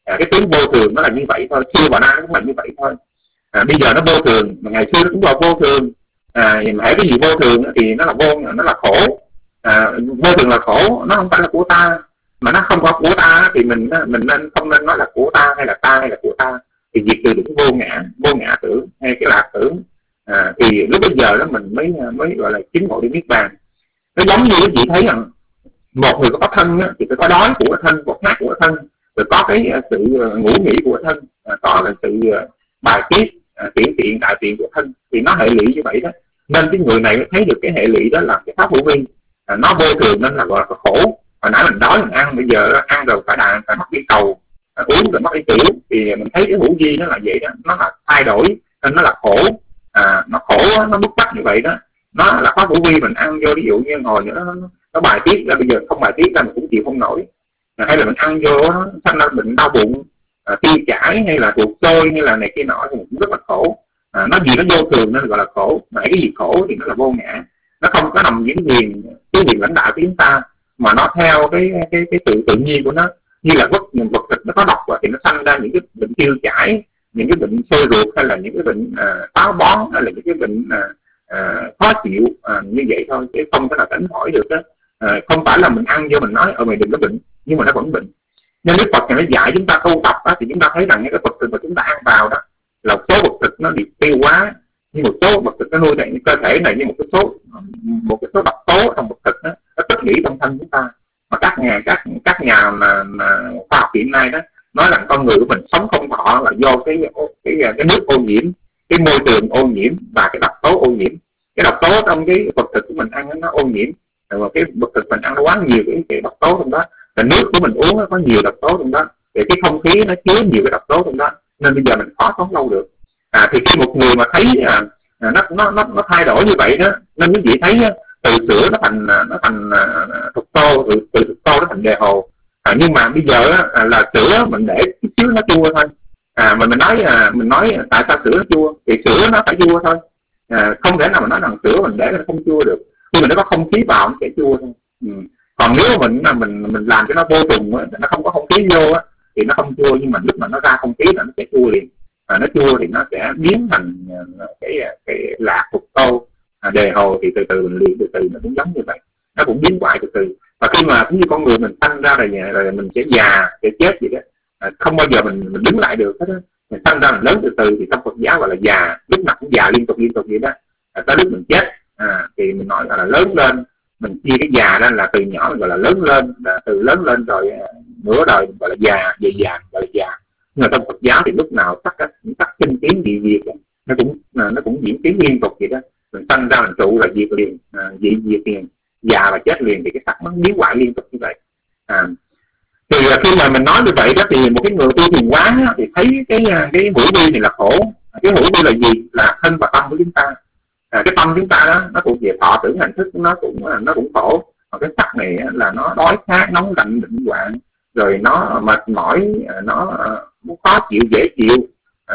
[SPEAKER 6] À, cái tướng vô thường nó là như vậy thôi, xưa và nay nó cũng là như vậy thôi. À, bây giờ nó vô thường, mà ngày xưa nó cũng là vô thường. À, mà hãy cái gì vô thường thì nó là vô, nó là khổ. À, vô thường là khổ, nó không phải là của ta, mà nó không có của ta thì mình mình nên không nên nói là của ta hay là ta hay là của ta. Thì diệt trừ được vô ngã, vô ngã tưởng hay cái lạc tưởng. À, thì lúc bây giờ đó mình mới mới gọi là chứng ngộ đi niết bàn. Nó giống như các vị thấy rằng một người có thân á, thì phải có đói của thân, có khát của thân, rồi có cái sự ngủ nghỉ của thân, có cái sự bài tiết tiểu tiện đại tiện của thân, thì nó hệ lụy như vậy đó. Nên cái người này thấy được cái hệ lụy đó là cái pháp hữu vi, à, nó vô thường nên là gọi là khổ. Hồi nãy mình đói mình ăn, bây giờ ăn rồi phải đàn phải mắc đi cầu, à, uống rồi mắc đi tiểu, thì mình thấy cái hữu vi nó là vậy đó, nó là thay đổi nên nó là khổ. À, nó khổ, nó bức bách như vậy đó. Nó là pháp hữu vi, mình ăn vô ví dụ như ngồi nữa nó, nó bài tiết ra, bây giờ không bài tiết ra mình cũng chịu không nổi. À, hay là mình ăn vô nó sanh ra bệnh đau bụng, à, tiêu chảy hay là ruột sôi hay là này kia nọ thì cũng rất là khổ. À, nó gì nó vô thường nên gọi là khổ, mà cái gì khổ thì nó là vô ngã. Nó không có nằm diễn quyền cái quyền lãnh đạo của chúng ta, mà nó theo cái cái cái tự tự nhiên của nó. Như là vật vật thực nó có độc thì nó sanh ra những cái bệnh tiêu chảy, những cái bệnh sôi ruột, hay là những cái bệnh à, táo bón, hay là những cái bệnh à, à, khó chịu, à, như vậy thôi, chứ không thể nào tránh khỏi được đó. À, không phải là mình ăn vô mình nói ở mày đừng có bệnh, nhưng mà nó vẫn bệnh. Nên Đức Phật này nó dạy chúng ta tu tập đó, thì chúng ta thấy rằng những cái vật thực mà chúng ta ăn vào đó là một số vật thực nó bị tiêu hóa, nhưng một số vật thực nó nuôi thành cơ thể này, như một cái số một cái số độc tố trong vật thực đó, nó tích lũy trong thân chúng ta. Mà các nhà các các nhà mà, mà khoa học hiện nay đó nói rằng con người của mình sống không thọ là do cái cái cái nước ô nhiễm, cái môi trường ô nhiễm và cái độc tố ô nhiễm. Cái độc tố trong cái vật thực của mình ăn nó ô nhiễm, và cái vật thực mình ăn nó quá nhiều cái, cái độc tố trong đó. Và nước của mình uống nó có nhiều độc tố trong đó, thì cái không khí nó chứa nhiều cái độc tố trong đó, nên bây giờ mình khó sống lâu được. À, thì khi một người mà thấy à, nó nó nó nó thay đổi như vậy đó, nên quý vị thấy từ sữa nó thành nó thành thục tô, từ từ thục tô nó thành đề hồ. À, nhưng mà bây giờ à, là sữa mình để chút xíu nó chua thôi. À, mà mình nói à, mình nói tại sao sữa nó chua, thì sữa nó phải chua thôi. À, không thể nào mà nói rằng sữa mình để nó không chua được, khi mà nó có không khí vào nó sẽ chua thôi. Ừ. Còn nếu mình mình mình làm cho nó vô trùng, nó không có không khí vô á, thì nó không chua, nhưng mà lúc mà nó ra không khí là nó sẽ chua liền. À, nó chua thì nó sẽ biến thành cái cái lạc thục tô, à, đề hồ, thì từ từ mình luyện từ từ nó cũng giống như vậy, nó cũng biến hoại từ từ. Và khi mà cũng như con người mình sanh ra rồi, rồi mình sẽ già sẽ chết vậy đó. À, không bao giờ mình mình đứng lại được hết đó. Mình sanh ra mình lớn từ từ thì trong Phật giáo gọi là già, lúc nào cũng già liên tục liên tục vậy đó. À, tới lúc mình chết à, thì mình nói là, là lớn lên. Mình chia cái già ra là từ nhỏ mình gọi là lớn lên, là từ lớn lên rồi nửa đời gọi là già, về già gọi là già. Nhưng mà trong Phật giáo thì lúc nào tất cả những các kinh tiến dị diệt nó cũng nó cũng diễn tiến liên tục vậy đó. Mình sanh ra mình trụ là diệt liền, à, dị diệt liền, già và chết liền, thì cái sắc nó biến hoại liên tục như vậy. À, thì khi mà mình nói như vậy đó, thì một cái người tu thiền quán thì thấy cái cái hữu vi này là khổ. Cái hữu vi là gì? Là thân và tâm của chúng ta. À, cái tâm chúng ta đó nó cũng về thọ tưởng hành thức, nó cũng nó cũng khổ. Còn cái sắc này là nó đói khát, nóng lạnh, bệnh hoạn, rồi nó mệt mỏi, nó muốn khó chịu dễ chịu, à,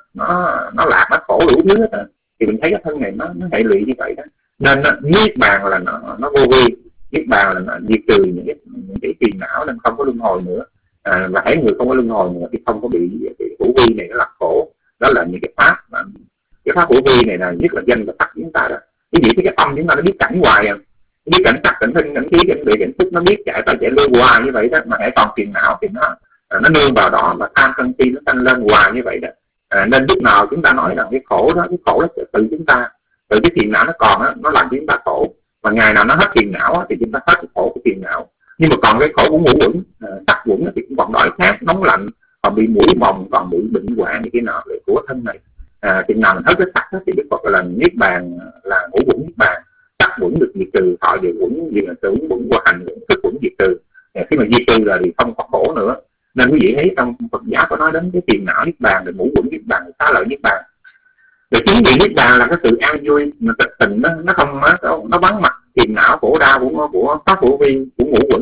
[SPEAKER 6] nó nó lạc, nó khổ đủ thứ hết. Thì mình thấy cái thân này nó nó hệ lụy như vậy đó. Nên niết bàn là nó nó vô vi, niết bàn là nó diệt trừ những cái những cái phiền não nên không có luân hồi nữa. À, và thấy người không có luân hồi nữa thì không có bị cái hữu vi này nó là khổ. Đó là những cái pháp mà cái pháp hữu vi này là nhất là danh và sắc chúng ta đó. Cái gì cái tâm chúng ta nó biết cảnh hoài à, biết cảnh sắc, cảnh thân, cảnh khí, cảnh vị, cảnh thức, nó biết chạy tới chạy lui hoài như vậy đó. Mà hãy còn phiền não thì nó nó nương vào đó, mà tham sân si nó tăng lên hoài như vậy đó. À, nên lúc nào chúng ta nói rằng cái khổ đó, cái khổ đó từ chúng ta, từ cái phiền não nó còn đó, nó làm cho chúng ta khổ. Và ngày nào nó hết phiền não thì chúng ta hết cái khổ của phiền não. Nhưng mà còn cái khổ của ngũ uẩn, à, sắc uẩn thì cũng còn đói khát, nóng lạnh, còn bị mũi mồng, còn bị bệnh hoạn như thế nào của thân này. À, thì nào mình hết cái sắc đó, thì Đức Phật là niết bàn, là ngũ uẩn niết bàn. Sắc uẩn được diệt trừ, thọ diệt uẩn, diệt tưởng uẩn, qua hành uẩn, thức uẩn diệt trừ. À, khi mà diệt trừ là thì không có khổ nữa. Nên quý vị thấy trong Phật giáo có nói đến cái phiền não niết bàn, rồi ngũ uẩn niết bàn, xá lợi niết bàn. Rồi chính vì niết bàn là cái sự an vui, mà tịch tình nó nó không nó, nó vắng mặt phiền não khổ đau của của pháp hữu vi, của ngũ uẩn.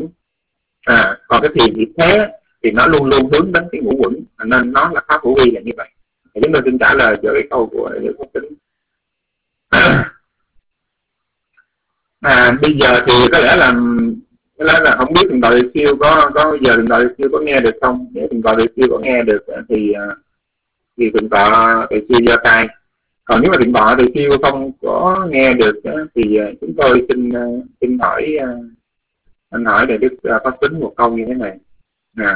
[SPEAKER 6] À, còn cái thiền diệt thế thì nó luôn luôn hướng đến cái ngũ uẩn, nên nó là pháp hữu vi là như vậy. Thì chúng tôi xin trả lời cho cái câu của Đức Phật Tính. À, bây giờ thì có lẽ là Cái đó là không biết thượng tọa Liệt Siêu có có giờ thượng tọa Liệt Siêu có nghe được không? Nếu thượng tọa Liệt Siêu có nghe được thì thì thượng tọa Liệt Siêu giơ tay. Còn nếu mà thượng tọa Liệt Siêu không có nghe được thì chúng tôi xin xin hỏi anh hỏi Đại Đức Pháp Tính một câu như thế này. À,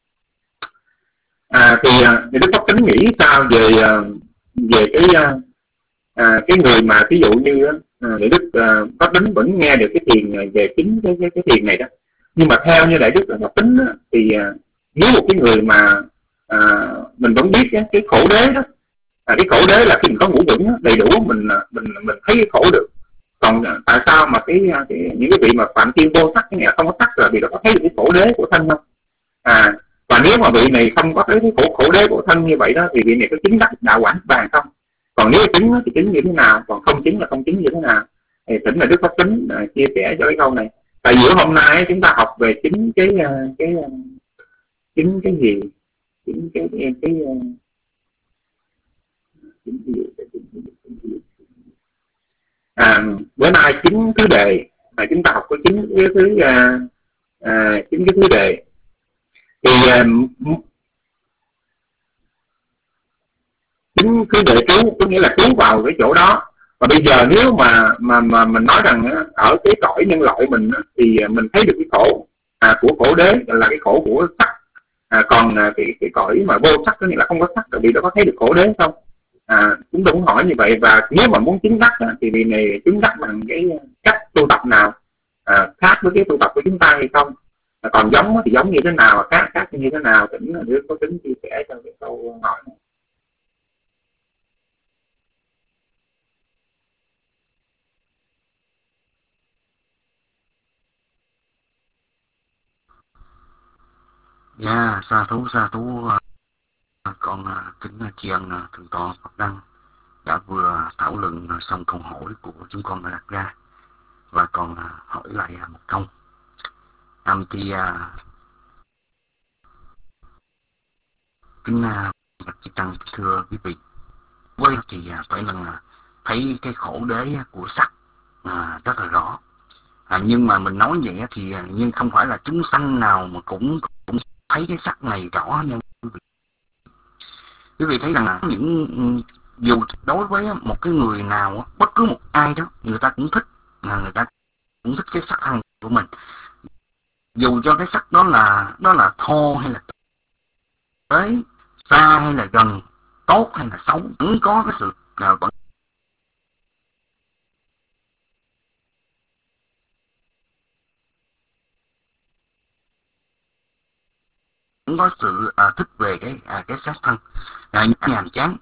[SPEAKER 6] à thì Đại Đức Pháp Tính nghĩ sao về về cái à, cái người mà ví dụ như Đại Đức Pháp Tính vẫn nghe được cái thiền về chính cái cái, cái thiền này đó, nhưng mà theo như Đại Đức Pháp Tính đó, thì nếu một cái người mà à, mình vẫn biết cái, cái khổ đế đó, à, cái khổ đế là khi mình có ngũ vững đầy đủ mình mình mình thấy cái khổ được. Còn tại sao mà cái, cái những cái vị mà phạm thiên vô sắc, cái này không có sắc là vì nó có thấy được cái khổ đế của thân không? À, và nếu mà vị này không có thấy cái khổ khổ đế của thân như vậy đó thì vị này có chứng đắc đạo quả vàng không? Còn nếu chứng thì chứng như thế nào, còn không chứng là không chứng như thế nào? Thì tỉnh là Đức Pháp Tính uh, chia sẻ cho cái câu này. Tại giữa hôm nay chúng ta học về chính cái uh, cái uh, chính cái gì, chính cái cái, cái uh, chính cái gì, chính cái gì, chính cái gì. À, bữa nay chính thứ đề mà chúng ta học có chính cái thứ uh, uh, chính cái thứ đề thì uh, chính cái đề trú có nghĩa là trú vào cái chỗ đó. Và bây giờ nếu mà mà mà mình nói rằng ở cái cõi nhân loại mình thì mình thấy được cái khổ à, của khổ đế là cái khổ của sắc, à, còn cái cái cõi mà vô sắc có nghĩa là không có sắc, tại vì nó có thấy được khổ đế không? À, chúng tôi muốn hỏi như vậy. Và nếu mà muốn chứng đắc thì vì này chứng đắc bằng cái cách tu tập nào à, khác với cái tu tập của chúng ta hay không? À, còn giống thì giống như thế nào, khác khác như thế nào? Tỉnh nếu có tính chia sẻ cho cái câu hỏi này.
[SPEAKER 4] Dạ, sa thú sa thú. Con kính tri ân thượng tọa Pháp Đăng đã vừa thảo luận xong câu hỏi của chúng con đã đặt ra, và còn hỏi lại một câu. Am thì kính bạch Chư Tăng thưa quý vị, với thì phải là thấy cái khổ đế của sắc à, rất là rõ. À, nhưng mà mình nói vậy thì nhưng không phải là chúng sanh nào mà cũng cũng thấy cái sắc này rõ nha quý vị. Quý vị thấy rằng là những dù đối với một cái người nào, bất cứ một ai đó, người ta cũng thích, người ta cũng thích cái sắc thân của mình, dù cho cái sắc đó là đó là thô hay là tới, xa hay là gần, tốt hay là xấu, vẫn có cái sự uh, vẫn cũng có sự uh, thích về cái uh, cái sắc thân, uh, nhàm chán.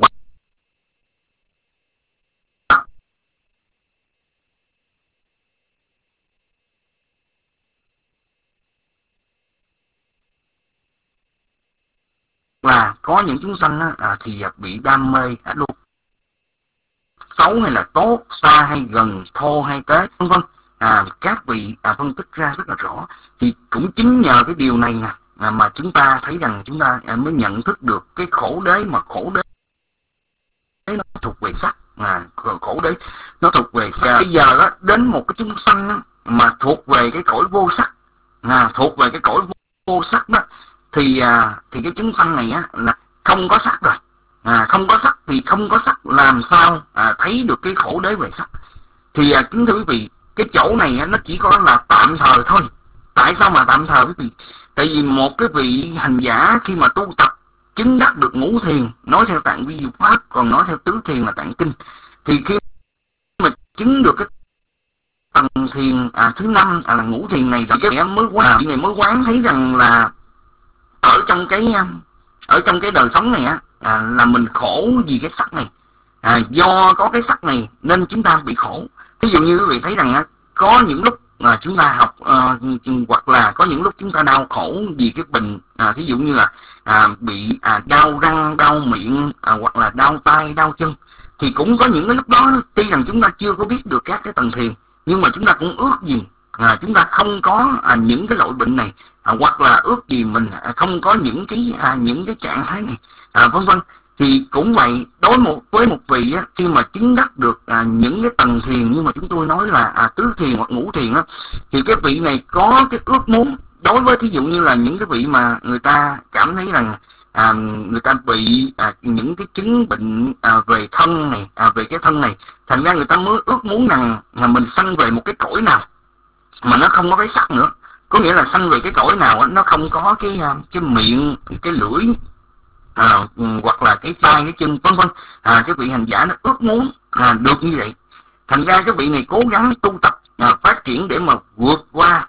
[SPEAKER 4] Và có những chúng sanh á, à, thì bị đam mê à, luôn, xấu hay là tốt, xa hay gần, thô hay tế, vân vân. À, các vị à, phân tích ra rất là rõ. Thì cũng chính nhờ cái điều này nè à, mà chúng ta thấy rằng chúng ta à, mới nhận thức được cái khổ đế, mà khổ đế nó thuộc về sắc, à, khổ đế nó thuộc về à, bây giờ đó, đến một cái chúng sanh đó, mà thuộc về cái cõi vô sắc, à, thuộc về cái cõi vô, vô sắc đó, thì à, thì cái chúng sanh này á là không có sắc rồi, à, không có sắc thì không có sắc làm sao à, thấy được cái khổ đế về sắc. Thì à, kính thưa quý vị, cái chỗ này á, nó chỉ có là tạm thời thôi. Tại sao mà tạm thời quý vị? Tại vì một cái vị hành giả khi mà tu tập chứng đắc được ngũ thiền, nói theo tạng vi diệu pháp, còn nói theo tứ thiền là tạng kinh, thì khi mà chứng được cái tầng thiền à, thứ năm à, là ngũ thiền này, thì cái mới quán, à, này mới quán thấy rằng là ở trong cái ở trong cái đời sống này á à, là mình khổ vì cái sắc này, à, do có cái sắc này nên chúng ta bị khổ. Ví dụ như quý vị thấy rằng á, có những lúc à, chúng ta học à, hoặc là có những lúc chúng ta đau khổ vì cái bệnh, à, ví dụ như là à, bị à, đau răng, đau miệng, à, hoặc là đau tay, đau chân, thì cũng có những cái lúc đó tuy rằng chúng ta chưa có biết được các cái tầng thiền, nhưng mà chúng ta cũng ước gì à, chúng ta không có à, những cái loại bệnh này, à, hoặc là ước gì mình à, không có những cái à, những cái trạng thái này, à, vân vân. Thì cũng vậy, đối một với một vị á, khi mà chứng đắc được à, những cái tầng thiền như mà chúng tôi nói là à, tứ thiền hoặc ngũ thiền á, thì cái vị này có cái ước muốn. Đối với thí dụ như là những cái vị mà người ta cảm thấy rằng à, người ta bị à, những cái chứng bệnh à, về thân này, à, về cái thân này, thành ra người ta mới ước muốn rằng là mình sanh về một cái cõi nào mà nó không có cái sắc nữa. Có nghĩa là sanh về cái cõi nào nó không có cái cái miệng, cái lưỡi, à, hoặc là cái tay, cái chân, vân vân. À, cái vị hành giả nó ước muốn à, được như vậy. Thành ra cái vị này cố gắng tu tập à, phát triển để mà vượt qua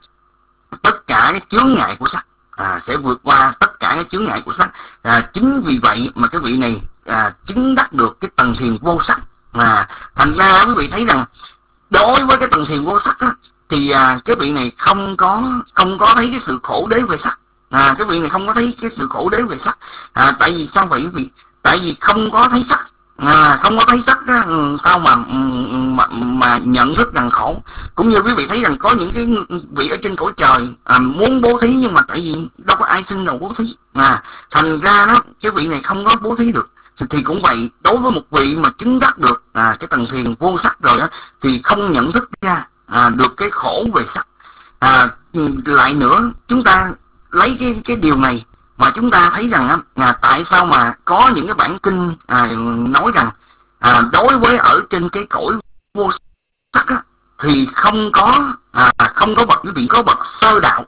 [SPEAKER 4] tất cả cái chướng ngại của sắc, à, sẽ vượt qua tất cả cái chướng ngại của sắc. À, chính vì vậy mà cái vị này à, chứng đắc được cái tầng thiền vô sắc. À, thành ra quý vị thấy rằng đối với cái tầng thiền vô sắc á, thì à, cái vị này không có không có thấy cái sự khổ đế về sắc. À, cái vị này không có thấy cái sự khổ đế về sắc. À, tại vì sao vậy quý vị? Tại vì không có thấy sắc. À, không có thấy sắc đó, sao mà, mà mà nhận thức rằng khổ. Cũng như quý vị thấy rằng có những cái vị ở trên cõi trời à, muốn bố thí, nhưng mà tại vì đâu có ai xin đâu bố thí. À, thành ra đó cái vị này không có bố thí được. Thì cũng vậy, đối với một vị mà chứng đắc được à, cái tầng thiền vô sắc rồi đó, thì không nhận thức ra à, được cái khổ về sắc. À, lại nữa, chúng ta lấy cái cái điều này mà chúng ta thấy rằng à, tại sao mà có những cái bản kinh à, nói rằng à, đối với ở trên cái cõi vô sắc á, thì không có à, không có bậc quý vị có bậc sơ đạo.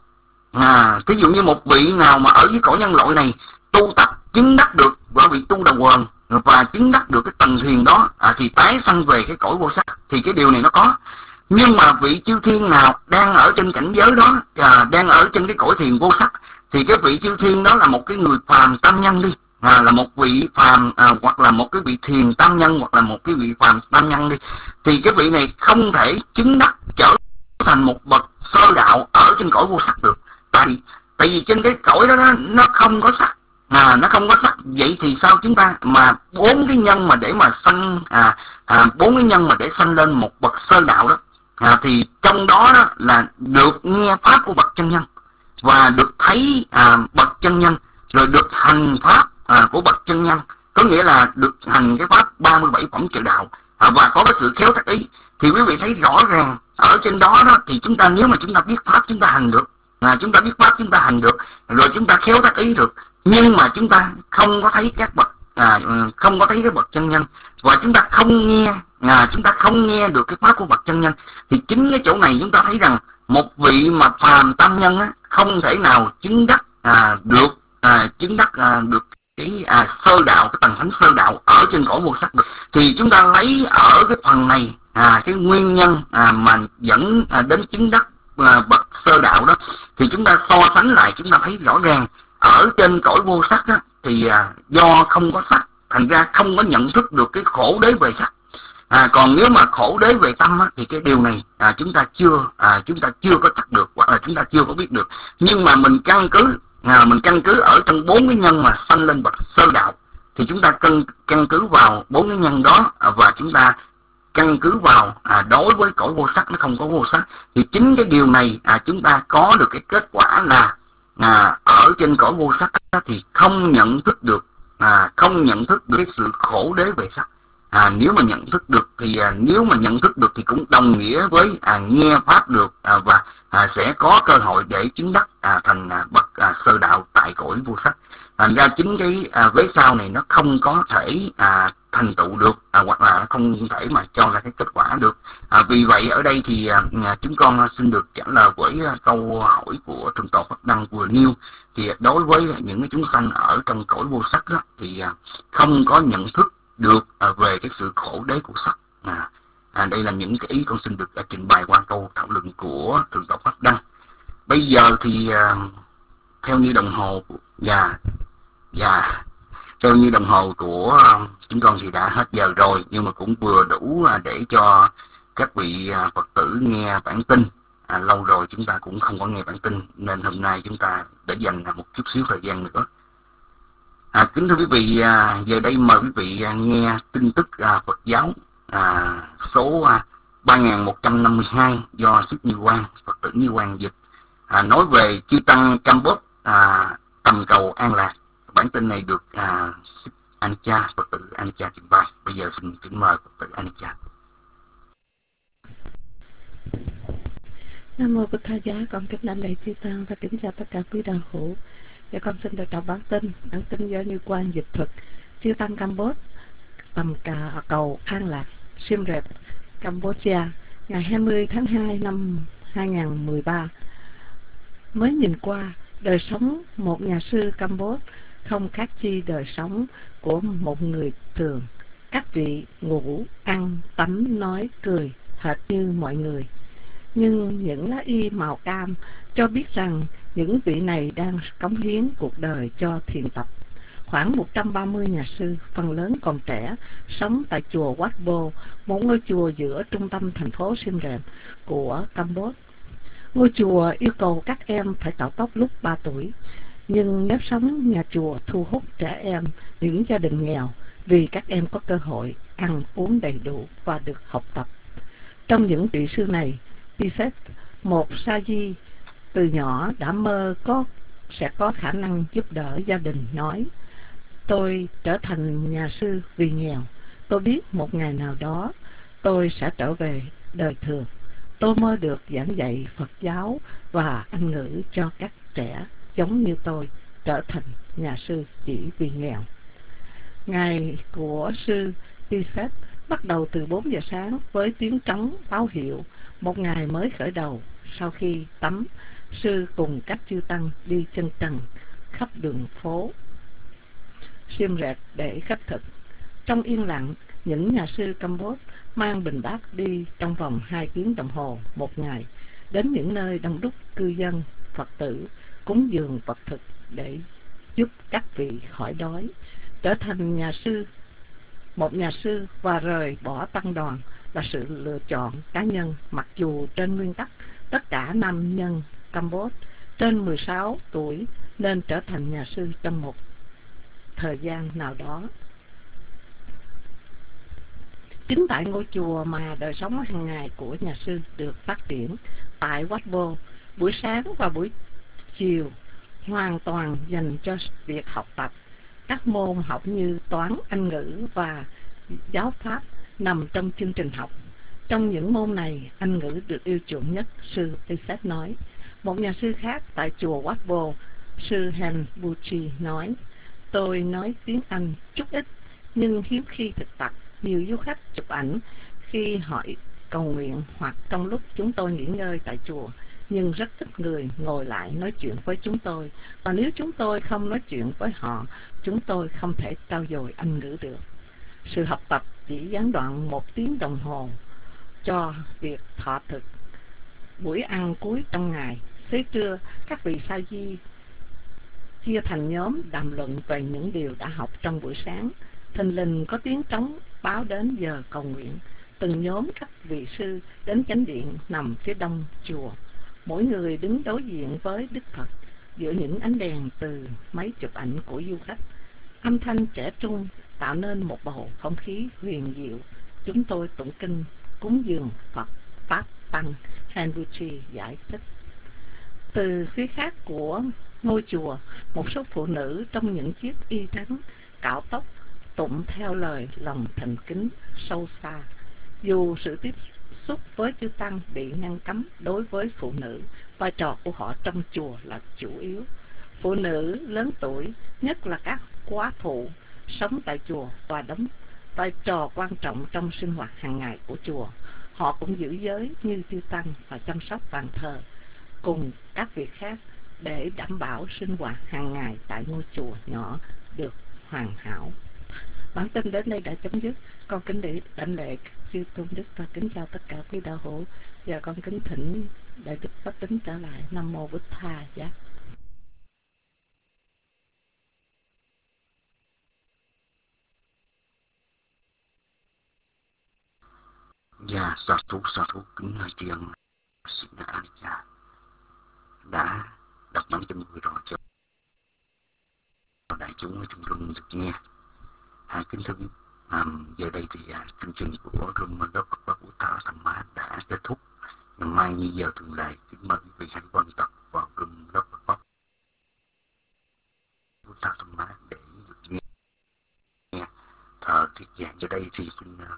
[SPEAKER 4] À, ví dụ như một vị nào mà ở với cõi nhân loại này tu tập chứng đắc được bởi vị tu đà quần và chứng đắc được cái tầng thiền đó à, thì tái sanh về cái cõi vô sắc, thì cái điều này nó có. Nhưng mà vị chư thiên nào đang ở trên cảnh giới đó à, đang ở trên cái cõi thiền vô sắc, thì cái vị chư thiên đó là một cái người phàm tam nhân đi, à, là một vị phàm à, hoặc là một cái vị thiền tam nhân, hoặc là một cái vị phàm tam nhân đi, thì cái vị này không thể chứng đắc trở thành một bậc sơ đạo ở trên cõi vô sắc được. Tại tại vì trên cái cõi đó, đó nó không có sắc. À, nó không có sắc. Vậy thì sao chúng ta mà bốn cái nhân mà để mà sanh à, à, bốn cái nhân mà để sanh lên một bậc sơ đạo đó à, thì trong đó, đó là được nghe pháp của bậc chân nhân, và được thấy à, bậc chân nhân, rồi được hành pháp à, của bậc chân nhân, có nghĩa là được hành cái pháp ba mươi bảy phẩm trợ đạo à, và có cái sự khéo tác ý. Thì quý vị thấy rõ ràng ở trên đó đó thì chúng ta, nếu mà chúng ta biết pháp chúng ta hành được, à, chúng ta biết pháp chúng ta hành được, rồi chúng ta khéo tác ý được, nhưng mà chúng ta không có thấy các bậc à, không có thấy cái bậc chân nhân, và chúng ta không nghe à, chúng ta không nghe được cái pháp của bậc chân nhân, thì chính cái chỗ này chúng ta thấy rằng một vị mà phàm tam nhân á, không thể nào chứng đắc à, được à, chứng đắc à, được cái à, sơ đạo, cái tầng thánh sơ đạo ở trên cõi vô sắc được. Thì chúng ta lấy ở cái phần này à, cái nguyên nhân à, mà dẫn à, đến chứng đắc à, bậc sơ đạo đó, thì chúng ta so sánh lại, chúng ta thấy rõ ràng ở trên cõi vô sắc đó, thì à, do không có sắc, thành ra không có nhận thức được cái khổ đế về sắc. À, còn nếu mà khổ đế về tâm á, thì cái điều này à, chúng ta chưa à, chúng ta chưa có chắc được, hoặc là chúng ta chưa có biết được. Nhưng mà mình căn cứ à, mình căn cứ ở trong bốn cái nhân mà sanh lên bậc sơ đạo, thì chúng ta căn căn cứ vào bốn cái nhân đó à, và chúng ta căn cứ vào à, đối với cõi vô sắc nó không có vô sắc, thì chính cái điều này à, chúng ta có được cái kết quả là à, ở trên cõi vô sắc đó, thì không nhận thức được à, không nhận thức được cái sự khổ đế về sắc. À, nếu mà nhận thức được thì à, nếu mà nhận thức được thì cũng đồng nghĩa với à, nghe pháp được à, và à, sẽ có cơ hội để chứng đắc à, thành à, bậc à, sơ đạo tại cõi vô sắc. Thành ra chính cái à, vế sau này nó không có thể à, thành tựu được à, hoặc là không thể mà cho ra cái kết quả được. À, vì vậy ở đây thì à, chúng con xin được trả lời với à, câu hỏi của Thượng tọa Pháp Đăng vừa nêu. Thì đối với những cái chúng sanh ở trong cõi vô sắc đó, thì à, không có nhận thức được à, về cái sự khổ đế của sắc. À, à, đây là những cái ý con xin được à, trình bày qua câu thảo luận của Thượng tọa Pháp Đăng. Bây giờ thì à, theo như đồng hồ và và theo như đồng hồ của uh, chúng con thì đã hết giờ rồi, nhưng mà cũng vừa đủ uh, để cho các vị uh, Phật tử nghe bản tin. À, lâu rồi chúng ta cũng không có nghe bản tin, nên hôm nay chúng ta để dành uh, một chút xíu thời gian nữa. À, kính thưa quý vị, uh, giờ đây mời quý vị uh, nghe tin tức uh, Phật giáo uh, số uh, ba nghìn một trăm năm mươi hai do Sức Như Quang, Phật tử Như Quang dịch, à, nói về chư tăng Campuchia à, tầm cầu an lạc. Bản tin này được à, Anicca, Phật tử Anicca trình bày. Bây giờ xin kính mời Phật tử Anicca.
[SPEAKER 7] Nam mô Bụt Tha Giá, con kính đảnh lễ chư tăng và kính chào tất cả quý đạo hữu. Và con xin được đọc bản tin, bản tin do Như Quang dịch thuật. Chư tăng Campuchia, tầm cà cầu An Lạc, Siem Reap, Campuchia, ngày hai mươi tháng hai năm hai nghìn không trăm mười ba. Mới nhìn qua, đời sống một nhà sư Campuchia không khác chi đời sống của một người thường. Các vị ngủ, ăn, tắm, nói, cười, hệt như mọi người. Nhưng những lá y màu cam cho biết rằng những vị này đang cống hiến cuộc đời cho thiền tập. Khoảng một trăm ba mươi nhà sư, phần lớn còn trẻ, sống tại chùa Wat Bo, một ngôi chùa giữa trung tâm thành phố Siem Reap của Campuchia. Ngôi chùa yêu cầu các em phải tạo tóc lúc ba tuổi, nhưng nếp sống nhà chùa thu hút trẻ em, những gia đình nghèo, vì các em có cơ hội ăn uống đầy đủ và được học tập. Trong những vị sư này, Tiset, một sa di từ nhỏ đã mơ có sẽ có khả năng giúp đỡ gia đình, nói: tôi trở thành nhà sư vì nghèo. Tôi biết một ngày nào đó tôi sẽ trở về đời thường. Tôi mơ được giảng dạy Phật giáo và Anh ngữ cho các trẻ giống như tôi trở thành nhà sư chỉ vì nghèo. Ngày của sư Tiset bắt đầu từ bốn giờ sáng với tiếng trống báo hiệu một ngày mới khởi đầu. Sau khi tắm, sư cùng các chư tăng đi chân trần khắp đường phố Siem Reap để khất thực. Trong yên lặng, những nhà sư Campuchia mang bình bát đi trong vòng hai tiếng đồng hồ một ngày đến những nơi đông đúc cư dân, Phật tử cúng dường vật thực để giúp các vị khỏi đói. Trở thành nhà sư, một nhà sư và rời bỏ tăng đoàn là sự lựa chọn cá nhân, mặc dù trên nguyên tắc tất cả nam nhân Campuchia trên mười sáu tuổi nên trở thành nhà sư trong một thời gian nào đó. Chính tại ngôi chùa mà đời sống hàng ngày của nhà sư được phát triển. Tại Wat Bo, buổi sáng và buổi chiều hoàn toàn dành cho việc học tập. Các môn học như toán, Anh ngữ và giáo pháp nằm trong chương trình học. Trong những môn này, Anh ngữ được yêu chuộng nhất, sư Tiset nói. Một nhà sư khác tại chùa Wat Bo, sư Hen Buchi nói: tôi nói tiếng Anh chút ít, nhưng hiếm khi thực tập. Nhiều du khách chụp ảnh khi họ cầu nguyện hoặc trong lúc chúng tôi nghỉ ngơi tại chùa, nhưng rất ít người ngồi lại nói chuyện với chúng tôi. Và nếu chúng tôi không nói chuyện với họ, chúng tôi không thể trau dồi Anh ngữ được. Sự học tập chỉ gián đoạn một tiếng đồng hồ cho việc thọ thực. Buổi ăn cuối trong ngày, xế trưa, các vị sa di chia thành nhóm đàm luận về những điều đã học trong buổi sáng. Thình lình có tiếng trống báo đến giờ cầu nguyện. Từng nhóm các vị sư đến chánh điện nằm phía đông chùa. Mỗi người đứng đối diện với Đức Phật giữa những ánh đèn từ máy chụp ảnh của du khách. Âm thanh trẻ trung tạo nên một bầu không khí huyền diệu. Chúng tôi tụng kinh cúng dường Phật Pháp Tăng. Henbuchi giải thích. Từ phía khác của ngôi chùa, một số phụ nữ trong những chiếc y trắng cạo tóc tụng theo lời lòng thành kính sâu xa. Dù sự tiếp xúc với chư tăng bị ngăn cấm đối với phụ nữ, vai trò của họ trong chùa là chủ yếu. Phụ nữ lớn tuổi, nhất là các quá phụ, sống tại chùa và đóng vai trò quan trọng trong sinh hoạt hàng ngày của chùa. Họ cũng giữ giới như chư tăng và chăm sóc bàn thờ cùng các việc khác để đảm bảo sinh hoạt hàng ngày tại ngôi chùa nhỏ được hoàn hảo. Bản tin đến đây đã chấm dứt. Con kính để đảnh lễ chư tôn đức và kính chào tất cả quý đạo hữu. Và con kính thỉnh đại đức Pháp Tính trở lại. Nam mô Bụt Tha Giá.
[SPEAKER 4] Dạ, sa thú, sa thú, kính lời tri ân xin Anicca đã đọc bản tin vừa rồi cho đại chúng ở trong room được nghe. À, kính thưa à, giờ đây thì à, chương trình của room lớp Phật pháp Bụt Tha Tham Má đã kết thúc. Ngày mai như giờ thường lệ, kính mời quý vị hãy quan tập vào room lớp Phật pháp Bụt Tha Tham Má để được nghe giảng cho đây thì xin uh,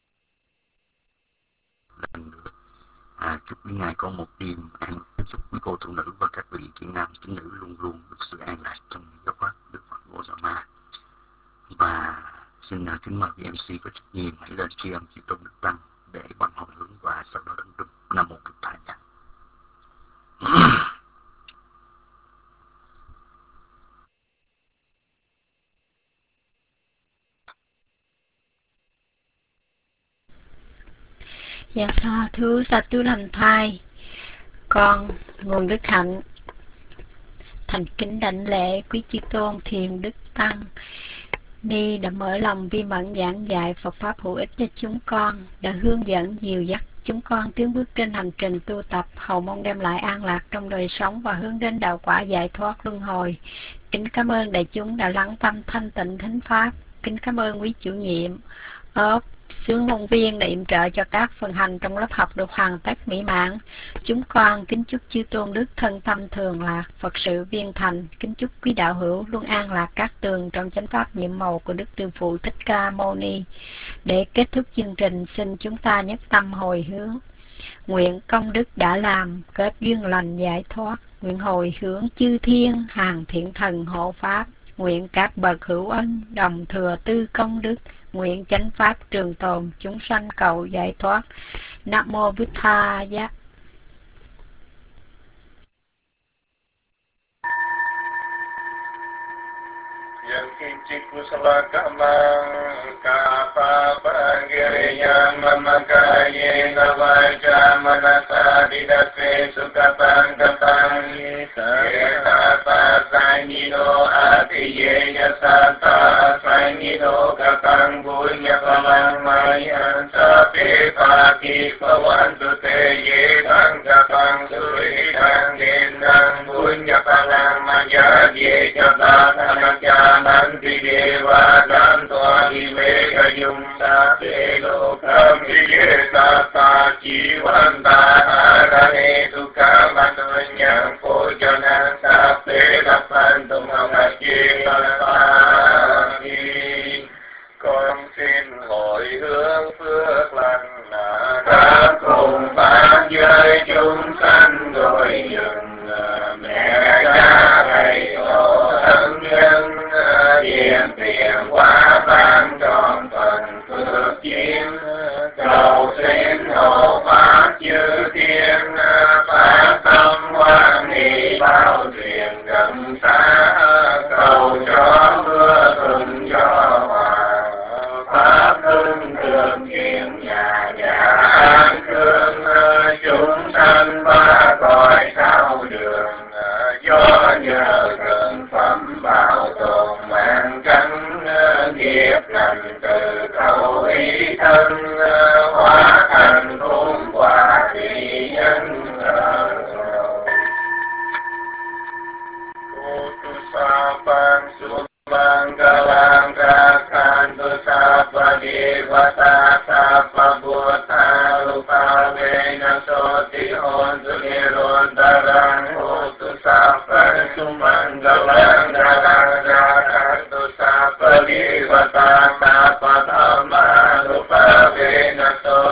[SPEAKER 4] lần nữa à, chúc quý ngài có một đêm an, chúc quý cô tu nữ và các vị chị nam chị nữ luôn luôn được sự an lạc trong giáo pháp Đức Phật Gautama. Và xin uh, kính mời em xê có trách nhiệm hãy lên tri âm chư tôn đức tăng để bằng hồi hướng và sau đó đấng trung Nam Mô Cực Thầy Nhạc.
[SPEAKER 8] Dạ sa thú sa tú lành thai, con nguồn đức hạnh thành kính đảnh lễ quý chư tôn thiền đức tăng ni đã mở lòng vi mẫn giảng dạy Phật pháp hữu ích cho chúng con, đã hướng dẫn dìu dắt chúng con tiến bước trên hành trình tu tập, hầu mong đem lại an lạc trong đời sống và hướng đến đạo quả giải thoát luân hồi. Kính cảm ơn đại chúng đã lắng tâm thanh tịnh thính pháp. Kính cảm ơn quý chủ nhiệm ốp Sướng môn viên đã yểm trợ cho các phần hành trong lớp học được hoàn tất mỹ mãn. Chúng con kính chúc chư tôn đức thân tâm thường lạc, Phật sự viên thành. Kính chúc quý đạo hữu luôn an lạc các tường trong chánh pháp nhiệm màu của Đức Từ Phụ Thích Ca Mâu Ni. Để kết thúc chương trình, xin chúng ta nhất tâm hồi hướng. Nguyện công đức đã làm, kết duyên lành giải thoát. Nguyện hồi hướng chư thiên, hàng thiện thần hộ pháp. Nguyện các bậc hữu ân, đồng thừa tư công đức. Nguyện chánh pháp trường tồn, chúng sanh cầu giải thoát. Nam mô Bụt Tha Giá.
[SPEAKER 1] Yang kincik kusala kamang kapapa giriyang mamakaye navaja manasa didase sukatang katang yetata sanyido atiye yasata sanyido katang bunya palang mayan sape pati pawantu te yetang katang suritang dendang bunya palang maya ye jatata Nanti dewa dan tua diveka yumsa selo kami yetata jiwanta arane suka manunyang pojana sape dapan tumangaki pagi. Con xin hồi hướng phước lành đã cùng pháp giới chúng sanh đôi dừng mẹ cha thầy tổ thân nhân điền tiền quá ban tròn phần phước duyên cầu xin hộ pháp chư thiên phát tâm hoan hỷ bao truyền gần xa cầu cho mưa thuận gió hòa pháp hưng thường chuyện nhà nhà an cương chúng sanh ba cõi sao đường do nhờ gần phẩm bảo tồn mạng cánh nghiệp lành từ cầu ý thân hóa thành phúc quả thị nhân Kutusapang Subanggalang Rakantu Sapa Devata Sapa Buddha Rupa Vena Soti Hontu Nirodharang Kutusapang Subanggalang Rakantu Sapa Devata Sapa Dhamma Rupa Vena Soti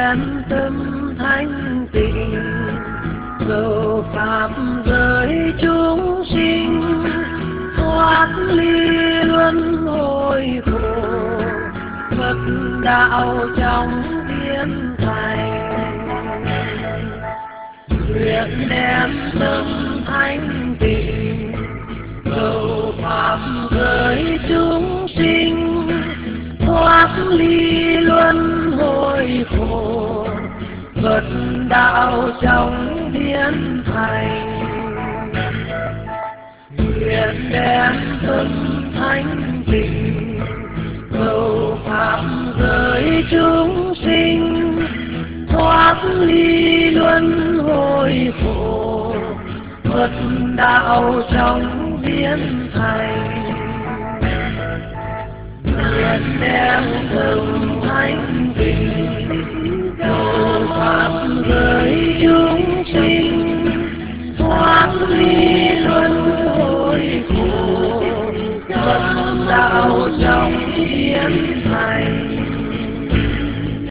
[SPEAKER 7] đem tâm thanh tịnh cầu pháp giới chúng sinh thoát ly luân hồi khổ Phật đạo trong biến thành nguyện đem tâm thanh tịnh cầu pháp giới chúng sinh thoát ly luân hồi khổ Phật đạo trong biến thành nguyện đem tâm thanh tịnh cầu pháp giới chúng sinh thoát ly luân hồi khổ Phật đạo trong biến thành nguyện đem tâm thanh tịnh cầu pháp giới